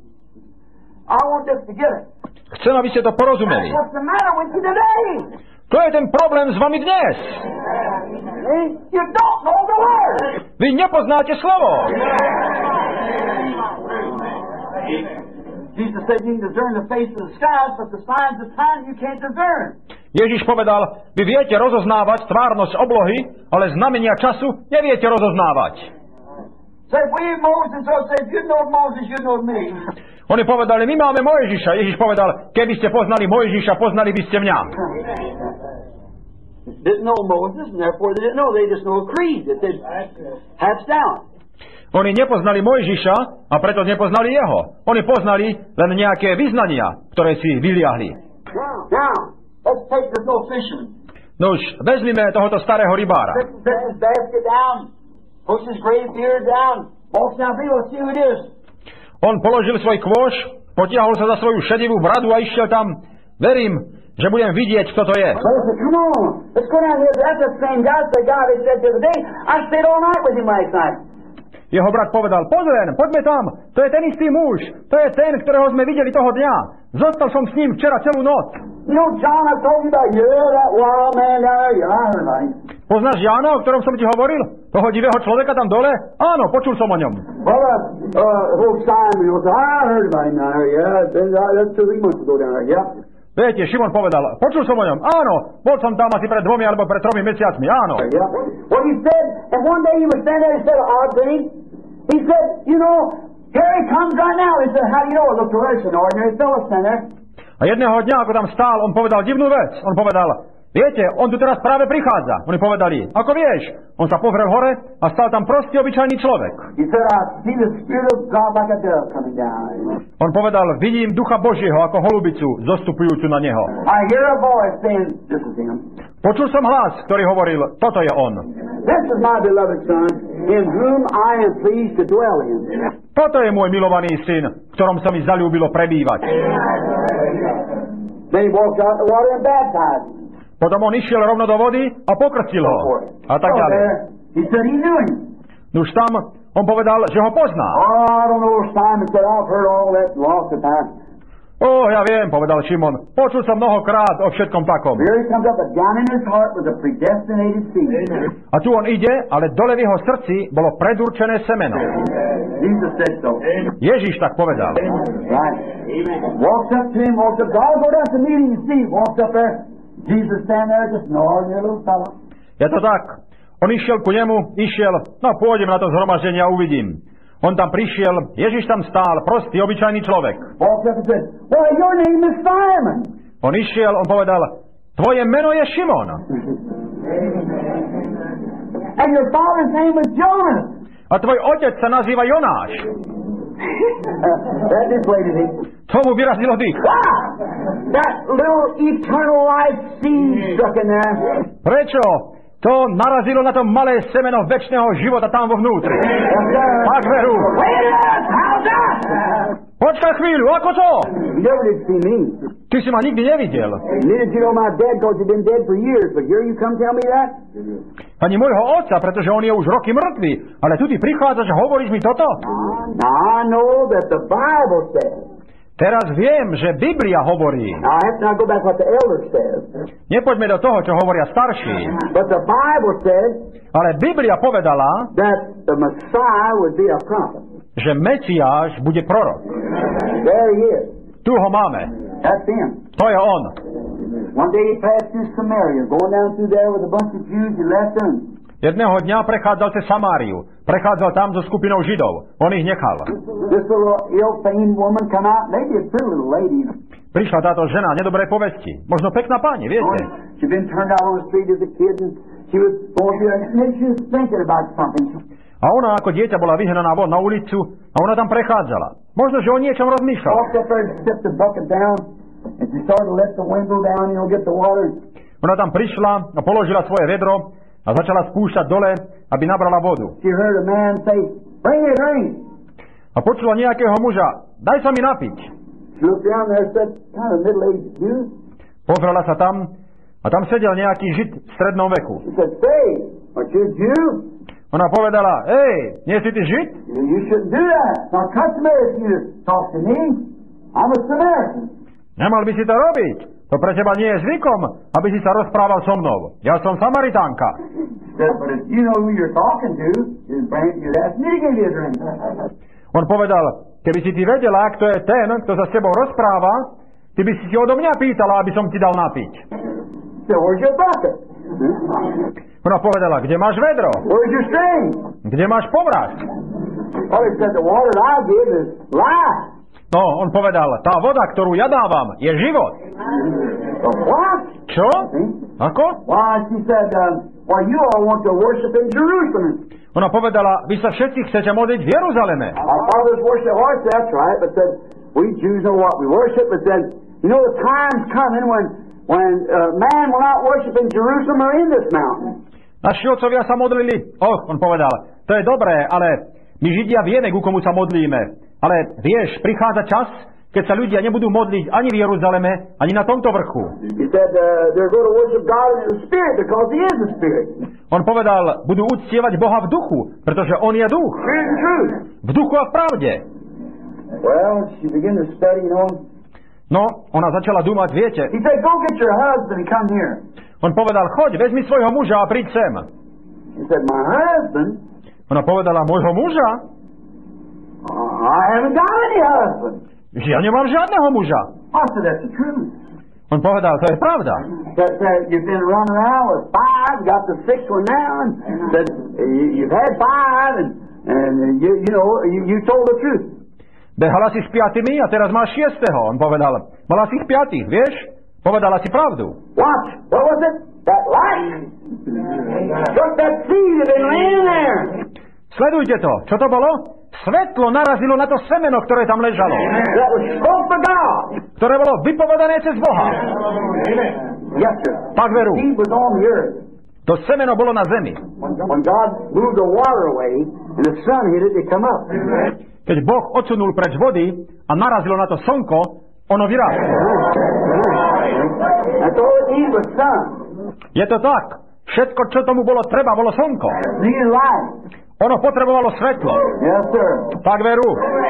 Chcem, aby ste to porozumeli. To je ten problém s vami dnes. Vy nepoznáte slovo. Ježiš povedal, vy viete rozoznávať tvárnosť oblohy, ale znamenia času neviete rozoznávať. Oni povedali, my máme Mojžiša. Ježiš povedal, keby ste poznali Mojžiša, poznali by ste mňa. Oni nepoznali Mojžiša a preto nepoznali jeho. Oni poznali len nejaké vyznania, ktoré si vyliahli. Nož, vezmime tohoto starého rybára. On položil svoj kôš, potiahol sa za svoju šedivú bradu a išiel tam. Verím, že budem vidieť, kto to je. Jeho brat povedal, pozren, poďme tam, to je ten istý muž, to je ten, ktorého sme videli toho dňa. Zostal som s ním včera celú noc. Poznáš Jána, o ktorom som ti hovoril? Toho divého človeka tam dole? Áno, počul som o ňom. Viete, Šimon povedal, počul som o ňom, áno, bol som tam asi pred 2 alebo pred 3 mesiacmi, áno. Well, he said, and one day he was standing there and said an odd thing. He said, you know, here he comes right now. He said, how do you know? It looked like an ordinary fellow standing there. A jedného dňa, ako tam stál, on povedal divnú vec. On povedal, viete, on tu teraz práve prichádza. Oni povedali, ako vieš? On sa pozrel hore a stál tam prostý, obyčajný človek. He said, I see the Spirit of God like a dove coming down. On povedal, vidím Ducha Božieho ako holubicu zostupujúcu na neho. I hear a voice saying, this is him. Počul som hlas, ktorý hovoril, toto je on. This is my beloved Son, in whom I am pleased to dwell in. Toto je môj milovaný syn, v ktorom sa mi zaľúbilo prebývať. Then he walked out in the water and baptized him. Potom on išiel rovno do vody a pokrstil ho. A tak ďalej. He said he knew him. Už tam on povedal, že ho pozná. Oh, I don't know, Simon said, I've heard all that lots of times. Ja viem, povedal Šimon. Počul som mnohokrát o všetkom takom. Here he comes up, but down in his heart was a predestinated seed. A tu on ide, ale dole v jeho srdci bolo predurčené semeno. Jesus said so. Ježiš tak povedal. Right. Walks up to him, walks up. God go down to meet him, you see, walks up there. Jesus stand there, just an ordinary little fellow. Je to tak. On išiel ku nemu, pôjdem na to zhromaždenie a uvidím. On tam prišiel, Ježiš tam stál, prostý, obyčajný človek. Your name is Simon. On išiel, on povedal, tvoje meno je Šimon. And your father's name is Jonas. A tvoj otec sa nazýva Jonáš. That deflated him. Tomu vyrazilo dých. That little eternal life seed stuck in there. Prečo? To narazilo na to malé semeno večného života tam vo vnútri. Tak veru. Počkaj chvíľu, ako to? Ty si ma nikdy nevidel. Ani môjho otca, pretože on je už roky mŕtvy. Ale tu ty prichádzaš a hovoríš mi toto? Teraz viem, že Biblia hovorí. Nepoďme do toho, čo hovoria starší. Ale Biblia povedala, že Mesiáš bude prorok. Tu ho máme. To je on. Jedného dňa prechádzal cez Samáriu. Prechádzal tam so skupinou Židov. On ich nechal. Prišla táto žena nedobrej povesti. Možno pekná pani, viete. A ona ako dieťa bola vyhnaná von na ulicu a ona tam prechádzala. Možno, že o niečom rozmýšľala. Ona tam prišla a položila svoje vedro a začala spúšťať dole, aby nabrala vodu. A počula nejakého muža, daj sa mi napiť. Pozrela sa tam a tam sedel nejaký Žid v strednom veku. Ona povedala, nie si ty Žid? Nemal by si to robiť. To pre teba nie je zvykom, aby si sa rozprával so mnou. Ja som Samaritánka. On povedal, keby si ty vedela, kto je ten, kto sa s tebou rozpráva, ty by si odo mňa pýtala, aby som ti dal napiť. Ona povedala, kde máš vedro? Kde máš povrat? No, on povedal, tá voda, ktorú ja dávam, je život. Čo? Ako? Ona povedala, vy sa všetci chcete modliť v Jeruzaleme. Naši otcovia sa modlili. On povedal, to je dobré, ale my Židia vieme, ku komu sa modlíme. Ale vieš, prichádza čas, keď sa ľudia nebudú modliť ani v Jeruzaleme, ani na tomto vrchu. On povedal, budú uctievať Boha v duchu, pretože on je duch. V duchu a v pravde. No, ona začala dúmať, viete. On povedal, choď, vezmi svojho muža a príď sem. Ona povedala, môjho muža? Ja nemám žiadneho muža. On povedal, to je pravda. You've been running around with 5, got the 6th one now, and said you've had 5, and you told the truth. Behala si s 5 a teraz máš 6. On povedal, mala si ich 5, vieš? Povedala si pravdu. Watch, what was it? That light struck that seed that been laying there. Sledujte to. Čo to bolo? Svetlo narazilo na to semeno, ktoré tam ležalo. That was spoke for God. Ktoré bolo vypovedané cez Boha. Yes, sir. Tak veru. Seed was on the earth. To semeno bolo na zemi. When God moved the water away and the sun hit it, it come up. Keď Boh odsunul preč vody a narazilo na to slnko, ono vyrástlo. That's all it needed was sun. Je to tak. Všetko, čo tomu bolo treba, bolo slnko. Needed light. Ono potrebovalo svetlo. Yes, sir. Tak veru.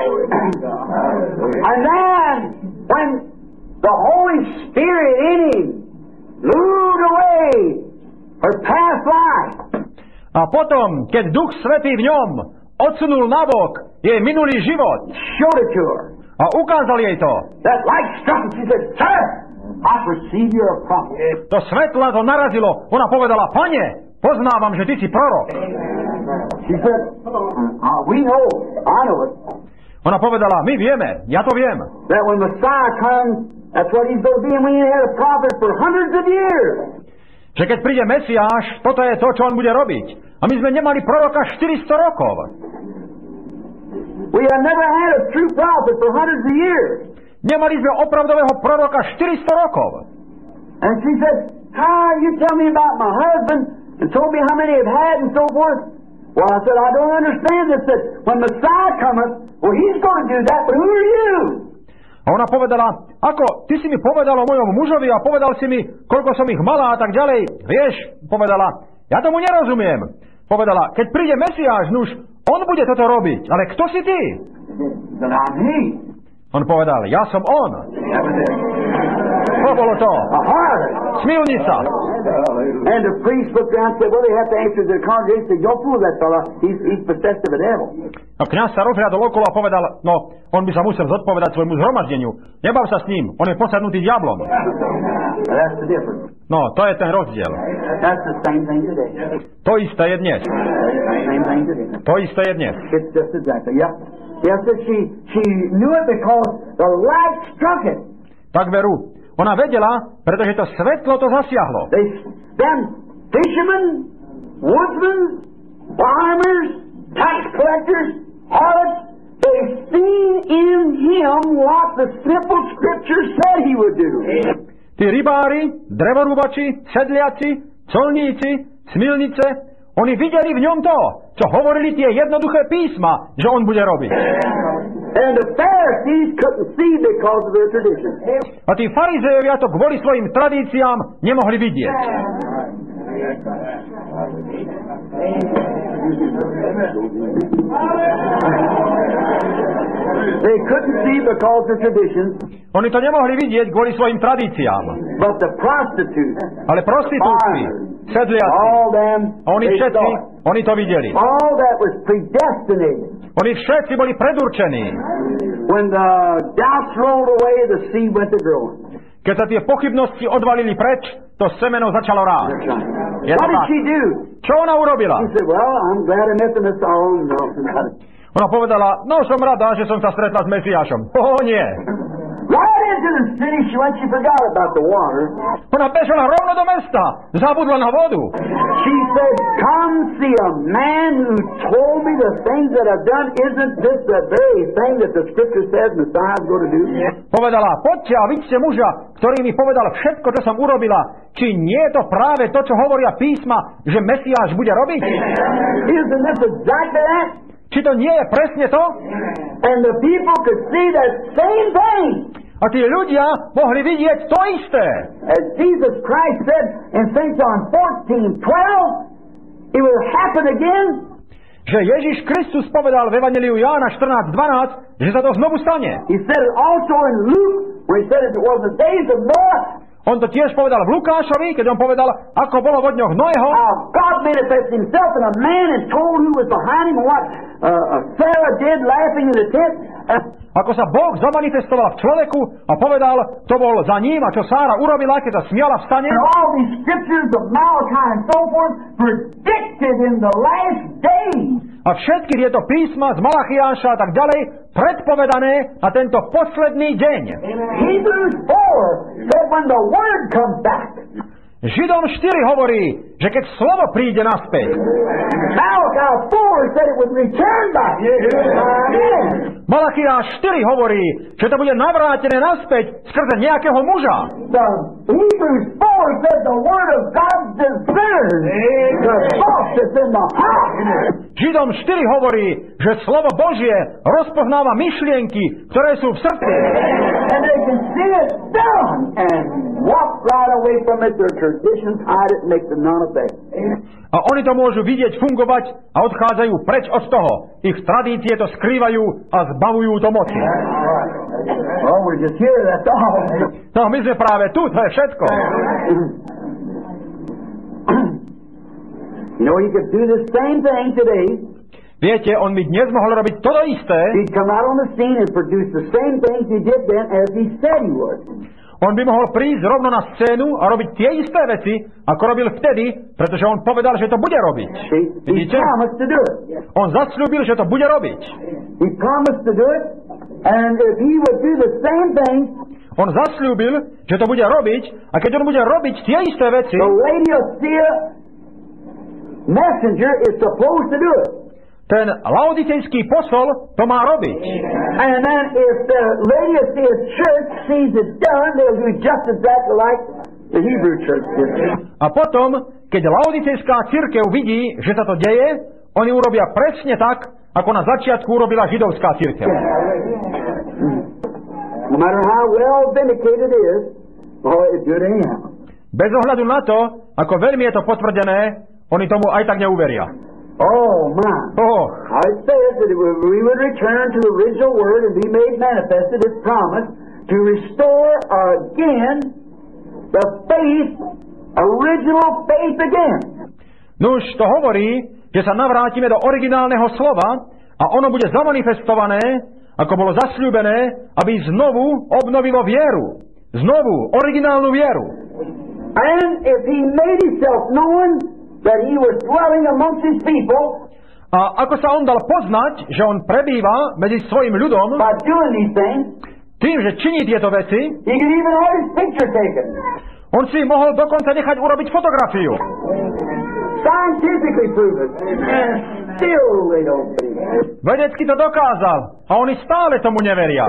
And then, when the Holy Spirit in him moved away her past life. A potom, keď Duch Svätý v ňom odsunul nabok jej minulý život, showed it to her. A ukázal jej to. That light struck and she said, Sir, I perceive you're a prophet. To svetlo to narazilo. Ona povedala, Pane, poznávam, že ty si prorok. She said, we know, I know it. Ona povedala, my vieme, ja to viem. That when Messiah comes, that's what he's going to be, and we ain't had a prophet for hundreds of years. Že keď príde Mesiáš, toto je to, čo on bude robiť. A my sme nemali proroka 400 rokov. We have never had a true prophet for hundreds of years. Nemali sme opravdového proroka 400 rokov. And she said, you tell me about my husband and told me how many I've had and so forth. Well, I said, I don't understand this. That when Messiah cometh, well, he's going to do that, but who are you? A ona povedala, ako, ty si mi povedal o mojom mužovi a povedal si mi, koľko som ich mala a tak ďalej. Vieš, povedala, ja tomu nerozumiem. Povedala, keď príde Mesiáš, nuž, on bude toto robiť. Ale kto si ty? On povedal, ja som on. Čo bolo to? Smilnica. And the priest looked around and said, well, they have to answer the congregation. Said, don't fool that fella. He's possessed of a devil. A kňaz sa rozhľadol okolo a povedal, no, on by sa musel zodpovedať svojmu zhromaždeniu. Nebav sa s ním, on je posadnutý diablom. That's the difference. No, to je ten rozdiel. That's the same thing today. To isté je dnes. Same thing today. To isté je dnes. It's just exactly, yep. Yes, she knew it because the light struck it. Tak veru. Ona vedela, pretože to svetlo to zasiahlo. Them fishermen, woodsmen, farmers, tax collectors, harlots, they seen in him what the simple scripture said he would do. Tí rybári, drevorúbači, sedliaci, colníci, smilnice, oni videli v ňom to, čo hovorili tie jednoduché písma, že on bude robiť. And the Pharisees couldn't see because of their tradition. A tí farizejovia to kvôli svojim tradíciám nemohli vidieť. They couldn't see because of traditions. Oni to nemohli vidieť kvôli svojim tradíciám. But the prostitutes, ale prostitútky, sedliaci, oni všetci, oni to videli. All that was predestinated. Oni všetci boli predurčení. When the doubts rolled away, the seed went to growing. Keď sa tie pochybnosti odvalili preč, to semeno začalo rásť. What did she do? Čo ona urobila? She said, well, I'm glad I met the Messiah. Ona povedala, no som rada, že som sa stretla s Mesiášom. Nie. Right into the city she went, she forgot about the water. Ona bežala rovno do mesta, zabudla na vodu. She said, come see a man who told me the things that I've done. Isn't this the very thing that the scripture says Messiah's going to do? Povedala, poďte a vidíte muža, ktorý mi povedal všetko, čo som urobila. Či nie je to práve to, čo hovoria písma, že Mesiáš bude robiť? Isn't this exactly that? Či to nie je presne to? And the people could see that same thing. A tí ľudia mohli vidieť to isté. As Jesus Christ said in St. John 14:12, it will happen again. Že Ježiš Kristus povedal v Evanjeliu Jána 14:12, že sa to znovu stane. He said it also in Luke, where he said it was the days of Noah. On to tiež povedal v Lukášovi, keď on povedal, ako bolo vo dňoch Noého. God manifested himself in a man and told who was behind him and what Sarah did laughing in the tent. Ako sa Boh zamanifestoval v človeku a povedal, to bol za ním a čo Sára urobila, keď sa smiala v stane. And all these scriptures of Malachi and so forth predicted in the last days. A všetky tieto písma z Malachiáša a tak ďalej predpovedané na tento posledný deň. Hebrews 4 said when the word comes back. Židom 4 hovorí, že keď slovo príde naspäť. Malachi 4 said it would return back. Malachiáš 4 hovorí, že to bude navrátené naspäť skrze nejakého muža. The Hebrews 4 said the word of God discerns the thoughts that's in the heart. Židom 4 hovorí, že slovo Božie rozpoznáva myšlienky, ktoré sú v srdci. And they can see it done and walk right away from it. Their traditions hide it and make them none effect. A oni to môžu vidieť, fungovať a odchádzajú preč od toho. Ich tradície to skrývajú a zbavujú to moci. Oh, we're just here, that's all. No, my sme práve tu, to je všetko. You know, he could do the same thing today. Viete, on by dnes mohol robiť to isté. He'd come out on the scene and produce the same things he did then as he said he would. On by mohol prísť rovno na scénu a robiť tie isté veci, ako robil vtedy, pretože on povedal, že to bude robiť. He promised to do it. On zasľúbil, že to bude robiť. He promised to do it, and if he would do the same thing, on zasľúbil, že to bude robiť, a keď on bude robiť tie isté veci, the Laodicea messenger is supposed to do it. Ten laodicejský posol to má robiť. And then if the Laodicea church sees it done, they'll do just exactly like the Hebrew church did. A potom, keď laodicejská cirkev vidí, že sa to deje, oni urobia presne tak, ako na začiatku urobila židovská cirkev. No matter how well vindicated it is, it's good anyhow. Bez ohľadu na to, ako veľmi je to potvrdené, oni tomu aj tak neuveria. Oh, my. Oh. I said that we would return to the original word and be made manifested as promised to restore again the faith, original faith again. Nuž to hovorí, že sa navrátime do originálneho slova a ono bude zamanifestované, ako bolo zasľúbené, aby znovu obnovilo vieru. Znovu originálnu vieru. And if he made himself known that he was dwelling amongst his people, a ako sa on dal poznať, že on prebýva medzi svojim ľudom, by doing these things, tým, že činí tieto veci, he could even have his picture taken. On si mohol dokonca nechať urobiť fotografiu. Scientifically proven. And still they don't believe. Vedecky to dokázal. A oni stále tomu neveria.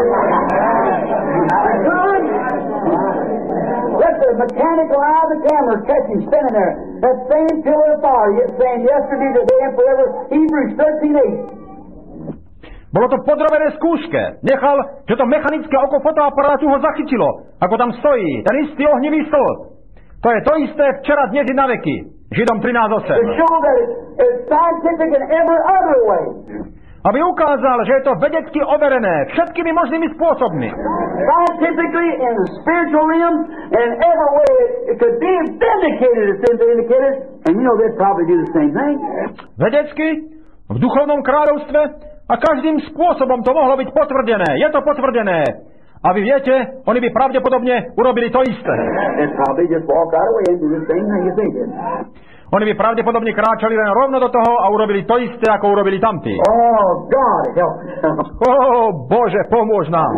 Let the mechanical eye of the camera catch him standing there. That same pillar of fire, saying yesterday, today, and forever. Hebrews 13:8. Bolo to podrobené skúške. Nechal, že to mechanické oko fotoaparátu ho zachytilo. Ako tam stojí, ten istý ohnivý stĺp. To je to isté včera, dnes i na veky. Židom 13:8. To show that it's scientific in every other way. Aby ukázal, že je to vedecky overené všetkými možnými spôsobmi. Scientifically, in the spiritual realm, in every way it could be vindicated, it's been vindicated, and you know they'd probably do the same thing. Vedecky, v duchovnom kráľovstve a každým spôsobom to mohlo byť potvrdené. Je to potvrdené. A vy viete, oni by pravdepodobne urobili to isté. They'd probably just walk out away and do the same thing as they did. Oni by pravdepodobne kráčali len rovno do toho a urobili to isté, ako urobili tamtí. Oh, God, help. Bože, pomôž nám.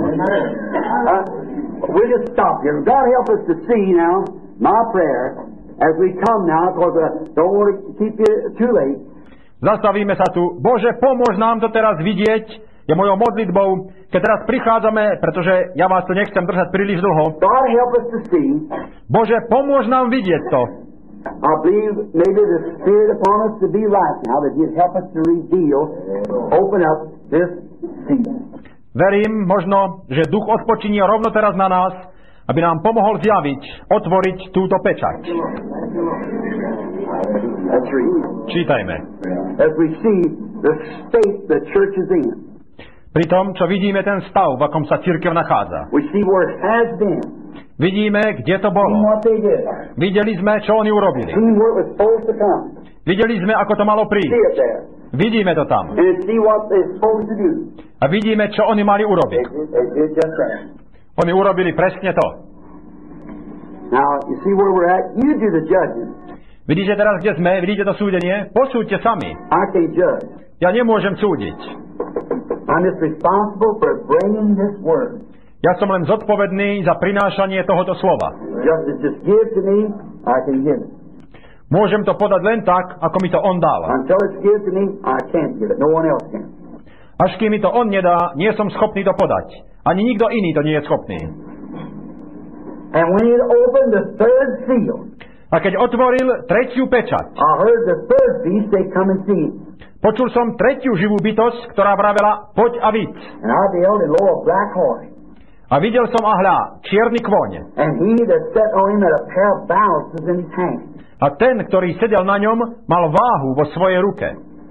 We'll just stop here. God help us to see now, my prayer, as we come now, because I don't want to keep you too late. Zastavíme sa tu. Bože, pomôž nám to teraz vidieť. Je mojou modlitbou, keď teraz prichádzame, pretože ja vás tu nechcem držať príliš dlho. God help us to see. Bože, pomôž nám vidieť to. I believe maybe the Spirit upon us to be right now, that He'd help us to reveal, open up this season. Verím možno, že duch odpočinie rovno teraz na nás, aby nám pomohol zjaviť, otvoriť túto pečať. Čítajme. As we see the state the church is in. Pri tom, čo vidíme ten stav, v akom sa cirkev nachádza. We see where it has been. Vidíme, kde to bolo. Videli sme, čo oni urobili. Videli sme, ako to malo prísť. Vidíme to tam. A vidíme, čo oni mali urobiť. Oni urobili presne to. Vidíte teraz, kde sme? Vidíte to súdenie? Posúďte sami. Ja nemôžem súdiť. Ja som len zodpovedný za prinášanie tohoto slova. Môžem to podať len tak, ako mi to on dal. Až kým mi to on nedá, nie som schopný to podať. Ani nikto iný to nie je schopný. A keď otvoril tretiu pečať, počul som tretiu živú bytosť, ktorá vravela, poď a vidť. A videl som a hľa, čierny kôň. A ten, ktorý sedel na ňom, mal váhu vo svojej ruke.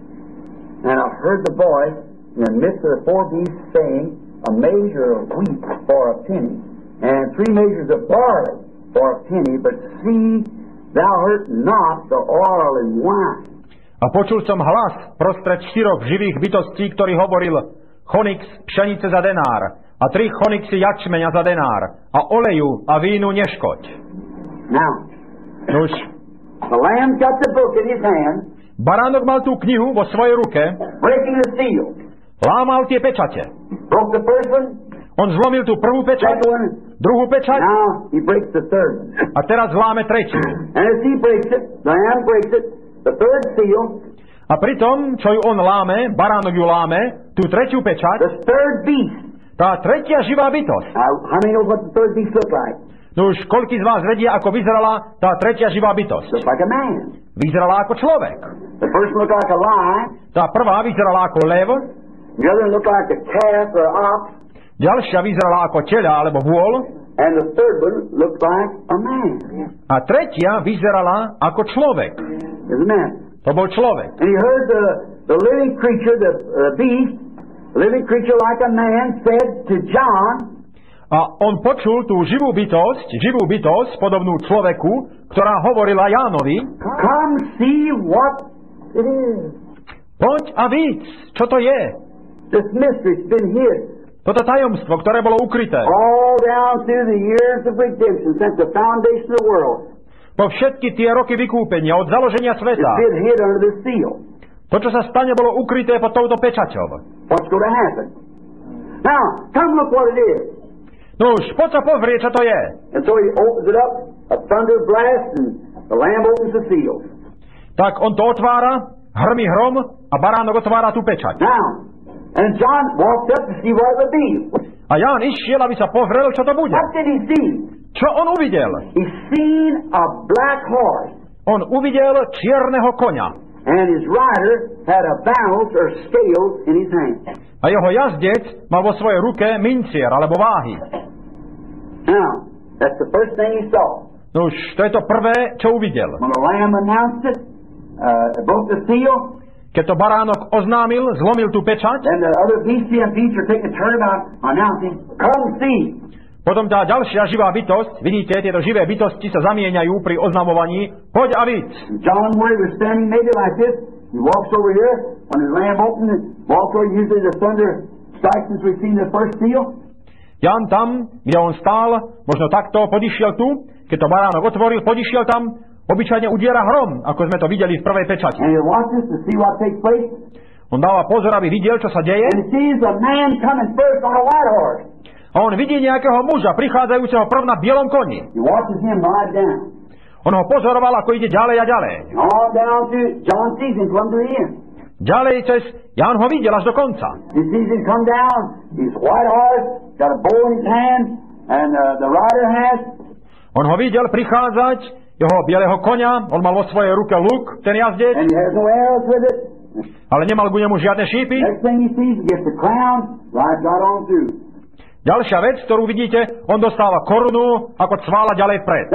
A measure of wheat for a penny, and 3 measures of barley for a penny, but see, thou hurt not the oil and wine. A počul som hlas prostred 4 živých bytostí, ktorý hovoril, chonix pšenice za denár, a 3 chonixy jačmeňa za denár, a oleju a vínu neškoď. Now, nuž, the lamb got the book in his hand, baránok mal tú knihu vo svojej ruke, breaking the seal. Lámal tie pečate. On zlomil tú prvú pečať, druhú pečať a teraz láme tretiu. A pritom, čo ju on láme, baránok ju láme, tú tretiu pečať, tá tretia živá bytosť. No už koľký z vás vedia, ako vyzerala tá tretia živá bytosť? Vyzerala ako človek. Tá prvá vyzerala ako lev, the other looked like a calf or ox. Ďalšia vyzerala ako teľa alebo vôl. And the third one looked like a man. A tretia vyzerala ako človek. To bol človek. And he heard the living creature, the beast, living creature like a man, said to John. A on počul tú živú bytosť, podobnú človeku, ktorá hovorila Jánovi. Come see what it is. Poď a vidť, čo to je. This mystery's been hid. Toto tajomstvo, ktoré bolo ukryté. All down through the years of redemption since the foundation of the world. Po všetky tie roky vykúpenia od založenia sveta. It's been hid under the seal. To, čo sa stane, bolo ukryté pod touto pečaťou. What's going to happen? Now, come look what it is. No už, poď sa pozrieť, čo to je. And so he opens it up, a thunder blast, and the lamb opens the seal. Tak on to otvára, hrmí hrom a baránok otvára tú pečať. Now, and John walked up to see what it would be. A Ján išiel, aby sa pozrel, čo to bude. What did he see? Čo on uvidel? He seen a black horse. On uvidel čierneho koňa. And his rider had a balance or scales in his hand. A jeho jazdec mal vo svojej ruke mincier alebo váhy. Now, that's the first thing he saw. No už, to je to prvé, čo uvidel. When the lamb announced it, broke the seal. Keď to baránok oznámil, zlomil tú pečať. Potom tá ďalšia živá bytosť, vidíte, tieto živé bytosti sa zamieňajú pri oznamovaní, poď a vidť. Ján tam, kde on stál, možno takto, podišiel tu, keď to baránok otvoril, podišiel tam, obyčajne udiera hrom, ako sme to videli v prvej pečati. On dáva pozor, aby videl, čo sa deje. A on vidí nejakého muža, prichádzajúceho prv na bielom koni. On ho pozoroval, ako ide ďalej a ďalej. Ďalej cez Ján ho videl až do konca. On ho videl prichádzať, jeho bieleho koňa, on mal vo svojej ruke luk, ten jazdec, ale nemal ku nemu žiadne šípy. Ďalšia vec, ktorú vidíte, on dostáva korunu ako cvála ďalej vpred.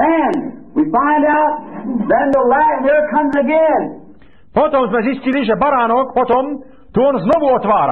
Potom sme zistili, že baránok potom tu on znovu otvára.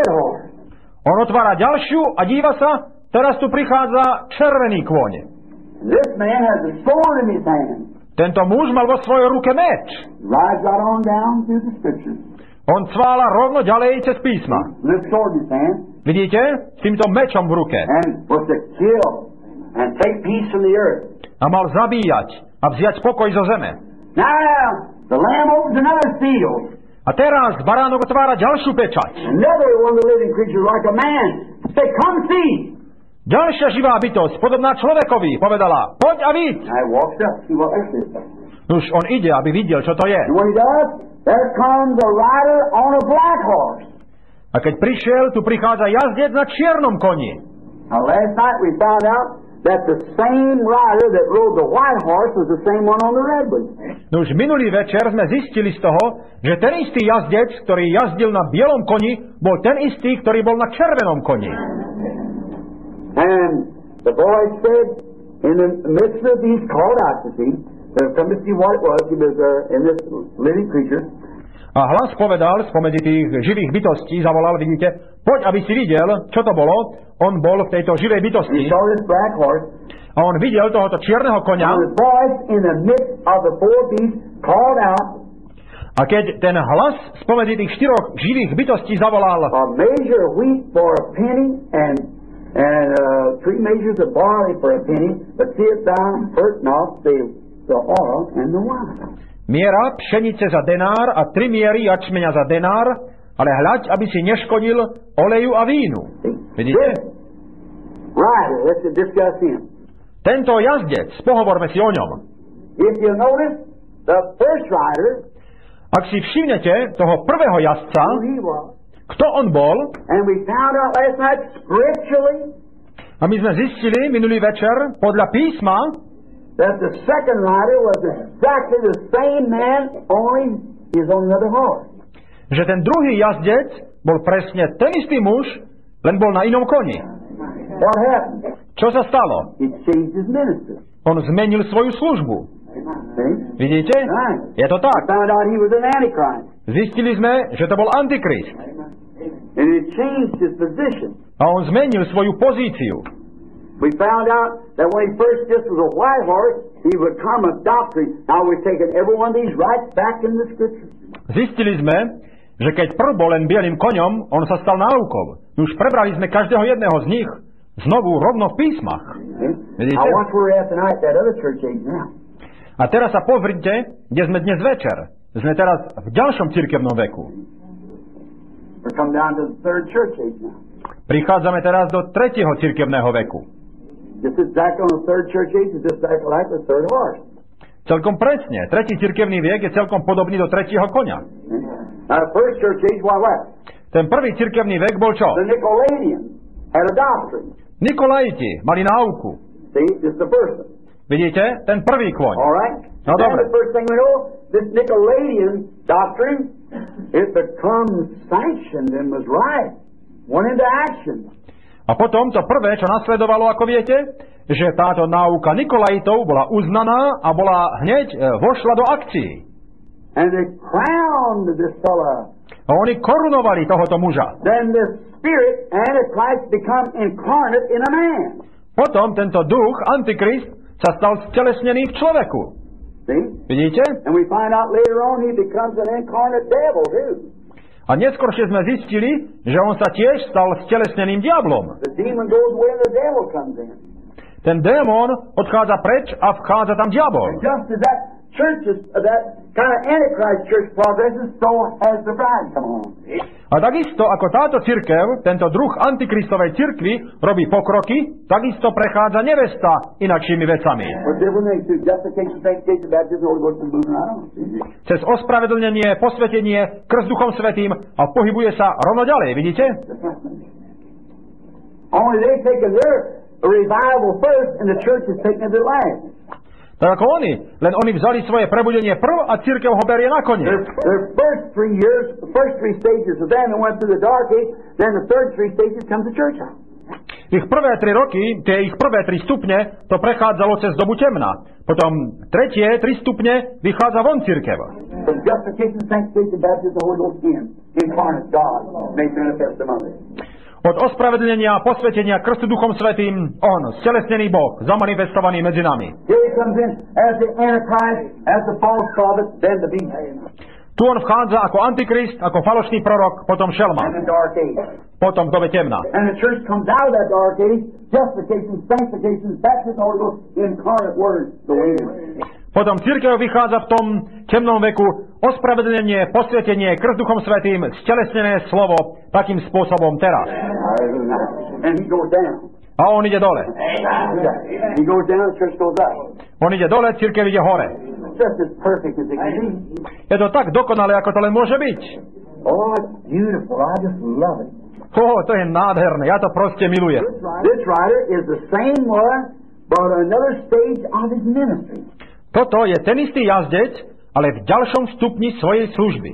On otvára ďalšiu a díva sa, teraz tu prichádza červený kôň. This man has a sword in his hand. Tento muž mal vo svojej ruke meč. Rides right on down through the scriptures. On cvála rovno ďalej cez písma. This sword in his hand. Vidíte? S týmto mečom v ruke. And was to kill and take peace from the earth. A mal zabíjať a vziať pokoj zo zeme. Now, the Lamb opens another seal. A teraz baránok otvára ďalšiu pečať. Another one of the living creatures like a man. Say, come see. Ďalšia živá bytosť, podobná človekovi, povedala, poď a vid. I walked up, see what this is. Už on ide, aby videl, čo to je. And when he does, there comes a rider on a black horse. A keď prišiel, tu prichádza jazdec na čiernom koni. Now last night we found out that the same rider that rode the white horse was the same one on the red one. No už minulý večer sme zistili z toho, že ten istý jazdec, ktorý jazdil na bielom koni, bol ten istý, ktorý bol na červenom koni. And the boy said, in the midst of these called out to see, come to see what it was, he was in this living creature. A hlas povedal, spomedzi tých živých bytostí, zavolal, vidíte, poď, aby si videl, čo to bolo. On bol v tejto živej bytosti. A on videl tohoto čierneho koňa. A keď ten hlas spomedzi tých štyroch živých bytostí zavolal, a measure of wheat for a penny and 3 measures of barley for a penny, but seest thou hurt not the oil and the wine. Miera pšenice za denár a 3 miery jačmeňa za denár, ale hľaď, aby si neškodil oleju a vínu. Vidíte? Right, let's discuss him. Tento jazdec, pohovorme si o ňom. If you notice, the first rider, ak si všimnete toho prvého jazdca, kto on bol, and we found out last night scripturally, a my sme zistili minulý večer podľa písma, that the second rider was exactly the same man, only he's on another horse. Že ten druhý jazdec bol presne ten istý muž, len bol na inom koni. What happened? Čo sa stalo? He changed his ministry. On zmenil svoju službu. See? Vidíte? Right. Je to tak. Found out he was an antichrist. Zistili sme, že to bol Antikrist. And he changed his position. A on zmenil svoju pozíciu. We found out that when he first just was a white horse, he would come a doctrine. Now we're taking every one of these right back in the scriptures. Zistili sme, že keď prv bol len bielým koňom, on sa stal náukou. Už prebrali sme každého jedného z nich znovu rovno v písmach. Vidíte? A teraz sa pozrite, kde sme dnes večer. Sme teraz v ďalšom cirkevnom veku. Prichádzame teraz do 3. cirkevného veku. Celkom presne. 3. cirkevný vek je celkom podobný do 3. koňa. Ten prvý cirkevný vek bol čo? Nikolajiti mali náuku. Vidíte? Ten prvý kôň. No dobre. This Nicolaitan doctrine, it becomes sanctioned and was right, went into action. A potom to prvé, čo nasledovalo, ako viete, že táto náuka Nikolajitov bola uznaná a bola hneď vošla do akcií. And they crowned this fella. A oni korunovali tohoto muža. Then the spirit Antichrist become incarnate in a man. Potom tento duch Antikrist sa stal stelesnený v človeku. See? Vidíte? And we find out later on he becomes an incarnate devil too. A neskôršie sme zistili, že on sa tiež stal stelesneným diablom. The demon goes away and the devil comes in. Ten démon odchádza preč a vchádza tam diabol. And just as that church is, that kind of Antichrist church progresses, so has the bride come on. A takisto ako táto cirkev, tento druh antikristovej cirkvi robí pokroky, takisto prechádza nevesta inakšími vecami. Cez ospravedlnenie, posvetenie, krst Duchom Svätým a pohybuje sa rovno ďalej, vidíte? Tak ako oni, len oni vzali svoje prebudenie prv a cirkev ho berie nakoniec. Ich prvé 3 roky, tie ich prvé 3 stupne, to prechádzalo cez dobu temna. Potom tretie 3 stupne vychádza von cirkev. Od ospravedlnenia a posvetenia krstu Duchom Svätým, on, stelesnený Boh, zamanifestovaný medzi nami. Tu on vchádza ako Antikrist, ako falošný prorok, potom šelma. Potom dobe temna. Potom cirkev vychádza v tom temnom veku ospravedlenie, posvetenie, krst Duchom Svätým, stelesnené slovo takým spôsobom teraz. A on ide dole. On ide dole, cirkev ide hore. Je to tak dokonalé, ako to len môže byť. To je nádherné, ja to proste milujem. Toto je ten istý jazdec, ale v ďalšom stupni svojej služby.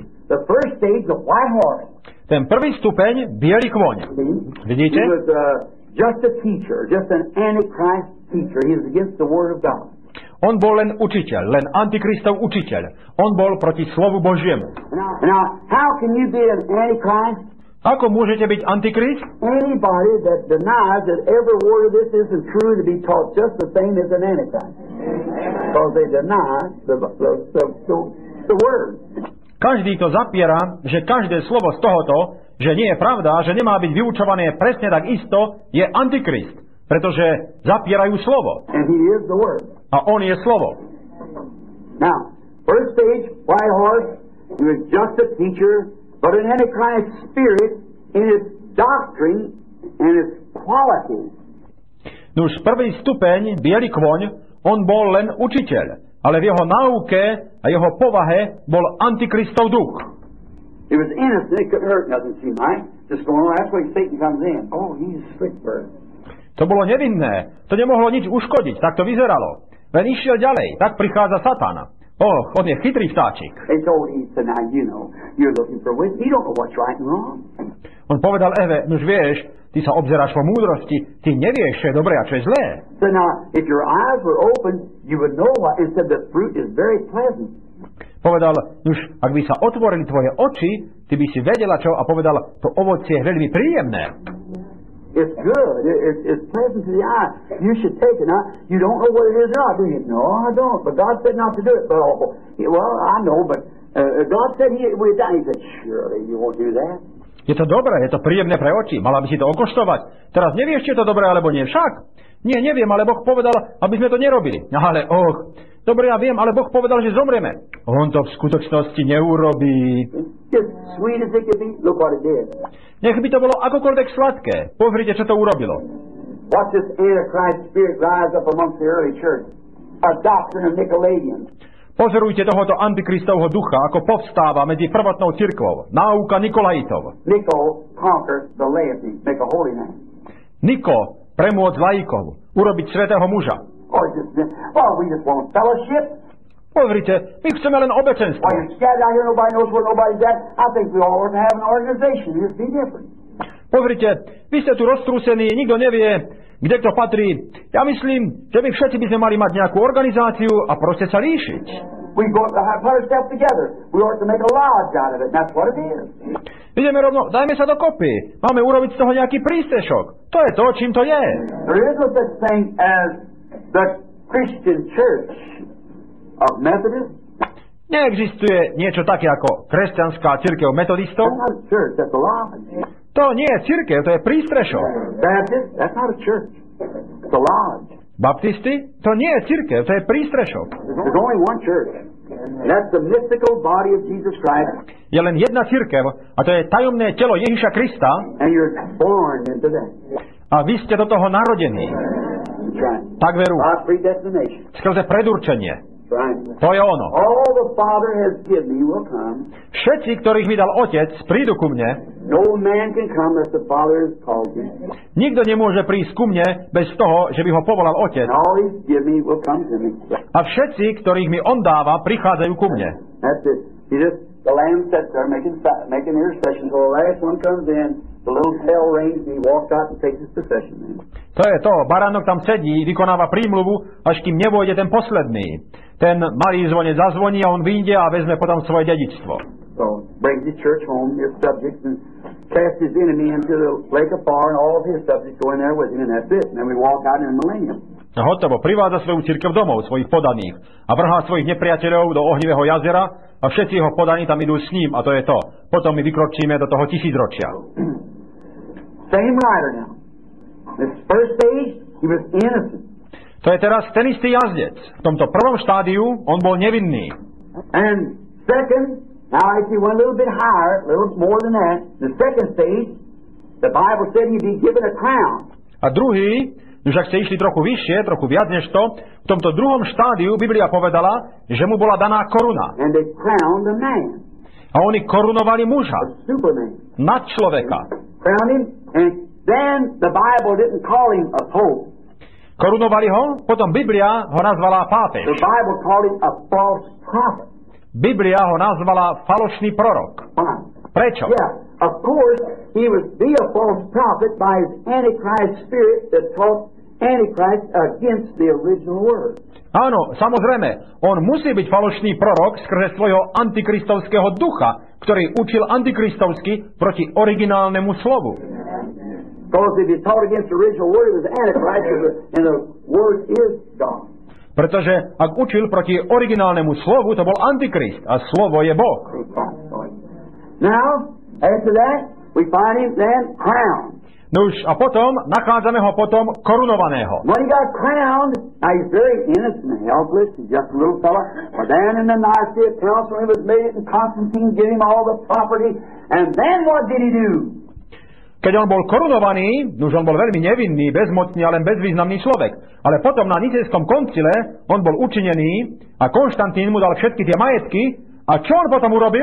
Ten prvý stupeň, biely kôň. Vidíte? On bol len učiteľ, len Antikristov učiteľ. On bol proti slovu Božiemu. Ako môžete byť Antikrist? Anybody that denies that every word of this isn't true to be taught just the same as an Antichrist. Because they deny the word. Každý to zapiera, že každé slovo z tohoto, že nie je pravda, že nemá byť vyučované presne tak isto, je Antikrist. Pretože zapierajú slovo. And he is the word. A on je slovo. Now, first stage, white horse, he was just a teacher, but an Antichrist spirit in its doctrine and its qualities. Nuž prvý stupeň, biely kôň, on bol len učiteľ, ale v jeho náuke a jeho povahe bol Antikristov duch. It was innocent, it couldn't hurt nothing, seemed like. Just going on, that's where Satan comes in. Oh, he's a slick bird. To bolo nevinné, to nemohlo nič uškodiť, tak to vyzeralo. Len išiel ďalej, tak prichádza Satan. On je chytrý vtáčik. On povedal Eve, nuž vieš, ty sa obzeráš po múdrosti, ty nevieš, čo je dobré a čo je zlé. Povedal, nuž, ak by sa otvorili tvoje oči, ty by si vedela čo a povedal, to ovocie je veľmi príjemné. It's good. It's pleasant to the eye. You should take it. Now, you don't know what it is or not, do you? No, I don't. But God said not to do it. But, well, I know, but God said He would die. He said, surely you won't do that. Je to dobré, je to príjemné pre oči. Mala by si to okoštovať. Teraz nevieš, či je to dobré, alebo nie. Však? Nie, neviem, ale Boh povedal, aby sme to nerobili. Ale, dobre, ja viem, ale Boh povedal, že zomreme. On to v skutočnosti neurobí. Nech by to bolo akokoľvek sladké. Pozrite, čo to urobilo. Pozorujte tohoto Antikristovho ducha, ako povstáva medzi prvotnou cirkvou. Náuka Nikolaitov. Niko, premôcť laikov, urobiť svätého muža. Pozrite, my chceme len obecenstvo. Pozrite, vy ste tu roztrúsení, nikto nevie, kde kto patrí. Ja myslím, že my všetci by sme mali mať nejakú organizáciu a proste sa líšiť. Ideme rovno, dajme sa dokopy. Máme urobiť z toho nejaký prístrešok. To je to, čím to je. Neexistuje niečo také ako kresťanská cirkev metodistov. To nie je cirkev, to je prístrešok. Baptisti, to nie je cirkev, to je prístrešok. Je len jedna cirkev a to je tajomné telo Ježiša Krista. A vy ste do toho narodení. Tak veru. Skrze predurčenie. To je ono. Všetci, ktorých mi dal Otec, prídu ku mne. Nikto nemôže prísť ku mne bez toho, že by ho povolal Otec. A všetci, ktorých mi On dáva, prichádzajú ku mne. To je to. Baránok tam sedí, vykonáva prímluvu, až kým nevôjde ten posledný. Ten malý zvonec zazvoní a on vyjde a vezme potom svoje dedičstvo. cast his enemy into the lake of fire and all of his subjects go in there with him, and that's it. And then we walk out in the millennium. Hotovo, privádza svoju cirkev domov, svojich podaných a vrhá svojich nepriateľov do ohnivého jazera a všetci jeho podaní tam idú s ním a to je to. Potom my vykročíme do toho tisícročia. Same rider now. This first stage, he was innocent. To je teraz ten istý jazdec. V tomto prvom štádiu on bol nevinný. And second, now if he went a little bit higher, a little more than that, the second stage, the Bible said he'd be given a crown. A druhý, už ak ste išli trochu vyššie, trochu viac než to, v tomto druhom štádiu Biblia povedala, že mu bola daná koruna. And they crowned a man. A oni korunovali muža. A superman. Nad človeka. Crowned him, and then the Bible didn't call him a pope. Korunovali ho, potom Biblia ho nazvala pápež. The Bible called him a false prophet. Biblia ho nazvala falošný prorok. Prečo? Yeah, of course, he was a false prophet by his Antichrist spirit that taught Antichrist against the original word. Áno, samozrejme, on musí byť falošný prorok skrze svojho antikristovského ducha, ktorý učil antikristovsky proti originálnemu slovu. Because if he taught against the original word, it was Antichrist, and the word is God. Pretože ak učil proti originálnemu slovu, to bol Antikrist a slovo je Boh. Now, after that, we find him then crowned. Nuž, a potom, nachádzame ho potom korunovaného. When he got crowned, now he's very innocent and helpless, he's just a little fella. But then in the Nicaea Council, he was made, and Constantine gave him all the property. And then what did he do? Keď on bol korunovaný, nuž on bol veľmi nevinný, bezmocný a len bezvýznamný človek. Ale potom na Nicejskom koncile on bol učinený a Konštantín mu dal všetky tie majetky. A čo on potom urobil?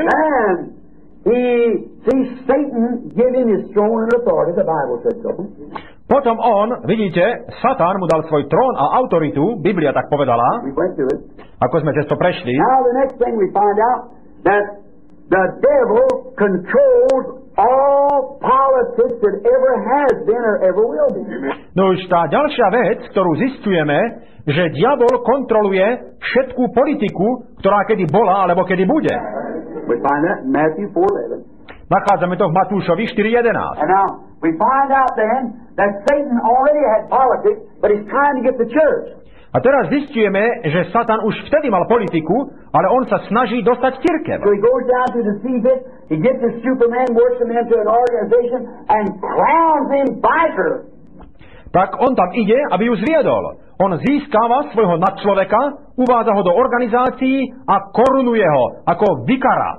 Satan gave him his throne and authority, the Bible said so. Potom on, vidíte, Satan mu dal svoj trón a autoritu, Biblia tak povedala, We went through it. ako sme cez to prešli. Now the next thing we find out that the devil controls all politics that ever has been or ever will be. No už tá ďalšia vec, ktorú zistujeme, že diabol kontroluje všetkú politiku, ktorá kedy bola alebo kedy bude. We find that in Matthew 4:11. Nachádzame to v Matúšovi 4:11. And now we find out then that Satan already had politics, but he's trying to get the church. A teraz zistujeme, že Satan už vtedy mal politiku, ale on sa snaží dostať cirkev. So he goes down to deceive it, he gets his Superman, works him into an organization, and crowns him vicar. Tak on tam ide, aby ju zviedol. On získava svojho nadčloveka, uvádza ho do organizácií a korunuje ho ako vikara.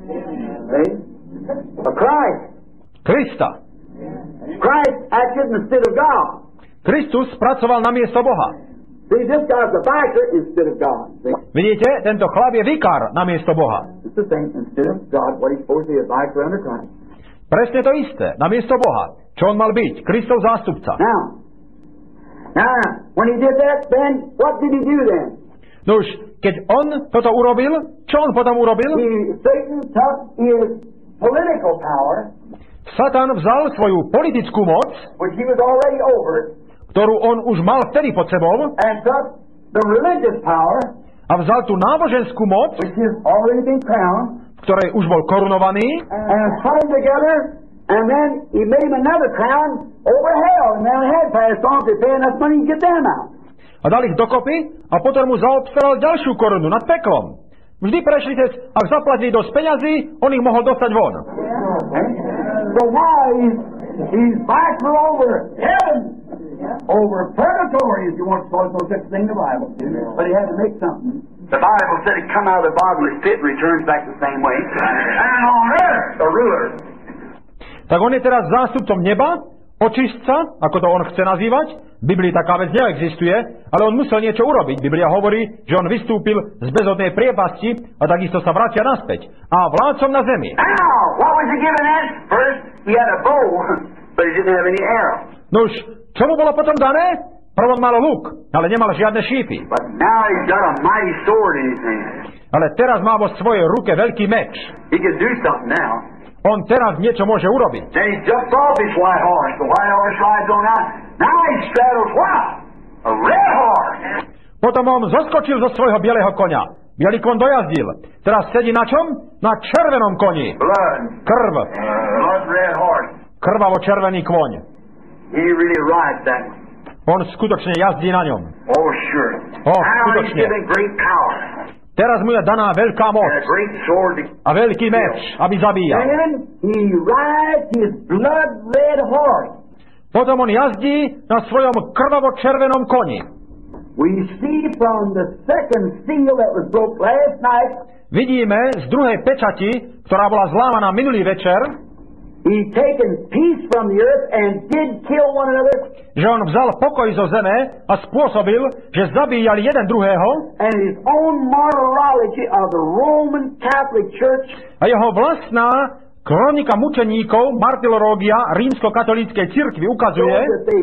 Christ. Krista. Christ acted instead of God. Kristus pracoval na miesto Boha. See, this guy's a vicar instead of God. See? Vidíte, tento chlap je vikár na miesto Boha. It's the same. Instead of God, what he's supposed to be a vicar under Christ. Presne to isté, na miesto Boha. Čo on mal byť? Kristov zástupca. Now, when he did that, then what did he do then? Nuž, keď on toto urobil, čo on potom urobil? Satan took his political power, Satan vzal svoju politickú moc, which he was already over, ktorú on už mal vtedy pod sebou, and took the religious power, a vzal tú náboženskú moc, which has already been crowned, v ktorej už bol korunovaný, and put them together, and then he made him another crown over hell, and then had passed on to pay enough money to get them out. A dal ich dokopy a potom mu zaobstaral ďalšiu korunu nad peklom. Vždy prešli cez, ak zaplatili dosť peňazí, on ich mohol dostať von. So now he's back over heaven, over purgatory, if you want to call it, no such thing in the Bible. But he had to make something. The Bible said he come out of the bottomless pit and returns back the same way. And on earth, the ruler. Tak on je teraz zástupcom neba, očistca, ako to on chce nazývať. V Biblii taká vec neexistuje, ale on musel niečo urobiť. Biblia hovorí, že on vystúpil z bezodnej priepasti a takisto sa vracia naspäť. A vládcom na zemi. Now, what was he given as? First, he had a bow, but he didn't have any arrow. Nuž, čo mu bolo potom dané? Prvom mal luk, ale nemal žiadne šípy. But now he's got a mighty sword in his hand. Ale teraz má vo svojej ruke veľký meč. He can do something now. On teraz niečo môže urobiť. Then he jumped off his white horse. The white horse rides on out. Now he straddles what? A red horse. Potom on zoskočil zo svojho bieleho koňa. Bielý kon dojazdil. Teraz sedí na čom? Na červenom koni. Krv. Krvavo-červený kôň. On skutočne jazdí na ňom. Skutočne. Teraz mu je daná veľká moc a veľký meč, aby zabíjal. Potom on jazdí na svojom krvavo-červenom koni. Vidíme z druhej pečati, ktorá bola zlámaná minulý večer, že on vzal pokoj zo zeme a spôsobil, že zabíjali jeden druhého a jeho vlastná kronika mučeníkov, martyrológia rímskokatolíckej cirkvi ukazuje,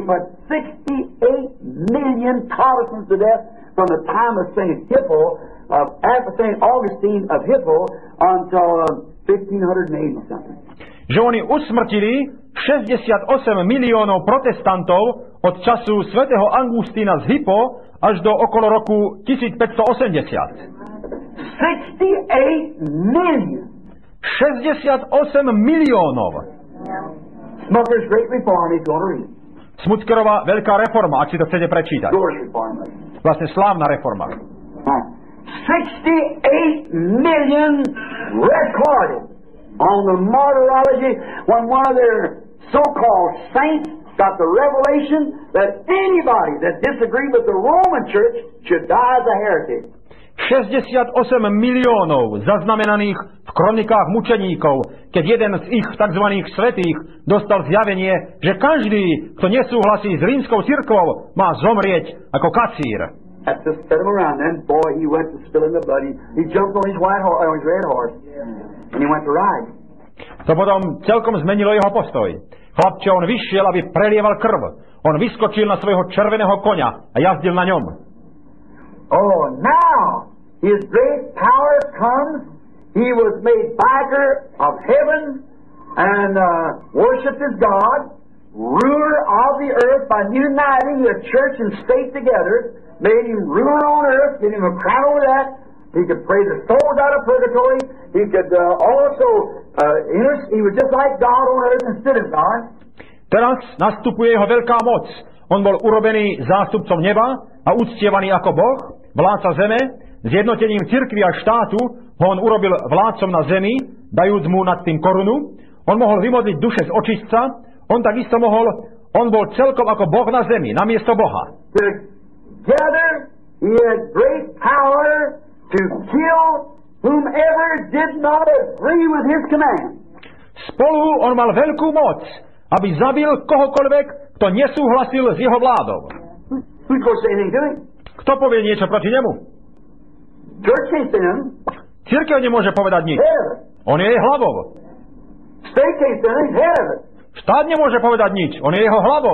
že oni usmrtili 68 miliónov protestantov od času svätého Augustína z Hippo až do okolo roku 1580. 68 miliónov. Smutskerová veľká reforma, ak si to chcete prečítať. Vlastne slávna reforma. 68 million recorded on the martyrology when one of their so-called saints got the revelation that anybody that disagreed with the Roman Church should die as a heretic. 68 miliónov zaznamenaných v kronikách mučeníkov, keď jeden z ich tzv. Svätých dostal zjavenie, že každý, kto nesúhlasí s rímskou cirkvou, má zomrieť ako kacír. To potom celkom zmenilo jeho postoj. Chlapče, on vyšiel, aby prelieval krv. On vyskočil na svojho červeného koňa a jazdil na ňom. Oh, now his great power comes. He was made vicar of heaven and worshipped as God, ruler of the earth by uniting the church and state together, made him ruler on earth, gave him a crown over that. He could pray the souls out of purgatory. He could he was just like God on earth instead of God. Teraz nastupuje jeho veľká moc. On bol urobený zástupcom neba a uctievaný ako Boh, vládca zeme. Zjednotením cirkvi a štátu ho on urobil vládcom na zemi, dajúc mu nad tým korunu. On mohol vymodliť duše z očistca. On takisto on bol celkom ako Boh na zemi, namiesto Boha. Together he had great power to kill whomever did not agree with his command. Spolu on mal veľkú moc, aby zabil kohokoľvek, kto nesúhlasil s jeho vládou. Kto povie niečo proti nemu? Cirkev nemôže povedať nič. On je jej hlavou. Štát nemôže povedať nič. On je jeho hlavou.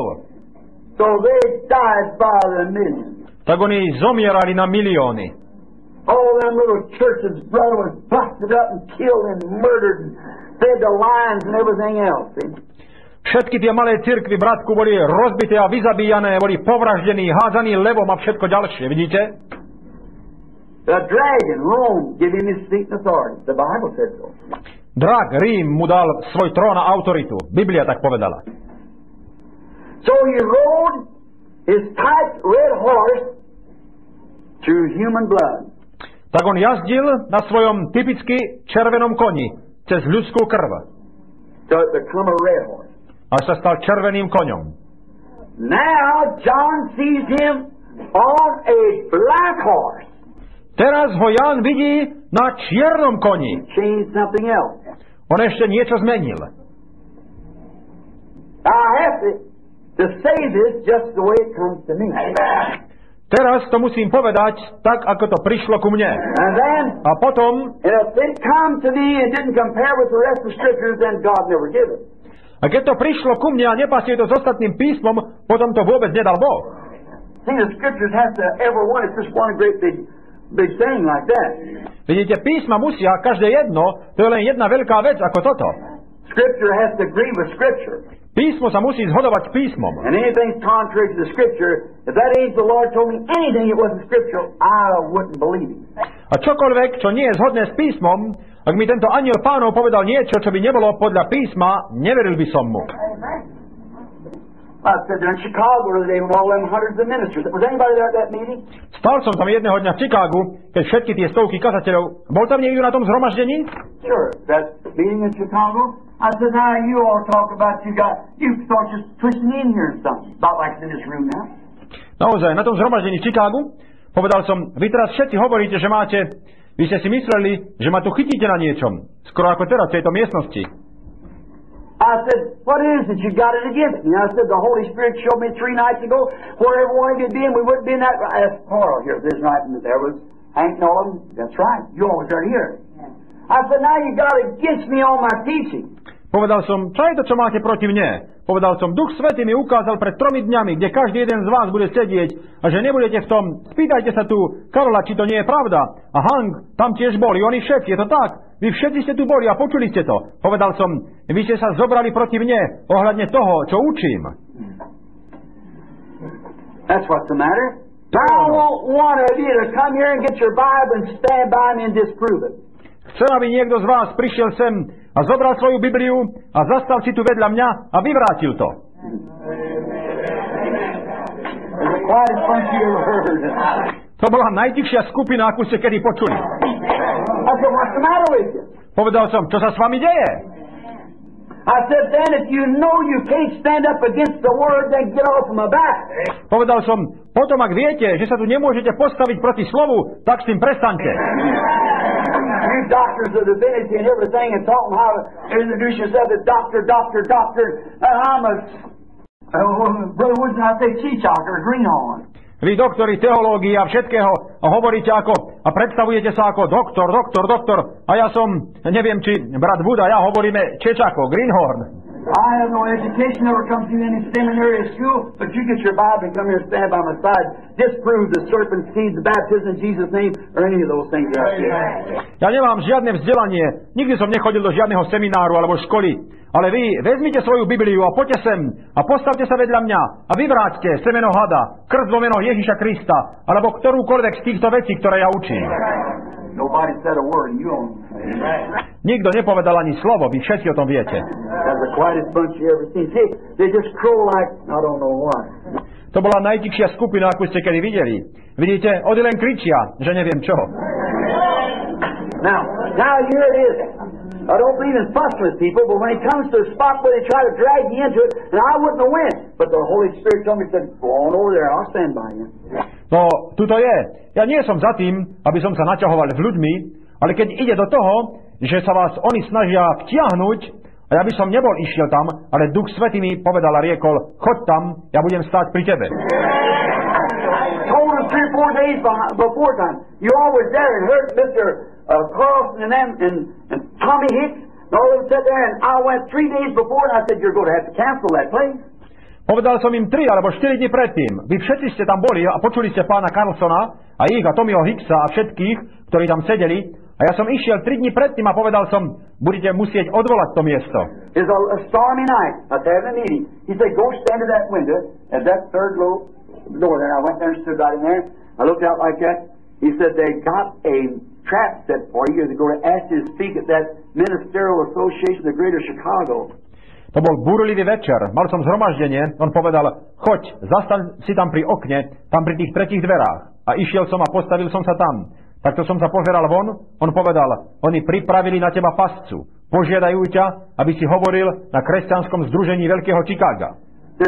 Tak oni zomierali na milióny. All them little churches, brother, was busted up and killed and murdered and fed to lions and everything else. See? Všetky tie malé cirkvy, bratku, boli rozbité a vyzabíjané, boli povraždení, hádzaní levom a všetko ďalšie, vidíte? The dragon, Rome, gave him his seat and authority. The Bible said so. Drak, Rím, mu dal svoj trón a autoritu. Biblia tak povedala. So he rode his tight red horse through human blood. Tak on jazdil na svojom typicky červenom koni cez ľudskú krv. So it become a red horse. Až sa stal červeným koňom. Now John sees him on a black horse. Teraz ho Ján vidí na čiernom koni. Changed something else. On ešte niečo zmenil. I have to say this just the way it comes to me. Teraz to musím povedať tak, ako to prišlo ku mne. A potom, a keď to prišlo ku mne a nepasuje to s ostatným písmom, potom to vôbec nedal Boh. Vidíte, písma musia, každé jedno, to je len jedna veľká vec ako toto. Scripture has to agree with Scripture. Písmo sa musí zhodovať s písmom. And anything contrary to the Scripture, if that angel the Lord told me anything it wasn't Scriptural, I wouldn't believe him. A čokoľvek, čo nie je zhodné s písmom, ak mi tento anjel Pánov povedal niečo, čo by nebolo podľa písma, neveril by som mu. Stal som tam jedného dňa v Chicagu, keď všetky tie stovky kazateľov. Bol tam niekto na tom zhromaždení? Sure, that meeting in Chicago. I said, now you all talk about you start just twisting in here and something. About like in this room now. Naozaj, na tom zhromaždení v Chicagu povedal som, vy teraz všetci hovoríte, že vy ste si mysleli, že ma tu chytíte na niečom. Skoro ako teraz v tejto miestnosti. I said, what is it you got it against me? I said, the Holy Spirit showed me 3 nights ago where every one of you been, we wouldn't be in that parlor here. This night there was Hank Nolan. That's right. You always are here. I said, now you got it against me on my teaching. Povedal som, čo je to, čo máte proti mne? Povedal som, Duch Svätý mi ukázal pred 3 dňami, kde každý jeden z vás bude sedieť a že nebudete v tom. Spýtajte sa tu Karola, či to nie je pravda. A Hank tam tiež boli, oni všetci, je to tak? Vy všetci ste tu boli a počuli ste to. Povedal som, vy ste sa zobrali proti mne ohľadne toho, čo učím. That's what's the matter. I want one of you to come here and get your Bible and stand by me and disprove it. Chcem, aby niekto z vás prišiel sem a zobral svoju Bibliu a zastal si tu vedľa mňa a vyvrátil to. To bola najtichšia skupina, akú ste kedy počuli. Povedal som, čo sa s vami deje? I said, then if you know you can't stand up against the word, then get off my back. Povedal som, potom ak viete, že sa tu nemôžete postaviť proti slovu, tak s tým prestaňte. You doctors of divinity and everything and talking how to introduce yourself as doctor. And I'm brother, what did I say? Cheechako, greenhorn. Vy doktori teológie a všetkého a hovoríte ako a predstavujete sa ako doktor. A ja som, neviem či brat Wood a ja hovoríme Čečako, greenhorn. I have no education, never come through any seminary or school, but you get your Bible and come here and stand by my side. Disprove the serpent seed, the baptism in Jesus' name, or any of those things that I did. Ja nemám žiadne vzdelanie, nikdy som nechodil do žiadneho semináru alebo školy, ale vy vezmite svoju Bibliu a poďte sem a postavte sa vedľa mňa a vyvráťte semeno hada, krst vo meno Ježiša Krista, alebo ktorúkoľvek z týchto vecí, ktoré ja učím. Nobody said a word, and you don't. Nikto nepovedal ani slovo, vy všetci o tom viete. That's the quietest bunch you ever seen. See, they just crow like I don't know what. To bola najtichšia skupina, akú ste kedy videli. Vidíte, oni len kričia, že neviem čo. Now here it is. I don't believe in fussing with people, but when it comes to a spot where they try to drag you into it, and I wouldn't have went, but the Holy Spirit told me, said, go on over there, I'll stand by you. No, tuto je. Ja nie som za tým, aby som sa naťahoval s ľuďmi, ale keď ide do toho, že sa vás oni snažia vtiahnuť, a ja by som nebol išiel tam, ale Duch Svätý mi povedal a riekol, choď tam, ja budem stáť pri tebe. Told him 3 or 4 days before time. You always there and heard Mr. Carlson and them and Tommy Hicks and all of them sat there, and I went 3 days before and I said, you're going to have to cancel that place. Povedal som im 3 alebo 4 dní predtým. Vy všetci ste tam boli a počuli ste pána Carlsona a ich a Tommyho Hicksa a všetkých, ktorí tam sedeli. A ja som išiel 3 dní predtým a povedal som, budete musieť odvolať to miesto. It's a stormy night. I was having a meeting. He said, go stand at that window at that third door there. I went there and stood right in there. I looked out like that. He said, they got a trap set for you. They're going to ask you to speak at that Ministerial Association of Greater Chicago. To bol búrlivý večer, mal som zhromaždenie, on povedal, choď, zastaň si tam pri okne, tam pri tých 3 dverách. A išiel som a postavil som sa tam. Takto som sa pozeral von, on povedal, oni pripravili na teba pascu, požiadajú ťa, aby si hovoril na kresťanskom združení Veľkého Chicaga.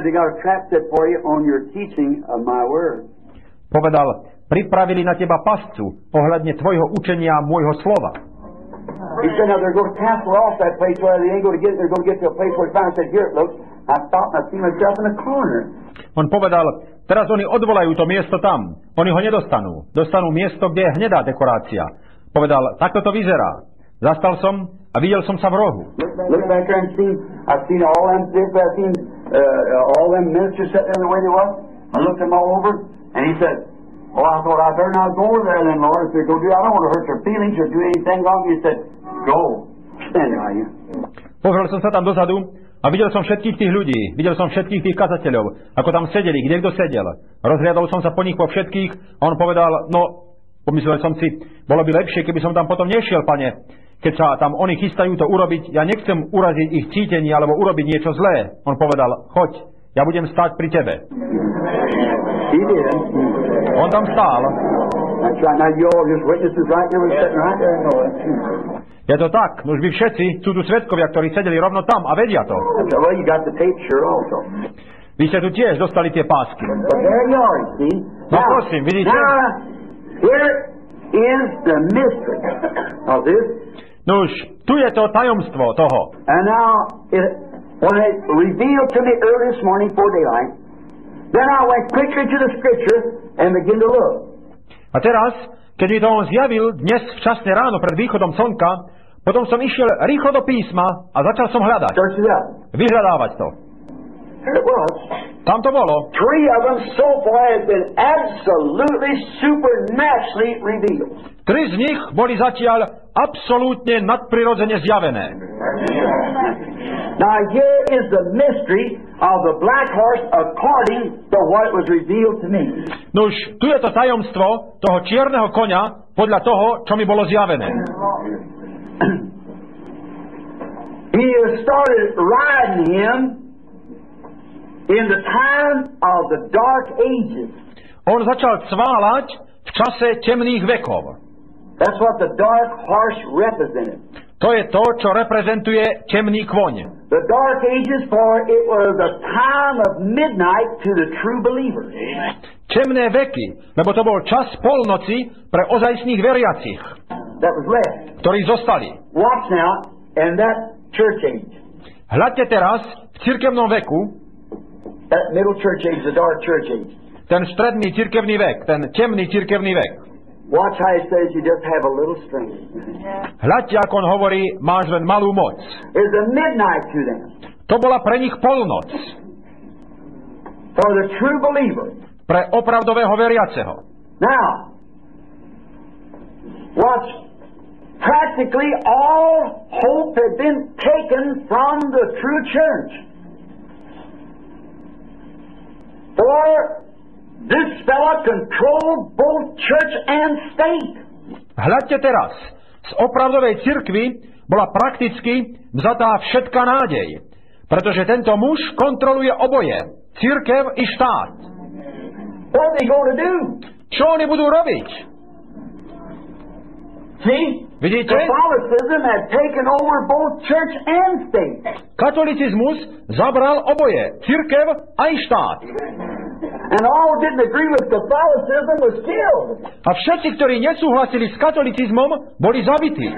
Povedal, pripravili na teba pascu ohľadne tvojho učenia môjho slova. He said, now they're going to cancel off that place where they ain't going to get. They're going to get to a place where it's found. I said, here it looks. I stopped and I see myself in a corner. On povedal, teraz oni odvolajú to miesto tam. Oni ho nedostanú. Dostanú miesto, kde je hnedá dekorácia. Povedal, takto to vyzerá. Zastal som a videl som sa v rohu. Look back there and see. I've seen all them ministers sitting there the way they was. I looked them all over, and he said, oh, I thought I better not go over there then, Lord. If they go do, I don't want to hurt their feelings or do anything wrong. He said, go. Stand by you. Pozrel som sa tam dozadu a videl som všetkých tých ľudí. Videl som všetkých tých kazateľov, ako tam sedeli, kde kto sedel. Rozhliadol som sa po nich po všetkých a on povedal, no, Pomyslel som si, bolo by lepšie, keby som tam potom nešiel, Pane. Keď sa tam oni chystajú to urobiť, ja nechcem uraziť ich cítenie alebo urobiť niečo zlé. On povedal, choď, ja budem stáť pri tebe. On tam stál. Je to tak, už vy všetci sú tu svedkovia, ktorí sedeli rovno tam a vedia to. Vy ste tu tiež dostali tie pásky. No prosím, vidíte? Nuž, tu je to tajomstvo toho. When it revealed to me early this morning before daylight, then I went quickly to the scripture and began to look. A teraz, keď mi to on zjavil dnes včasne ráno pred východom slnka, potom som išiel rýchlo do písma a začal som hľadať. Vyhľadávať to. Here it was. Tam to bolo. 3 of them so far have been absolutely supernaturally revealed. 3 z nich boli zatiaľ absolútne nadprirodzene zjavené. Now here is the mystery of the black horse according to what was revealed to me. Nuž, tu je to tajomstvo toho čierneho koňa podľa toho, čo mi bolo zjavené. He started riding him in the time of the dark ages. On začal cváľať v čase temných vekov. That's what the dark horse represented. To je to, čo reprezentuje temný kôň. The dark ages, for it was a time of midnight to the true believers. Temné veky, lebo to bol čas polnoci pre ozajstných veriacich, that was left. Ktorí zostali. Watch now, in that church age. Hľadte teraz v cirkevnom veku, that middle church age, the dark church age. Ten stredný cirkevný vek, ten temný cirkevný vek. Watch how he says you just have a little strength. Hľadte, ako on hovorí, máš len malú moc. It's a midnight to them. To bola pre nich polnoc. For the true believer. Pre opravdového veriaceho. Now, watch. Practically all hope had been taken from the true church. For this fella controlled both church and state. Hľadte teraz, z opravdovej cirkvi bola prakticky vzatá všetká nádej, pretože tento muž kontroluje oboje, cirkev i štát. What are they going to do? Čo oni budú robiť? See? Vidíte? Catholicism had taken over both church and state. Katolicizmus zabral oboje, cirkev aj štát. And all who didn't agree with Catholicism was killed. A všetci, ktorí nesúhlasili s katolicizmom, boli zabití.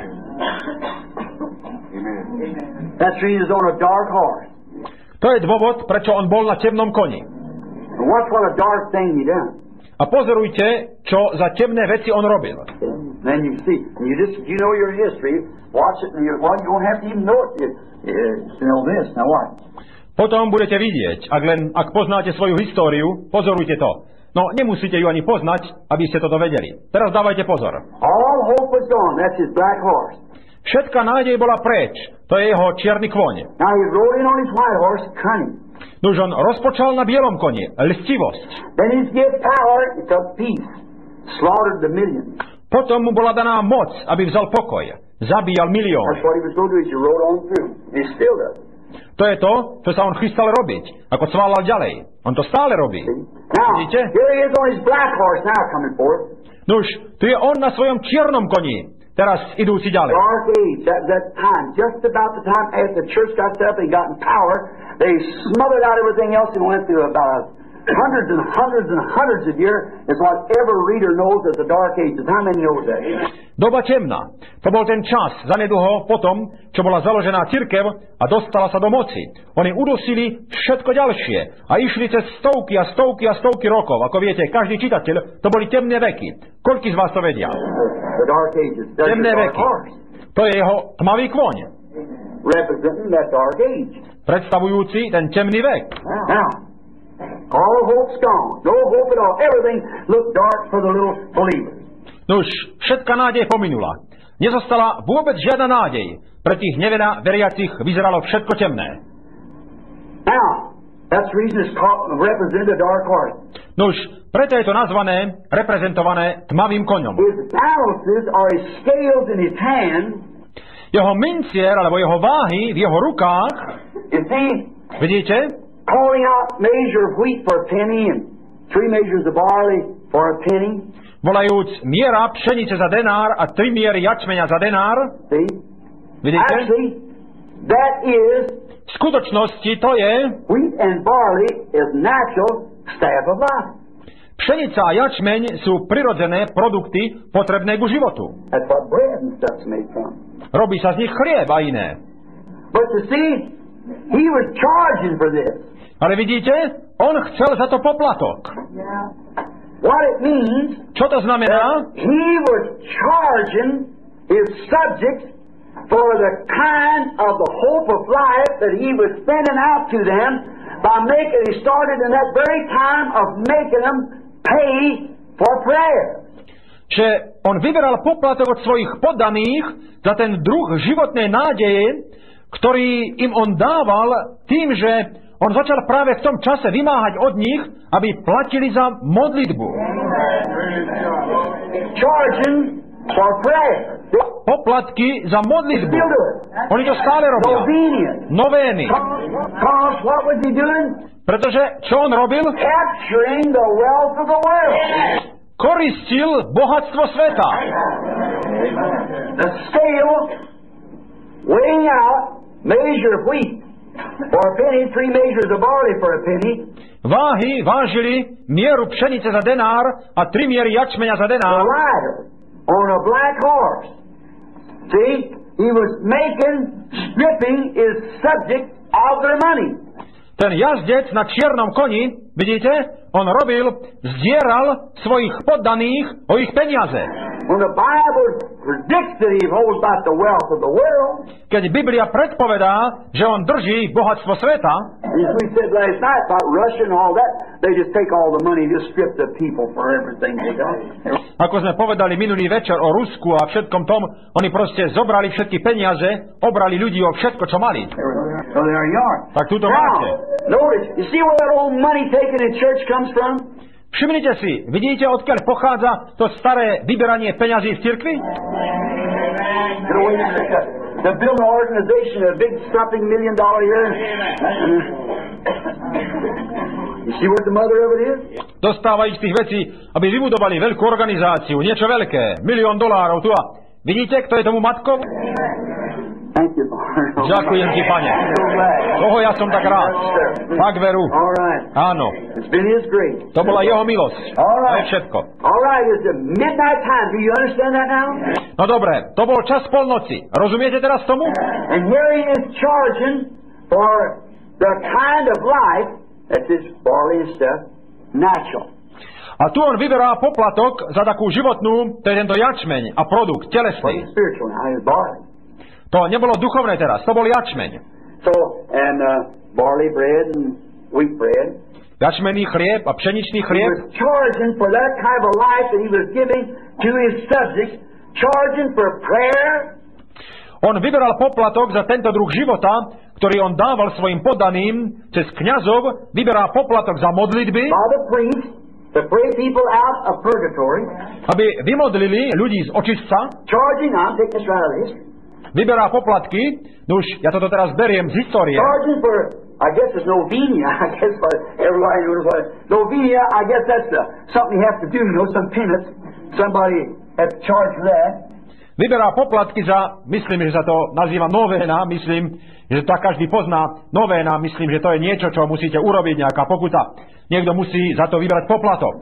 That's the reason he's on a dark horse. To je dôvod, prečo on bol na temnom koni. And watch what a dark thing he done. A pozorujte, čo za temné veci on robil. Then you see, you know your history, watch it, and you don't have to even know it. You know this. Now what? Potom budete vidieť, ak poznáte svoju históriu, pozorujte to. No, nemusíte ju ani poznať, aby ste toto vedeli. Teraz dávajte pozor. All hope was gone. That's his black horse. Všetká nádej bola preč. To je jeho čierny kôň. Now he rode in on his white horse, cunning. Nuž on rozpočal na bielom koni, lstivosť. Then he gave power, he took peace, slaughtered the millions. Potom mu bola daná moc, aby vzal pokoj. Zabíjal milióny. That's what he was going to do, he rode on through. He still does. To je to, čo sa on chystal robiť, ako cválal ďalej. On to stále robí. Now, vidíte? Here he is on his black horse now coming forth. Nuž, tu je on na svojom čiernom koni, teraz idúci ďalej. Dark age, that time, just about the time after the church got set up and got in power, they smothered out everything else and went through about hundreds and hundreds and hundreds of years. Is what every reader knows as the dark ages. How many knows that? Doba temná. To bol ten čas, zanedlho potom, čo bola založená cirkev a dostala sa do moci. Oni udusili všetko ďalšie a išli cez stovky a stovky a stovky rokov. Ako viete, každý čitateľ, to boli temné veky. Koľký z vás to vedia? The dark ages. Temné veky. To je jeho tmavý kôň. Representing that dark age. Predstavujúci ten temný vek. Now, all hope's gone. No hope at all. Everything looked dark for the little believers. Nuž, všetká nádej pominula. Nezostala vôbec žiadna nádej. Pre tých neveľa veriacich vyzeralo všetko temné. Now, that's the reason it's called represent a dark horse. Nuž, Preto je to nazvané, reprezentované tmavým koňom. Jeho mincier, alebo jeho váhy v jeho rukách, vidíte? Volajúc miera pšenice za denár a 3 miery jačmeňa za denár. Vidíte? V skutočnosti to je pšenica a jačmeň sú prirodzené produkty potrebné ku životu. Robí sa z nich chlieb a iné. Ale vidíte, on chcel za to poplatok. Čo to znamená? For the kind of the hope of life that he was sending out to them by making, he started in that very time of making them pay for prayer. Že on vyberal poplatok od svojich poddaných za ten druh životnej nádeje, ktorý im on dával tým, že on začal práve v tom čase vymáhať od nich, aby platili za modlitbu. Charging for prayer. Poplatky za modlitbu. Oni to stále robia. Novény. Pretože čo on robil? Koristil bohatstvo sveta. Váhy vážili mieru pšenice za denár a 3 miery jačmeňa za denár. On a black horse. See, he was stripping his subject of their money. Ten jazdec na čiernom koni, vidíte, on zdieral svojich poddaných o ich peniaze. Keď Biblia predpovedá, že on drží bohatstvo sveta, ako sme povedali minulý večer o Rusku a všetkom tom, oni proste zobrali všetky peniaze, obrali ľudí o všetko, čo mali. Tak tu to máte. Všimnite si, vidíte, odkiaľ pochádza to staré vyberanie peňazí v cirkvi? Dostávajú z tých vecí, aby vybudovali veľkú organizáciu, niečo veľké, $1 000 000 tu a vidíte, kto je tomu matkou? Ďakujem ti, Pane. Toho ja som tak rád. Tak veru. Áno. To bola jeho milosť. To je všetko. No dobre, to bol čas polnoci. Rozumiete teraz tomu? A tu on vyberá poplatok za takú životnú, to je tento jačmeň a produkt telesný. To nebolo duchovné teraz, to bol jačmeň. Jačmený chlieb a pšeničný chlieb. On vyberal poplatok za tento druh života, ktorý on dával svojim poddaným cez kňazov, vyberá poplatok za modlitby, aby vymodlili ľudí z očistca. Vyberá poplatky, no už ja toto teraz beriem z histórie. Vyberá poplatky za, myslím, že sa to nazýva novéna, myslím, že to každý pozná. Novéna, myslím, že to je niečo, čo musíte urobiť, nejaká pokuta. Niekto musí za to vybrať poplatok.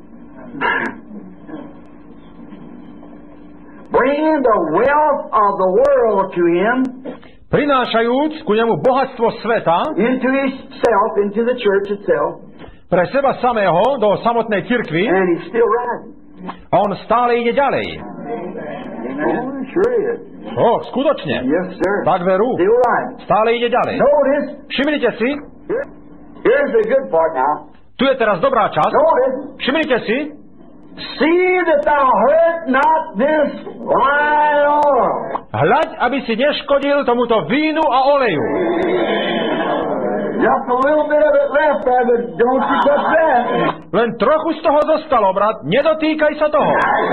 Bringing the wealth of the world to him, prinášajúc ku nemu bohatstvo sveta, into himself, into the church itself, pre seba samého do samotnej cirkvi, and he's still rising. A on stále ide ďalej. Sure is. Skutočne. Yes, sir. Tak veru. Still rising. Stále ide ďalej. Notice. Všimnite si. Here's the good part now. Tu je teraz dobrá časť. Notice. Všimnite si. See that thou hurt not this wine oil. Hľaď, aby si neškodil tomuto vínu a oleju. Just a little bit of it left there, but don't you touch that. Len trochu z toho zostalo, brat. Nedotýkaj sa toho.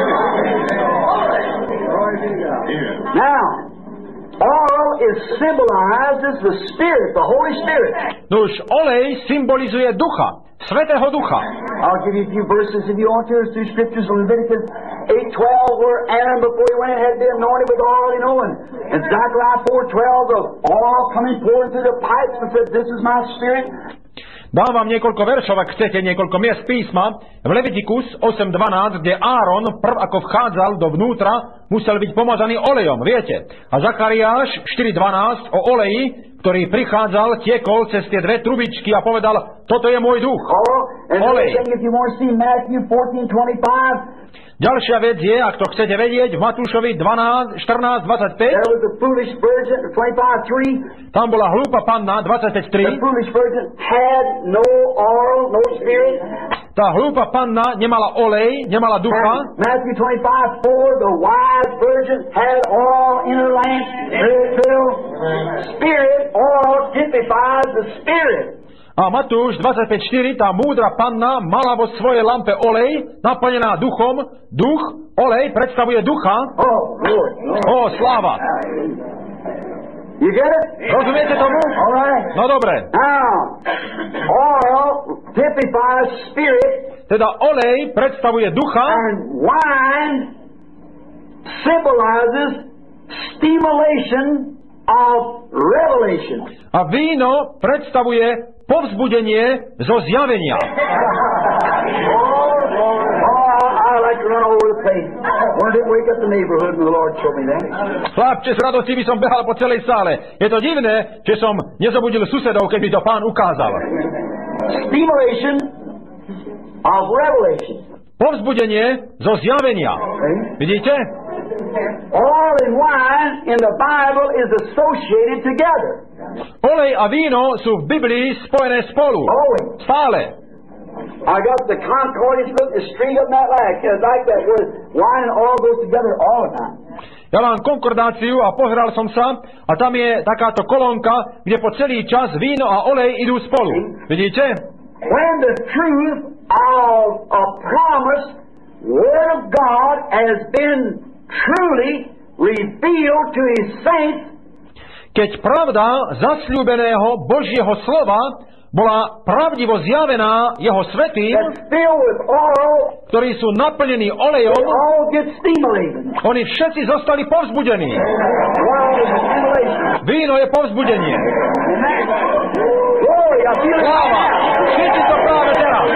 Now, oil is symbolized as the Spirit, the Holy Spirit. Nuž, olej symbolizuje ducha, Svätého Ducha. I'll give you a few verses if you want to. There's two scriptures in Leviticus 8:12 where Aaron, before he went in, had been anointed with oil, you know, and Zechariah 4:12, the oil coming pouring through the pipes and said, "This is my Spirit." Dám vám niekoľko veršov, ak chcete, niekoľko miest písma. V Levitikus 8.12, kde Áron ako vchádzal dovnútra, musel byť pomazaný olejom, viete. A Zachariáš 4.12 o oleji, ktorý prichádzal, tiekol cez tie dve trubičky a povedal, toto je môj duch. Olej. Ďalšia vec je, ak to chcete vedieť, v Matúšovi 14.25. Tam bola hlúpa panna, 25.3. Tá hlúpa panna nemala olej, nemala ducha. Matthew 25:4, the wise virgin had oil in her lamp, spirit, oil typifies the spirit. A Matúš 25.4, tá múdra panna mala vo svojej lampe olej, naplnená duchom. Duch, olej predstavuje ducha. Sláva. You get it? Rozumiete tomu? All right. No dobre. Now, oil typifies spirit. Teda olej predstavuje ducha. And wine symbolizes stimulation of revelation. A víno predstavuje povzbudenie zo zjavenia. Chlapče, z radosti by som behal po celej sále. Je to divné, že som nezobudil susedov, keď by to Pán ukázal. Stimulation of revelation. Povzbudenie zo zjavenia. Vidíte? Oil and wine in the Bible is associated together. Olej a víno sú v Biblii spojené spolu. Stále. I got the concordance book, the string of that like that where wine and oil goes together all the time. Ja mám konkordáciu a pozeral som sa a tam je takáto kolónka, kde po celý čas víno a olej idú spolu. Vidíte? When the truth of a promise, word of God has been truly revealed to His saints, keď pravda zasľúbeného Božieho slova bola pravdivo zjavená jeho svätým, ktorí sú naplnení olejom, oni všetci zostali povzbudení. Víno je povzbudenie. Sláva! Všetci to práve teraz.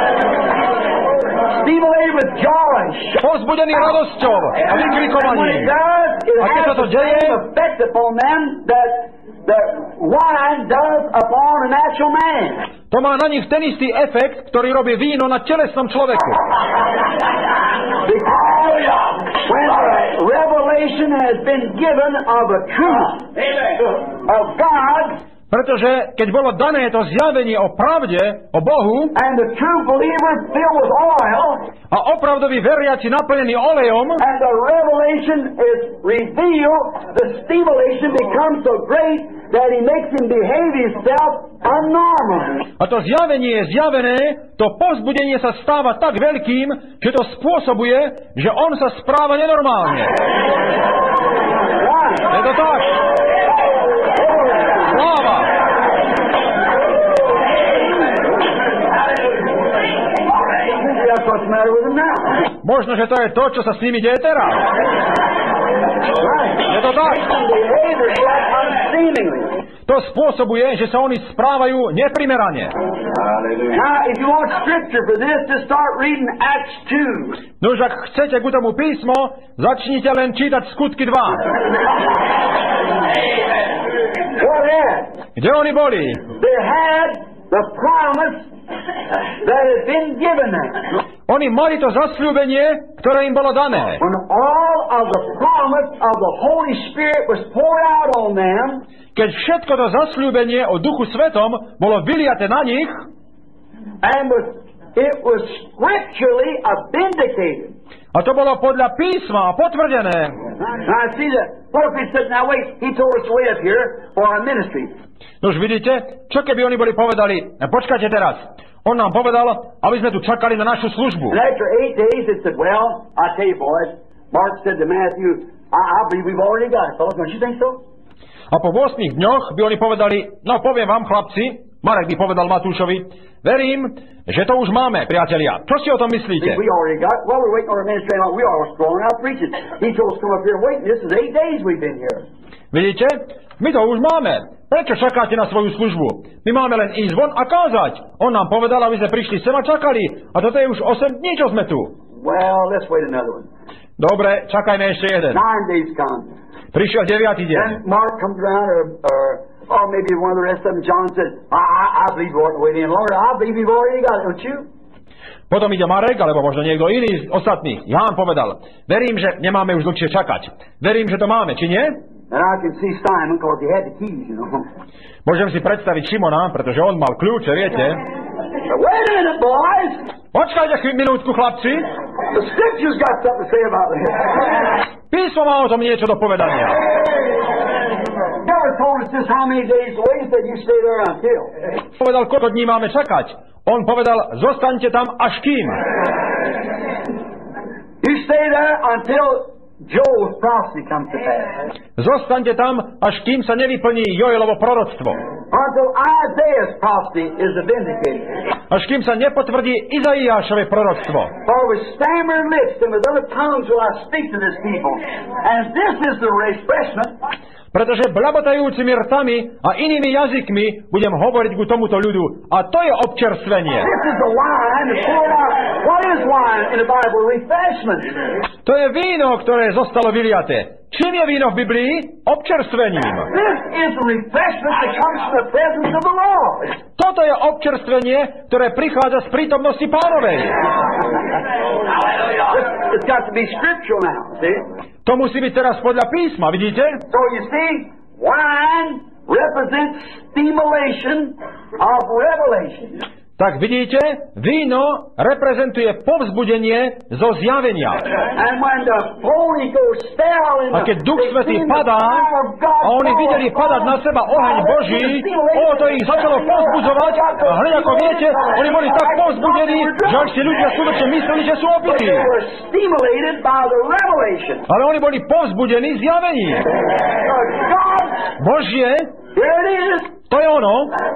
Povzbudený radosťou a vykrikovaním. A keď sa to deje, to má na nich ten istý efekt, ktorý robí víno na telesnom človeku. Pretože keď bolo dané to zjavenie o pravde, o Bohu, a opravdový veriaci naplnený olejom, a to zjavenie je zjavené, to povzbudenie sa stáva tak veľkým, že to spôsobuje, že on sa správa nenormálne. Je to tak? Sláva! Možno, že to je to, čo sa s nimi deje teraz. Je to tak? To spôsobuje, že sa oni správajú neprimerane. Nož, ak chcete ku tomu písmo, začnite len čítať Skutky 2. Kde oni boli? Oni mali to zasľúbenie, ktoré im bolo dané. Keď všetko to zasľúbenie o Duchu Svetom bolo vyliaté na nich, a to bolo podľa písma potvrdené. Nož vidíte, čo keby oni boli povedali, počkajte teraz, On nám povedal, aby sme tu čakali na našu službu. And after 8 days, it said, well, I tell you, boys, Mark said to Matthew, I believe we've already got it. Fellas, don't you think so? A po 8 dňoch by oni povedali, no poviem vám, chlapci, Marek by povedal Matúšovi, verím, že to už máme, priatelia. Čo si o tom myslíte? We already got it. Well, we're waiting on our ministry. We are going out preaching. He told us to come up here and wait. This is 8 days we've been here. Vidíte? My to už máme. Prečo čakáte na svoju službu? My máme len ísť von a kázať. On nám povedal, aby sme prišli sem a čakali. A toto je už 8 dní, čo sme tu. Well, let's wait another one. Dobre, čakajme ešte jeden. 9 days come. Prišiel 9. deň. Then Mark comes around, or maybe one of the rest of them, John said, I believe we ought to wait any longer. I believe we've already got it, don't you? Potom ide Marek, alebo možno niekto iný z ostatných. Ján povedal, verím, že nemáme už dlhšie čakať. Verím, že to máme, či nie? And I can see Simon, because he had the keys, you know. Môžem si predstaviť Šimona, pretože on mal kľúče, viete. Wait a minute, boys! Počkajte minútku, chlapci. The Scripture's got something to say about this. Písmo má o tom niečo do povedania. Never told us just how many days to wait, said you stay there until. Povedal, koľko dní máme čakať. On povedal, zostaňte tam až kým. You stay there until Joel's prophecy comes to pass. Zostaňte tam, až kým sa nevyplní Joelovo proroctvo. Until Isaiah's prophecy is vindicated. Až kým sa nepotvrdí Izaiášove proroctvo. For with stammering lips and with other tongues will I speak to this people. And this is the refreshment. Pretože blabotajúcimi rtami a inými jazykmi budem hovoriť ku tomuto ľudu. A to je občerstvenie. This is the wine that's poured out. What is wine in the Bible? Refreshment. To je víno, ktoré zostalo vyliaté. Čím je víno v Biblii? Občerstvením. This is the refreshment that comes from the presence of the Lord. Toto je občerstvenie, ktoré prichádza z prítomnosti Pánovej. It's got to be scriptural now, see? To musí byť teraz podľa písma, vidíte? So you see, wine represents stimulation of revelation. Tak vidíte, víno reprezentuje povzbudenie zo zjavenia. A keď Duch Svätý padá a oni videli padať na seba oheň Boží, to ich začalo povzbudzovať a hneď ako viete, oni boli tak povzbudení, že ak si ľudia skutočne mysleli, že sú opití. Ale oni boli povzbudení zjavením. Božie, to je ono.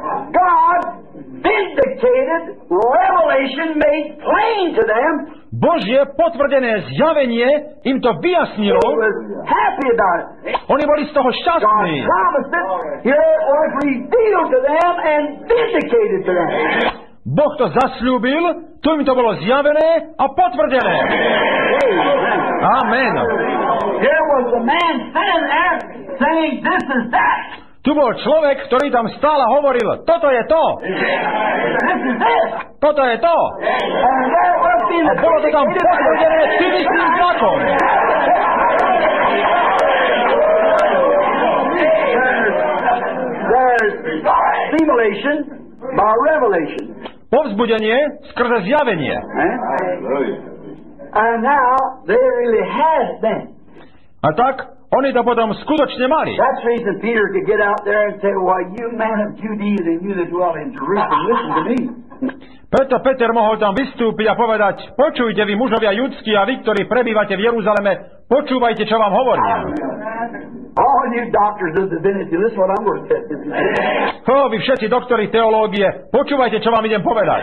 Vindicated revelation made plain to them. Božie potvrdené zjavenie im to vyjasnilo. Happy about it. Oni boli z toho šťastní. God promised it. Here it was revealed to them and vindicated to them. Boh to zasľúbil, tu im to bolo zjavené a potvrdené. Amen. Here was the man standing there saying, "This is that." Tu bol človek, ktorý tam stále hovoril, toto je to. Toto je to. A bolo to tam potvrdené tým istým znakom. There's stimulation by revelation. Povzbudenie skrze zjavenie. And now they really had it then. A tak oni to potom skutočne mali. That's the reason Peter could get out there and say, "Why, you man of Judea and you that dwell in Jerusalem, listen to me." Preto Peter mohol tam vystúpiť a povedať, počujte vy mužovia judskí a vy, ktorí prebývate v Jeruzaleme, počúvajte, čo vám hovorím. All you doctors of divinity, listen what I'm going to say. Vy všetci doktori teológie, počúvajte, čo vám idem povedať.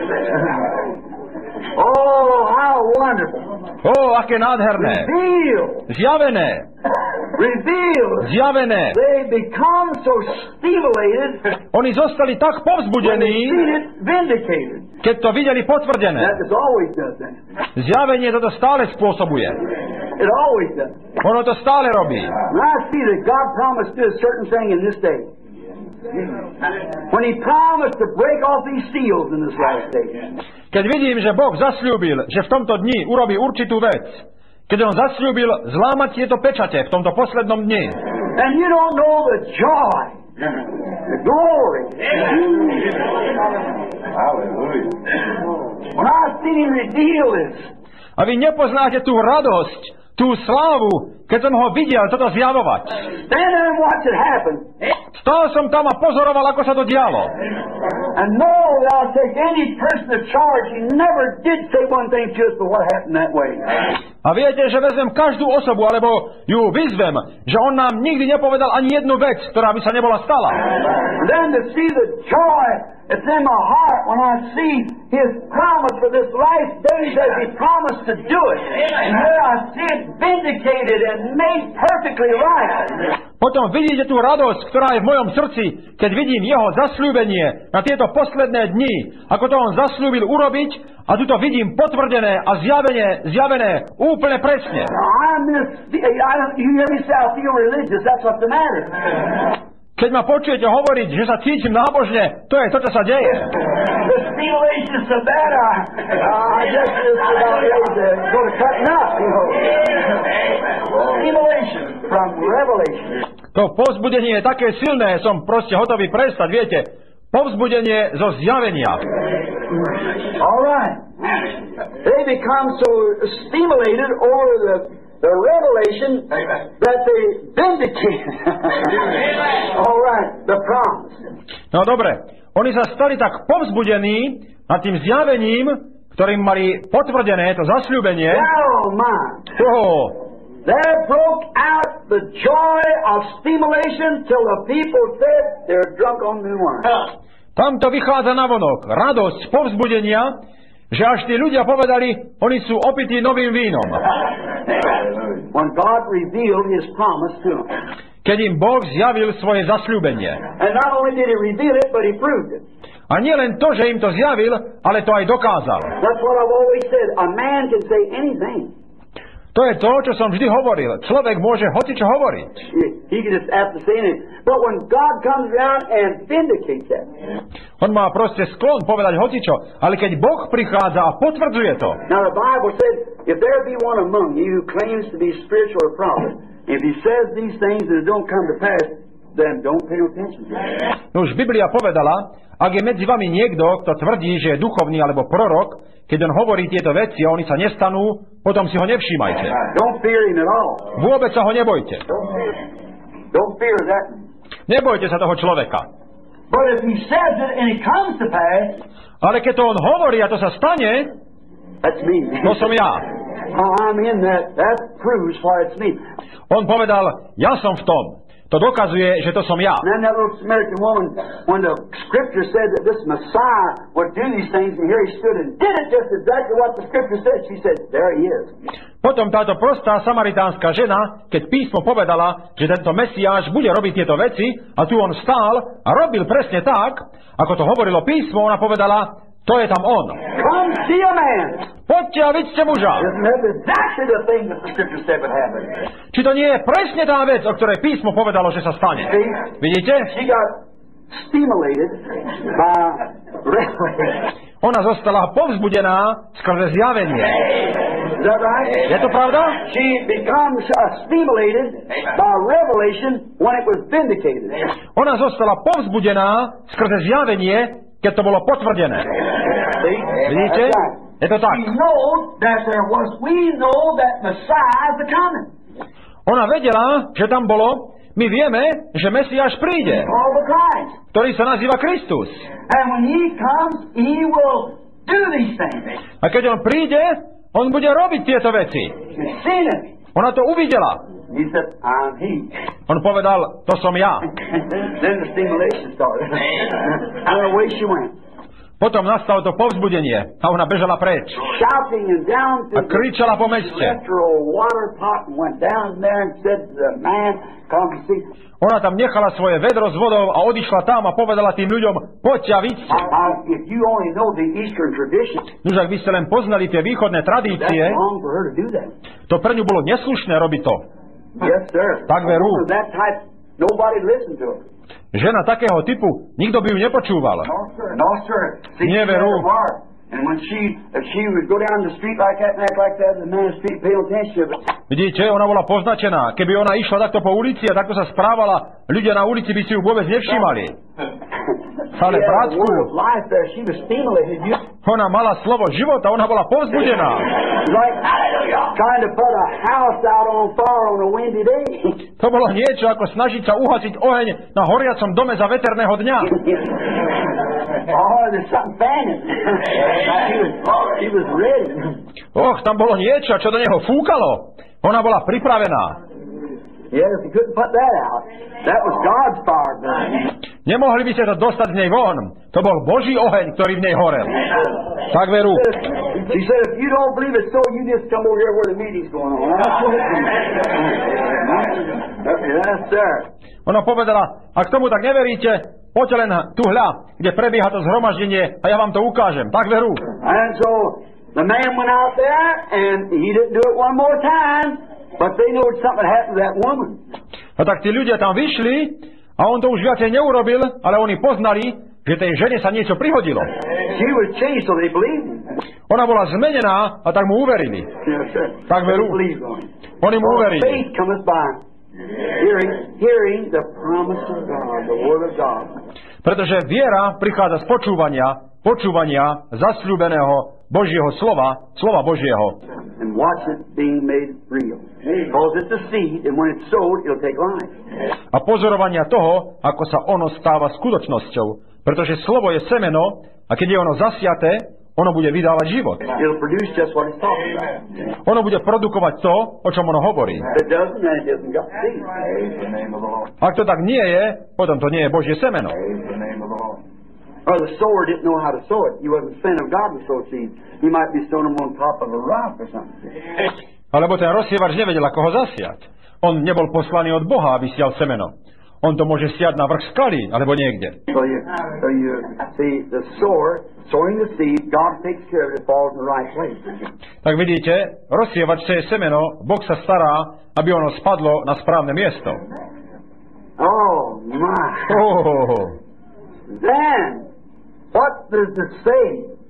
Oh, how wonderful. Aké nádherné. Zjavené. Zjavené. They become so stimulated. Oni zostali tak povzbudení, keď to videli potvrdené. Zjavenie toto stále spôsobuje. Ono to stále robí. When he promised to break off these seals in this last day. Keď vidím, že Boh zasľúbil, že v tomto dni urobí určitú vec, keď on zasľúbil zlámať tieto pečate v tomto poslednom dni. And you don't know the joy, the glory. Hallelujah. When I seen him reveal this. A vy nepoznáte tú radosť, tú slávu, keď som ho videl toto zjavovať. Stál som tam a pozoroval, ako sa to dialo. And no, I'll take any person to charge. He never did say one thing to us, but what happened that way? A viete, že vezmem každú osobu, alebo ju vyzvem, že on nám nikdy nepovedal ani jednu vec, ktorá by sa nebola stala. Then to see the joy that's in my heart when I see His promise for this life days as He promised to do it. And here I see it vindicated and made perfectly right. Potom vidíte tú radosť, ktorá je v mojom srdci, keď vidím jeho zasľúbenie na tieto posledné dni, ako to on zasľúbil urobiť, a tu to vidím potvrdené a zjavené úplne presne. Keď ma počujete hovoriť, že sa cítim nábožne, to je to, čo sa deje. To povzbudenie je také silné, som proste hotový prestať, viete. Povzbudenie zo zjavenia. All right. They become so stimulated over the revelation that they vindicate. All right, the promise. No dobre, oni sa stali tak povzbudení nad tým zjavením, ktorým mali potvrdené to zasľúbenie. Oh my. There broke out the joy of stimulation till the people said they're drunk on new wine. Tam to vychádza navonok. Radosť povzbudenia, že až tí ľudia povedali, oni sú opití novým vínom. When God revealed His promise to them. Keď im Boh zjavil svoje zasľúbenie. And not only did He reveal it, but He proved it. A nie len to, že im to zjavil, ale to aj dokázal. That's what I've always said. A man can say anything. To je to, čo som vždy hovoril. Človek môže hocičo hovoriť. He can just have to say anything. But when God comes around and vindicates that. On má proste sklon povedať hocičo, ale keď Boh prichádza a potvrdzuje to. Now the Bible says, if there be one among you who claims to be spiritual or prophet, if he says these things and it don't come to pass, then don't pay attention to it. No už Biblia povedala, ak je medzi vami niekto, kto tvrdí, že je duchovný alebo prorok, keď on hovorí tieto veci a oni sa nestanú, potom si ho nevšímajte. Don't fear him at all. Vôbec sa ho nebojte. Don't fear that. Nebojte sa toho človeka. But if he says it and it comes to pass, ale keď to on hovorí a to sa stane, that's me. To som ja. I'm in that. That proves why it's me. On povedal, ja som v tom. To dokazuje, že to som ja. And then that little Samaritan woman, when the scripture said that this Messiah would do these things, and here he stood and did it just exactly what the scripture said, she said, there he is. Potom táto prostá samaritánska žena, keď písmo povedala, že tento Mesiáš bude robiť tieto veci, a tu on stál a robil presne tak, ako to hovorilo písmo, ona povedala, to je tam on. Come see a man. Poďte a vidíte muža. Isn't that exactly the thing that the scripture said would happen? Či to nie je presne tá vec, o ktorej písmo povedalo, že sa stane? Vidíte? She got stimulated by revelation. Ona zostala povzbudená skrze zjavenie. Is that right? Je to pravda? She becomes stimulated by revelation when it was vindicated. Ona zostala povzbudená skrze zjavenie, keď to bolo potvrdené. Vidíte? Je to tak. We know that Messiah is coming. Ona vedela, že tam bolo, my vieme, že Mesiáš príde, ktorý sa nazýva Kristus. A keď on príde, on bude robiť tieto veci. Ona to uvidela. On povedal, to som ja. Potom nastalo to povzbudenie a ona bežala preč. A kričala po meste. Ona tam nechala svoje vedro s vodou a odišla tam a povedala tým ľuďom, poďte a vidíte. Nuž, ak by ste len poznali tie východné tradície, to pre ňu bolo neslušné robiť to. Tak veru. Žena takého typu, nikto by ju nepočúval. Nie veru. Vidíte, ona bola poznačená. Keby ona išla takto po ulici a takto sa správala, ľudia na ulici by si ju vôbec nevšímali. Ale bratku, ona mala slovo života, ona bola povzbudená. trying to put a house out on fire on a windy day. To bolo niečo ako snažiť sa uhasiť oheň na horiacom dome za veterného dňa. Oh, there's something fanning. She was ready. Tam bolo niečo, čo do neho fúkalo. Ona bola pripravená. Yes, you couldn't put that out. That was God's fire burning. Nemohli by ste to dostať z nej von. To bol Boží oheň, ktorý v nej horel. Tak veru. She said, if you don't believe it so, you just come over here where the meeting's going on. Yes, sir. Ona povedala, ak tomu tak neveríte, poďte len tu hľa, kde prebieha to zhromaždenie a ja vám to ukážem. Tak veru. And so the man went out there and he didn't do it one more time. But they know something happened to that woman. A tak tí ľudia tam vyšli a on to už viacej neurobil, ale oni poznali, že tej žene sa niečo prihodilo. She was changed, so they believed. Ona bola zmenená a tak mu uverili. Yes, sir. Tak veru. Oni mu uverili. Faith cometh by hearing the promise of God, the word of God. Pretože viera prichádza z počúvania zasľúbeného Božieho slova Božieho. And watch it being made real. Because it's a seed, and when it's sowed, it'll take life. A pozorovania toho, ako sa ono stáva skutočnosťou. Pretože slovo je semeno a keď je ono zasiaté, ono bude vydávať život. It'll produce just what it's talking about. Ono bude produkovať to, o čom ono hovorí. If it doesn't, then it doesn't got seed. Ak to tak nie je, potom to nie je Božie semeno. Or the sower didn't know how to sow it. He wasn't sent of God to sow seeds. He might be sowing them on top of a rock or something. Alebo ten rozsievač nevedel, ako ho zasiať. On nebol poslaný od Boha, aby sial semeno. On to môže siať na vrch skaly, alebo niekde. So you see, the sower, sowing the seed, God takes care of it, it falls in the right place. Tak vidíte, rozsievač seje semeno, Boh sa stará, aby ono spadlo na správne miesto. Oh, my. Then, what does it say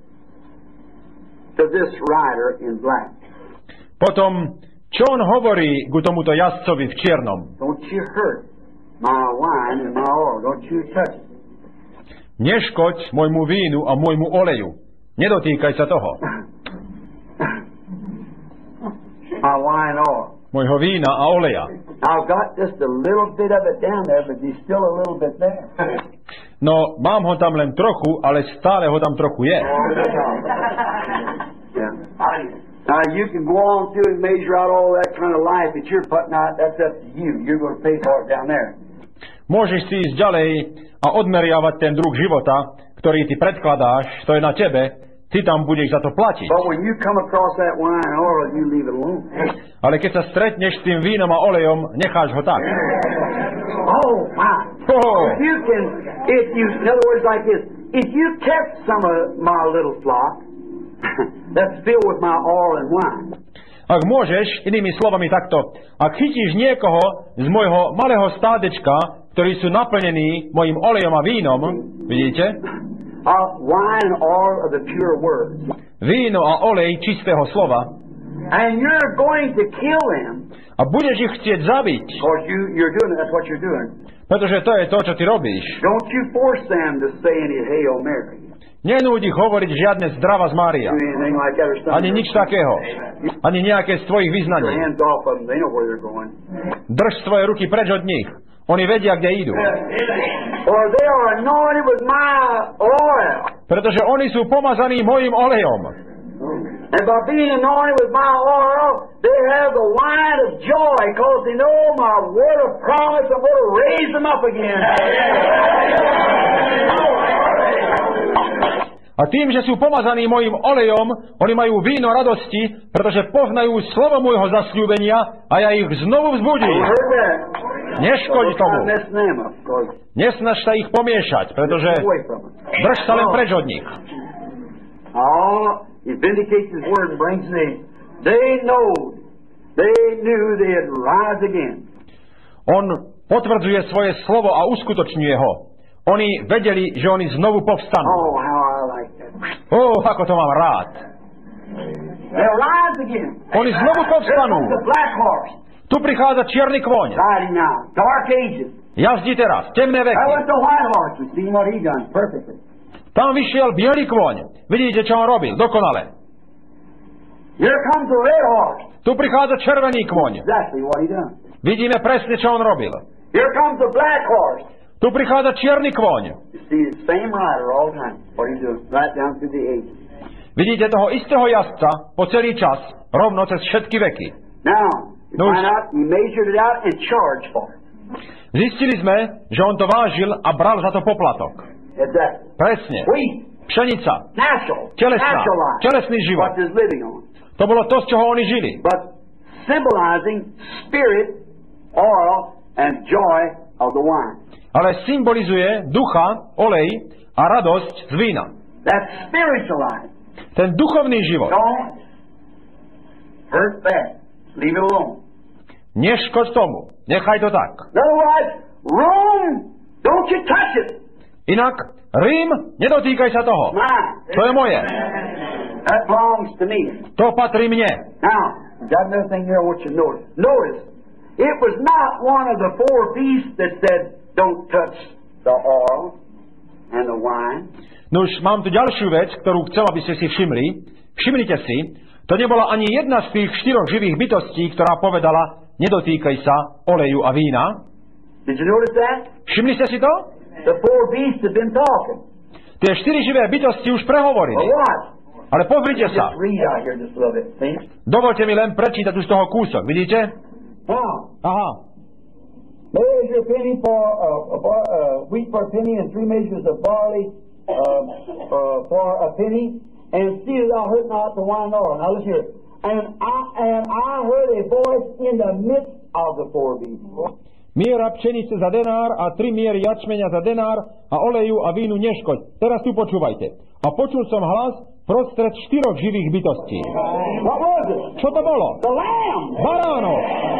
to this rider in black? Potom, čo on hovorí ku tomuto jazdcovi v čiernom? Don't you hurt my wine and my oil. Don't you touch it. Neškoď môjmu vínu a môjmu oleju. Nedotýkaj sa toho. My wine and oil. Môjho vína a oleja. I've got just a little bit of it down there, but there's still a little bit there. No, mám ho tam len trochu, ale stále ho tam trochu je. Now, you can go on through and measure out all that kind of life that you're putting out. That's up to you. You're going to pay for it down there. Môžeš si ísť ďalej a odmeriavať ten druh života, ktorý ty predkladáš, to je na tebe, ty tam budeš za to platiť. But when you come across that wine and oil, you leave it alone. Ale keď sa stretneš s tým vínom a olejom, necháš ho tak. Oh, my. In other words, like this, if you kept some of my little flock, that's filled with my oil and wine. Ak môžeš, inými slovami takto, ak chytíš niekoho z môjho malého stádečka, ktorí sú naplnení mojim olejom a vínom, vidíte? Wine and oil of the pure word. Víno a olej čistého slova. And you're going to kill them. A budeš ich chcieť zabiť. Because you're doing it, that's what you're doing. Pretože to je to, čo ty robíš. Don't you force them to say any Hail Mary. Nenúď ich hovoriť žiadne zdravá z Mária. Ani nič takého. Ani nejaké z tvojich vyznaní. Drž svoje ruky preč od nich. Oni vedia, kde idú. Pretože oni sú pomazaní mojim olejom. And by being anointed with my oil, they have the wine of joy, because they know my word of promise, I'm going to raise them up again. A tým, že sú pomazaní mojim olejom, oni majú víno radosti, pretože poznajú slovo môjho zasľúbenia a ja ich znovu vzbudím. Neškoď tomu. Nesnaž sa ich pomiešať, pretože drž sa len preč od nich. He vindicates his word and brings it. They knew they'd rise again. On potvrdzuje svoje slovo a uskutočňuje ho. Oni vedeli, že oni znovu povstanú. Oh, how I like that. Ako to mám rád. They'll rise again. Oni znovu povstanú. The black horse. Tu prichádza čierny kôň. Riding now. Dark ages. Jazdí teraz, temné veky. That was the white horse. You see what he done perfectly. Tam vyšiel biely kôň. Vidíte, čo on robil? Dokonale. Here comes the red horse. Tu prichádza červený kôň. Exactly what he done. Vidíme presne, čo on robil. Here comes the black horse. Tu prichádza čierny kôň. You see the same rider all the time. What he doing? Right down through the ages. Vidíte toho istého jazdca po celý čas, rovno cez všetky veky. Now, you find out he measured it out and charged for it. Zistili sme, že on to vážil a bral za to poplatok. Exactly. Presne. Wheat. Pšenica. Natural. Telesná. Natural life. Telesný život. What is living on. To bolo to, z čoho oni žili. But symbolizing spirit, oil, and joy of the wine. Ale symbolizuje ducha, olej a radosť z vína. That's spiritual life. Ten duchovný život. Don't hurt that. Leave it alone. Neškoď tomu. Nechaj to tak. Otherwise, Rome, don't you touch it. Inak, Rím, nedotýkaj sa toho. Mine. To je moje. That belongs to me. To patrí mne. Now, got another thing here I want you to notice. Notice, it was not one of the four beasts that said, don't touch the oil and the wine. Nuž, mám tu ďalšiu vec, ktorú chcel, aby ste si všimli. Všimnite si, to nebola ani jedna z tých 4 živých bytostí, ktorá povedala, nedotýkaj sa oleju a vína. Did you notice that? Všimli ste si to? The four beasts have been talking. Tie 4 živé bytosti už prehovorili. Well, what? Ale pozrite sa. Just read out here just a little bit, see? Dovolte mi len prečítať už z toho kúsok, vidíte? Now, Aha. measure a penny for wheat for a penny, and 3 measures of barley for a penny, and see that thou hurt not the wine and oil. Now listen here. And I heard a voice in the midst of the four beasts. Miera pšenice za denár a 3 miery jačmeňa za denár a oleju a vínu neškoď. Teraz tu počúvajte. A počul som hlas prostred 4 živých bytostí. What was it? Čo to bolo? The lamb. Baránok.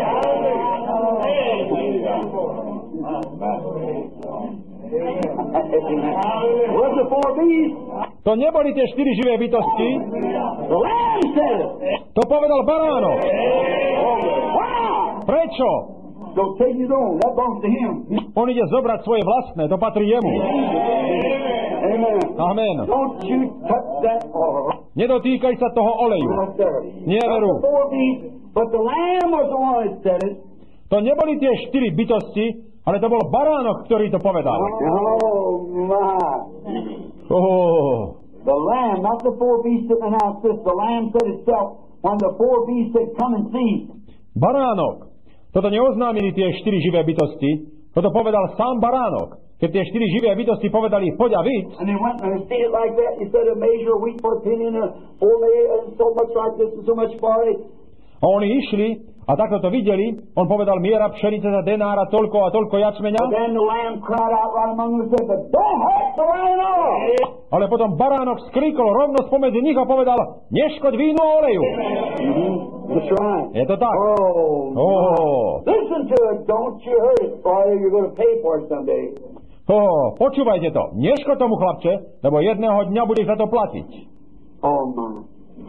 Was the four beasts? To neboli tie 4 živé bytosti. The lamb said it. To povedal baránok. Wow. Prečo? So take his own. That belongs to him. On ide zobrať svoje vlastné, to patrí jemu. Amen. Amen. Don't you touch that oil. Nedotýkaj sa toho oleju. Nie veru. Not the four beasts, but the lamb was the one that said it. To neboli tie 4 bytosti, ale to bol baránok, ktorý to povedal. Oh my. Oh. The lamb, not the four beasts that announced this. The lamb said itself when the four beasts said, come and see. Baránok. Toto neoznámili tie 4 živé bytosti. Toto povedal sám baránok. Keď tie 4 živé bytosti povedali, poď a vidť. And they went and they it like that. He said a measure of wheat for a penny and a 4 measure and so much like this and so much barley. A oni išli a takto to videli. On povedal miera pšenice za denár a toľko jačmeňa. And then the lamb cried out right among them and said, but don't hurt the wine oil. Ale potom baránok skríkol rovno spomedzi nich a povedal, neškoď vínu a oleju. That's right. Je to tak. Listen to it. Don't you hurt it, or you're going to pay for it someday. Počúvajte to. Neškoď tomu, chlapče, lebo jedného dňa budeš za to platiť. Oh my.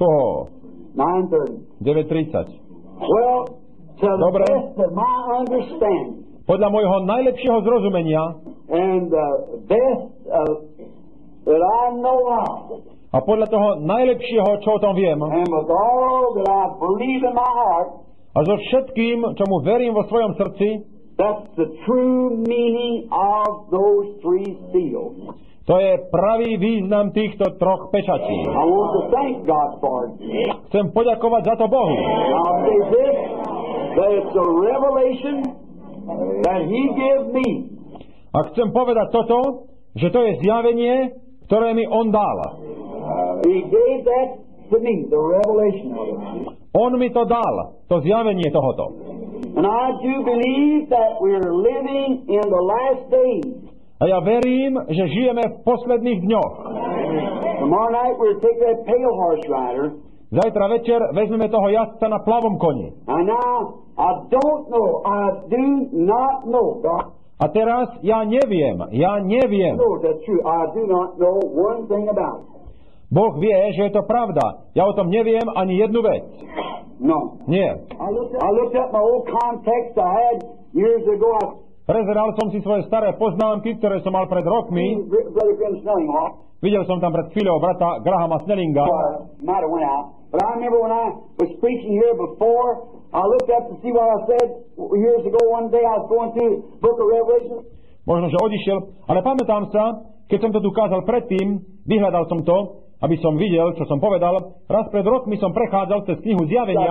9:30. 9:30. Well, to the Dobre. best of my understanding Podľa môjho najlepšieho zrozumenia and the best that I know of, a podľa toho najlepšieho, čo o tom viem, and with all that I believe in my heart, a so všetkým, čomu verím vo svojom srdci, that's the true meaning of those 3 seals. to je pravý význam týchto 3 pečatí. I want to thank God for it. Chcem poďakovať za to Bohu. I'll say this, that it's a revelation that He gave me. A chcem povedať toto, že to je zjavenie, ktoré mi On dal. He gave that to me, the revelation of it. On mi to dal, to zjavenie tohoto. And I do believe that we're living in the last days. A ja verím, že žijeme v posledných dňoch. Tomorrow night we'll take that pale horse rider. Zajtra večer vezmeme toho jazdca na plavom koni. And now, I don't know, I do not know, God. A teraz ja neviem. No, that's true. I do not know one thing about it. Boh vie, že je to pravda. Ja o tom neviem ani jednu vec. No. Nie. I looked up my old context I had years ago. Prezeral som si svoje staré poznámky, ktoré som mal pred rokmi. Brother Graham Snelling off. Videl som tam pred chvíľou brata Grahama Snellinga. Might have went out. But I remember when I was preaching here before, I looked up to see what I said years ago. One day I was going through the book of Revelation. Možno, že odišiel, ale pamätám sa, keď som to tu kázal predtým, vyhľadal som to, aby som videl, čo som povedal. Raz pred rokmi som prechádzal cez knihu Zjavenia.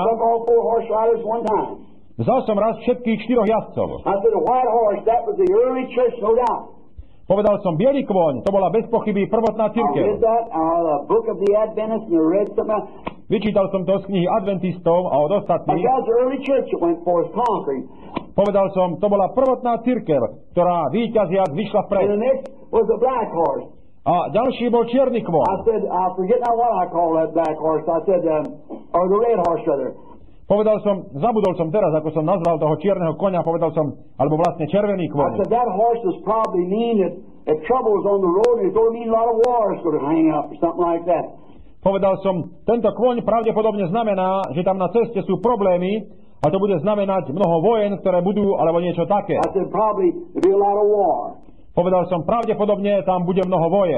Vzal som raz všetkých 4 jazdcov. Povedal som, biely kôň, to bola bez pochyby prvotná cirkev. Vyčítal som to z knihy adventistov a od ostatných. Povedal som, to bola prvotná cirkev, ktorá víťaziac vyšla vpred. A ďalší bol čierny kôň. Povedal som, zabudol som teraz, ako som nazval toho čierneho koňa, povedal som, alebo vlastne červený kôň. Povedal som, tento kôň pravdepodobne znamená, že tam na ceste sú problémy a to bude znamenať mnoho vojen, ktoré budú, alebo niečo také. Povedal som, pravdepodobne tam bude mnoho vojen.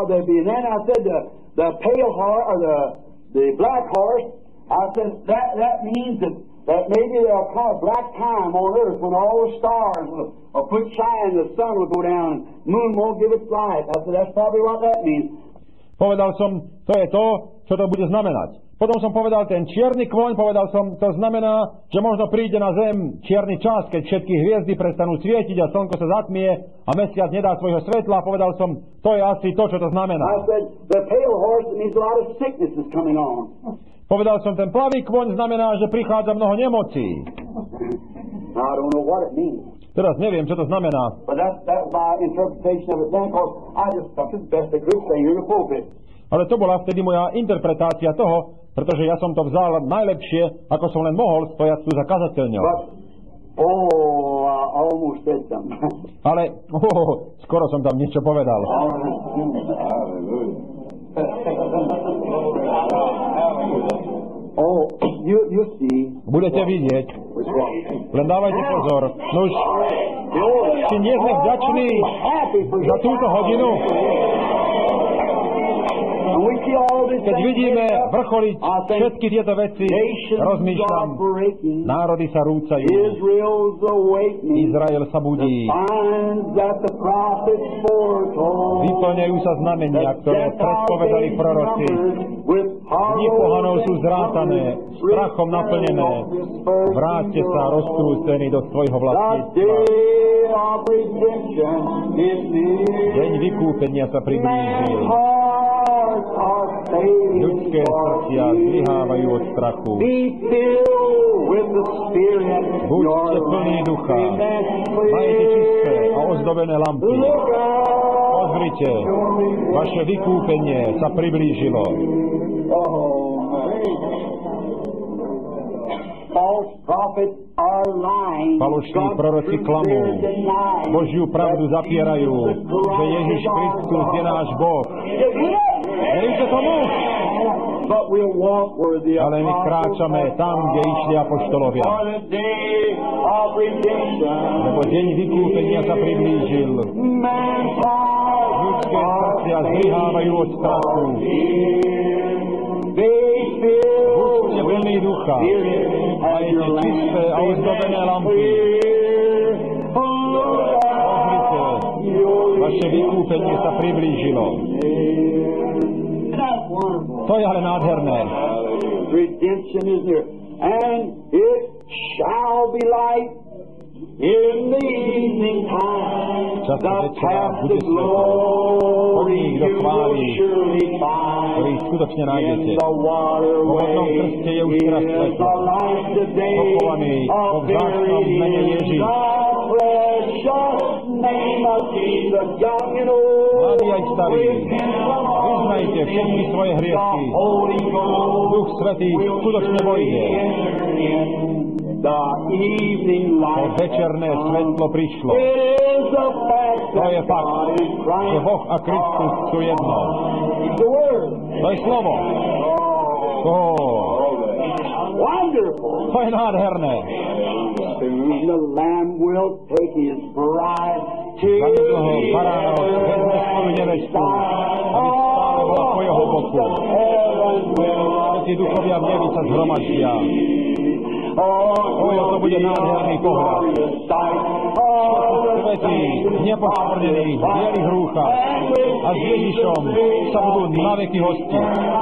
I said, that means that maybe there'll come a black time on earth when all the stars will put shine, the sun will go down, and moon won't give its light. I said, that's probably what that means. Povedal som, to je to, čo to bude znamenať. Potom som povedal, ten čierny kôň, povedal som, to znamená, že možno príde na zem čierny čas, keď všetky hviezdy prestanú svietiť a slnko sa zatmie a mesiac nedá svojho svetla. Povedal som, to je asi to, čo to znamená. I said, the pale horse means a lot of sickness is coming on. Povedal som, ten plavý kôň znamená, že prichádza mnoho nemocí. Teraz neviem, čo to znamená. Ale to bola vtedy moja interpretácia toho, pretože ja som to vzal najlepšie, ako som len mohol, stojať tu za kazateľňou. Ale, skoro som tam niečo povedal. Budete vidieť. Len dávajte pozor. Nuž, či nie sme vďační za túto hodinu? Keď vidíme vrcholiť všetky tieto veci, rozmýšľam, národy sa rúcajú, Izrael sa budí, vyplňajú sa znamenia, ktoré predpovedali proroci, dni pohanov sú zrátané, strachom naplnené, vráťte sa rozkrúcení do svojho vlastníctva. Deň vykúpenia sa priblížil. Ľudské srdcia zlyhávajú od strachu. Buďte plní ducha. Majte čisté a ozdobené lampy. Pozrite, vaše vykúpenie sa priblížilo. Falošní proroci klamú, Božiu pravdu zapierajú, že Ježiš Kristus je náš Boh. Veríte tomu? Ale my kráčame tam, kde išli apoštolovia. Lebo deň vykúpenia sa priblížil. Ľudské srdcia zlyhávajú od strachu. Buďte plní ducha. Majte čisté a ozdobené lampy. Pozrite, vaše vykúpenie sa priblížilo. To je ale nádherné. Redemption is near. And it shall be light in the evening time. Čas večera bude svetlo. Podnik do chvály, ktorý skutočne nájdete. Po vodnom krste je už teraz svetlo. Pochovaný vo vzácnom mene Ježiš. Mladí aj starí, vyznajte všetky svoje hriechy. Duch Svätý skutočne vojde. To večerné svetlo prišlo. To je fakt, že Boh a Kristus sú jedno. To je slovo. To je nádherné. Zanedlho baránok vezme svoju nevestu, aby stále stála po jeho boku. Všetci duchovia v nebi sa zhromaždia. To bude nádherný pohľad. Svetí, nepoškvrnení, v bielých rúchach a s Ježišom sa budú naveky hostiť.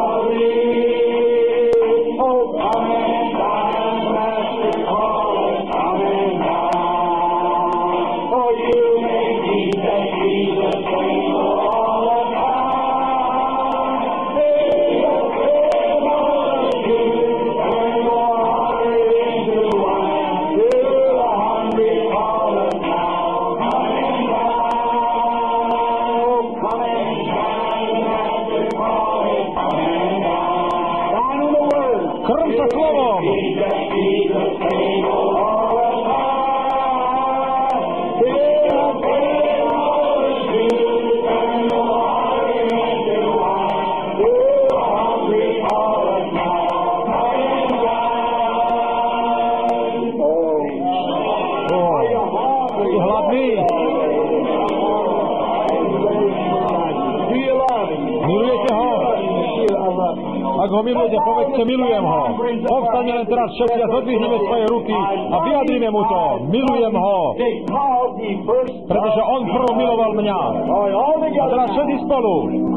Ak ho milujete, povedzte, milujem ho. Povstaňme len teraz všetci a zodvihneme svoje ruky a vyjadrime mu to. Milujem ho. Pretože on prv miloval mňa. A teraz všetci spolu.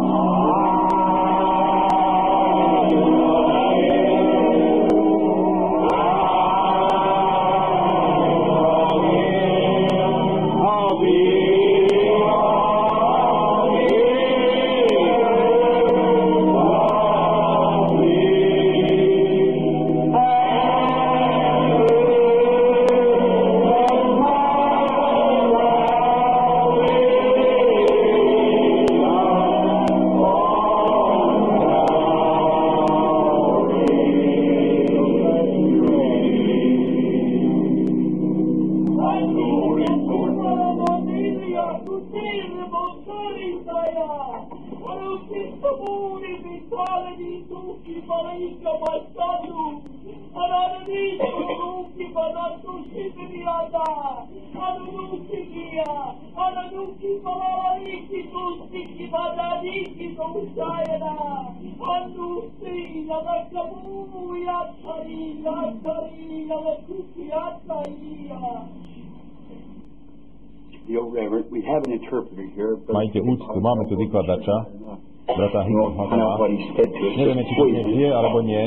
Majte úctu, máme tu vykladača, brata Hinghama. Nevieme, či to dnes je, alebo nie.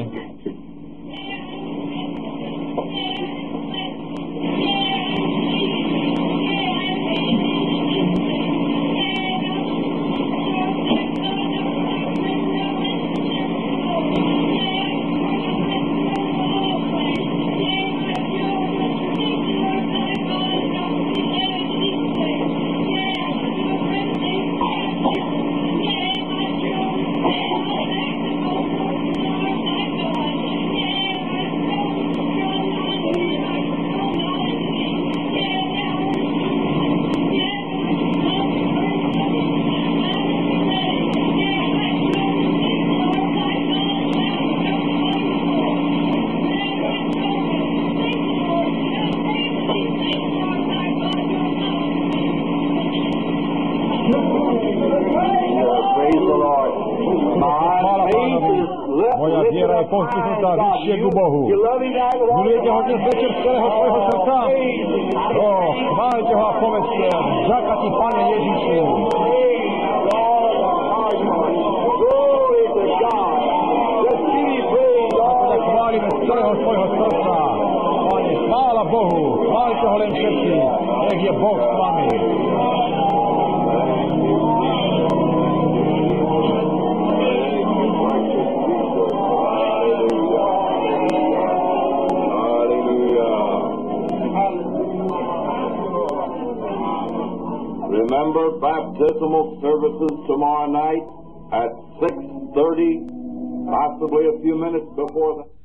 Postihnutá vyššie ku Bohu. Milujete ho dnes večer z celého svojho srdca? Chváľte ho a povedzte, vďaka ti, Pane Ježišu. A teda chválime z celého svojho srdca. Pane, chvála Bohu, chváľte ho len všetci, nech je Boh s vami. Remember baptismal services tomorrow night at 6:30, possibly a few minutes before that.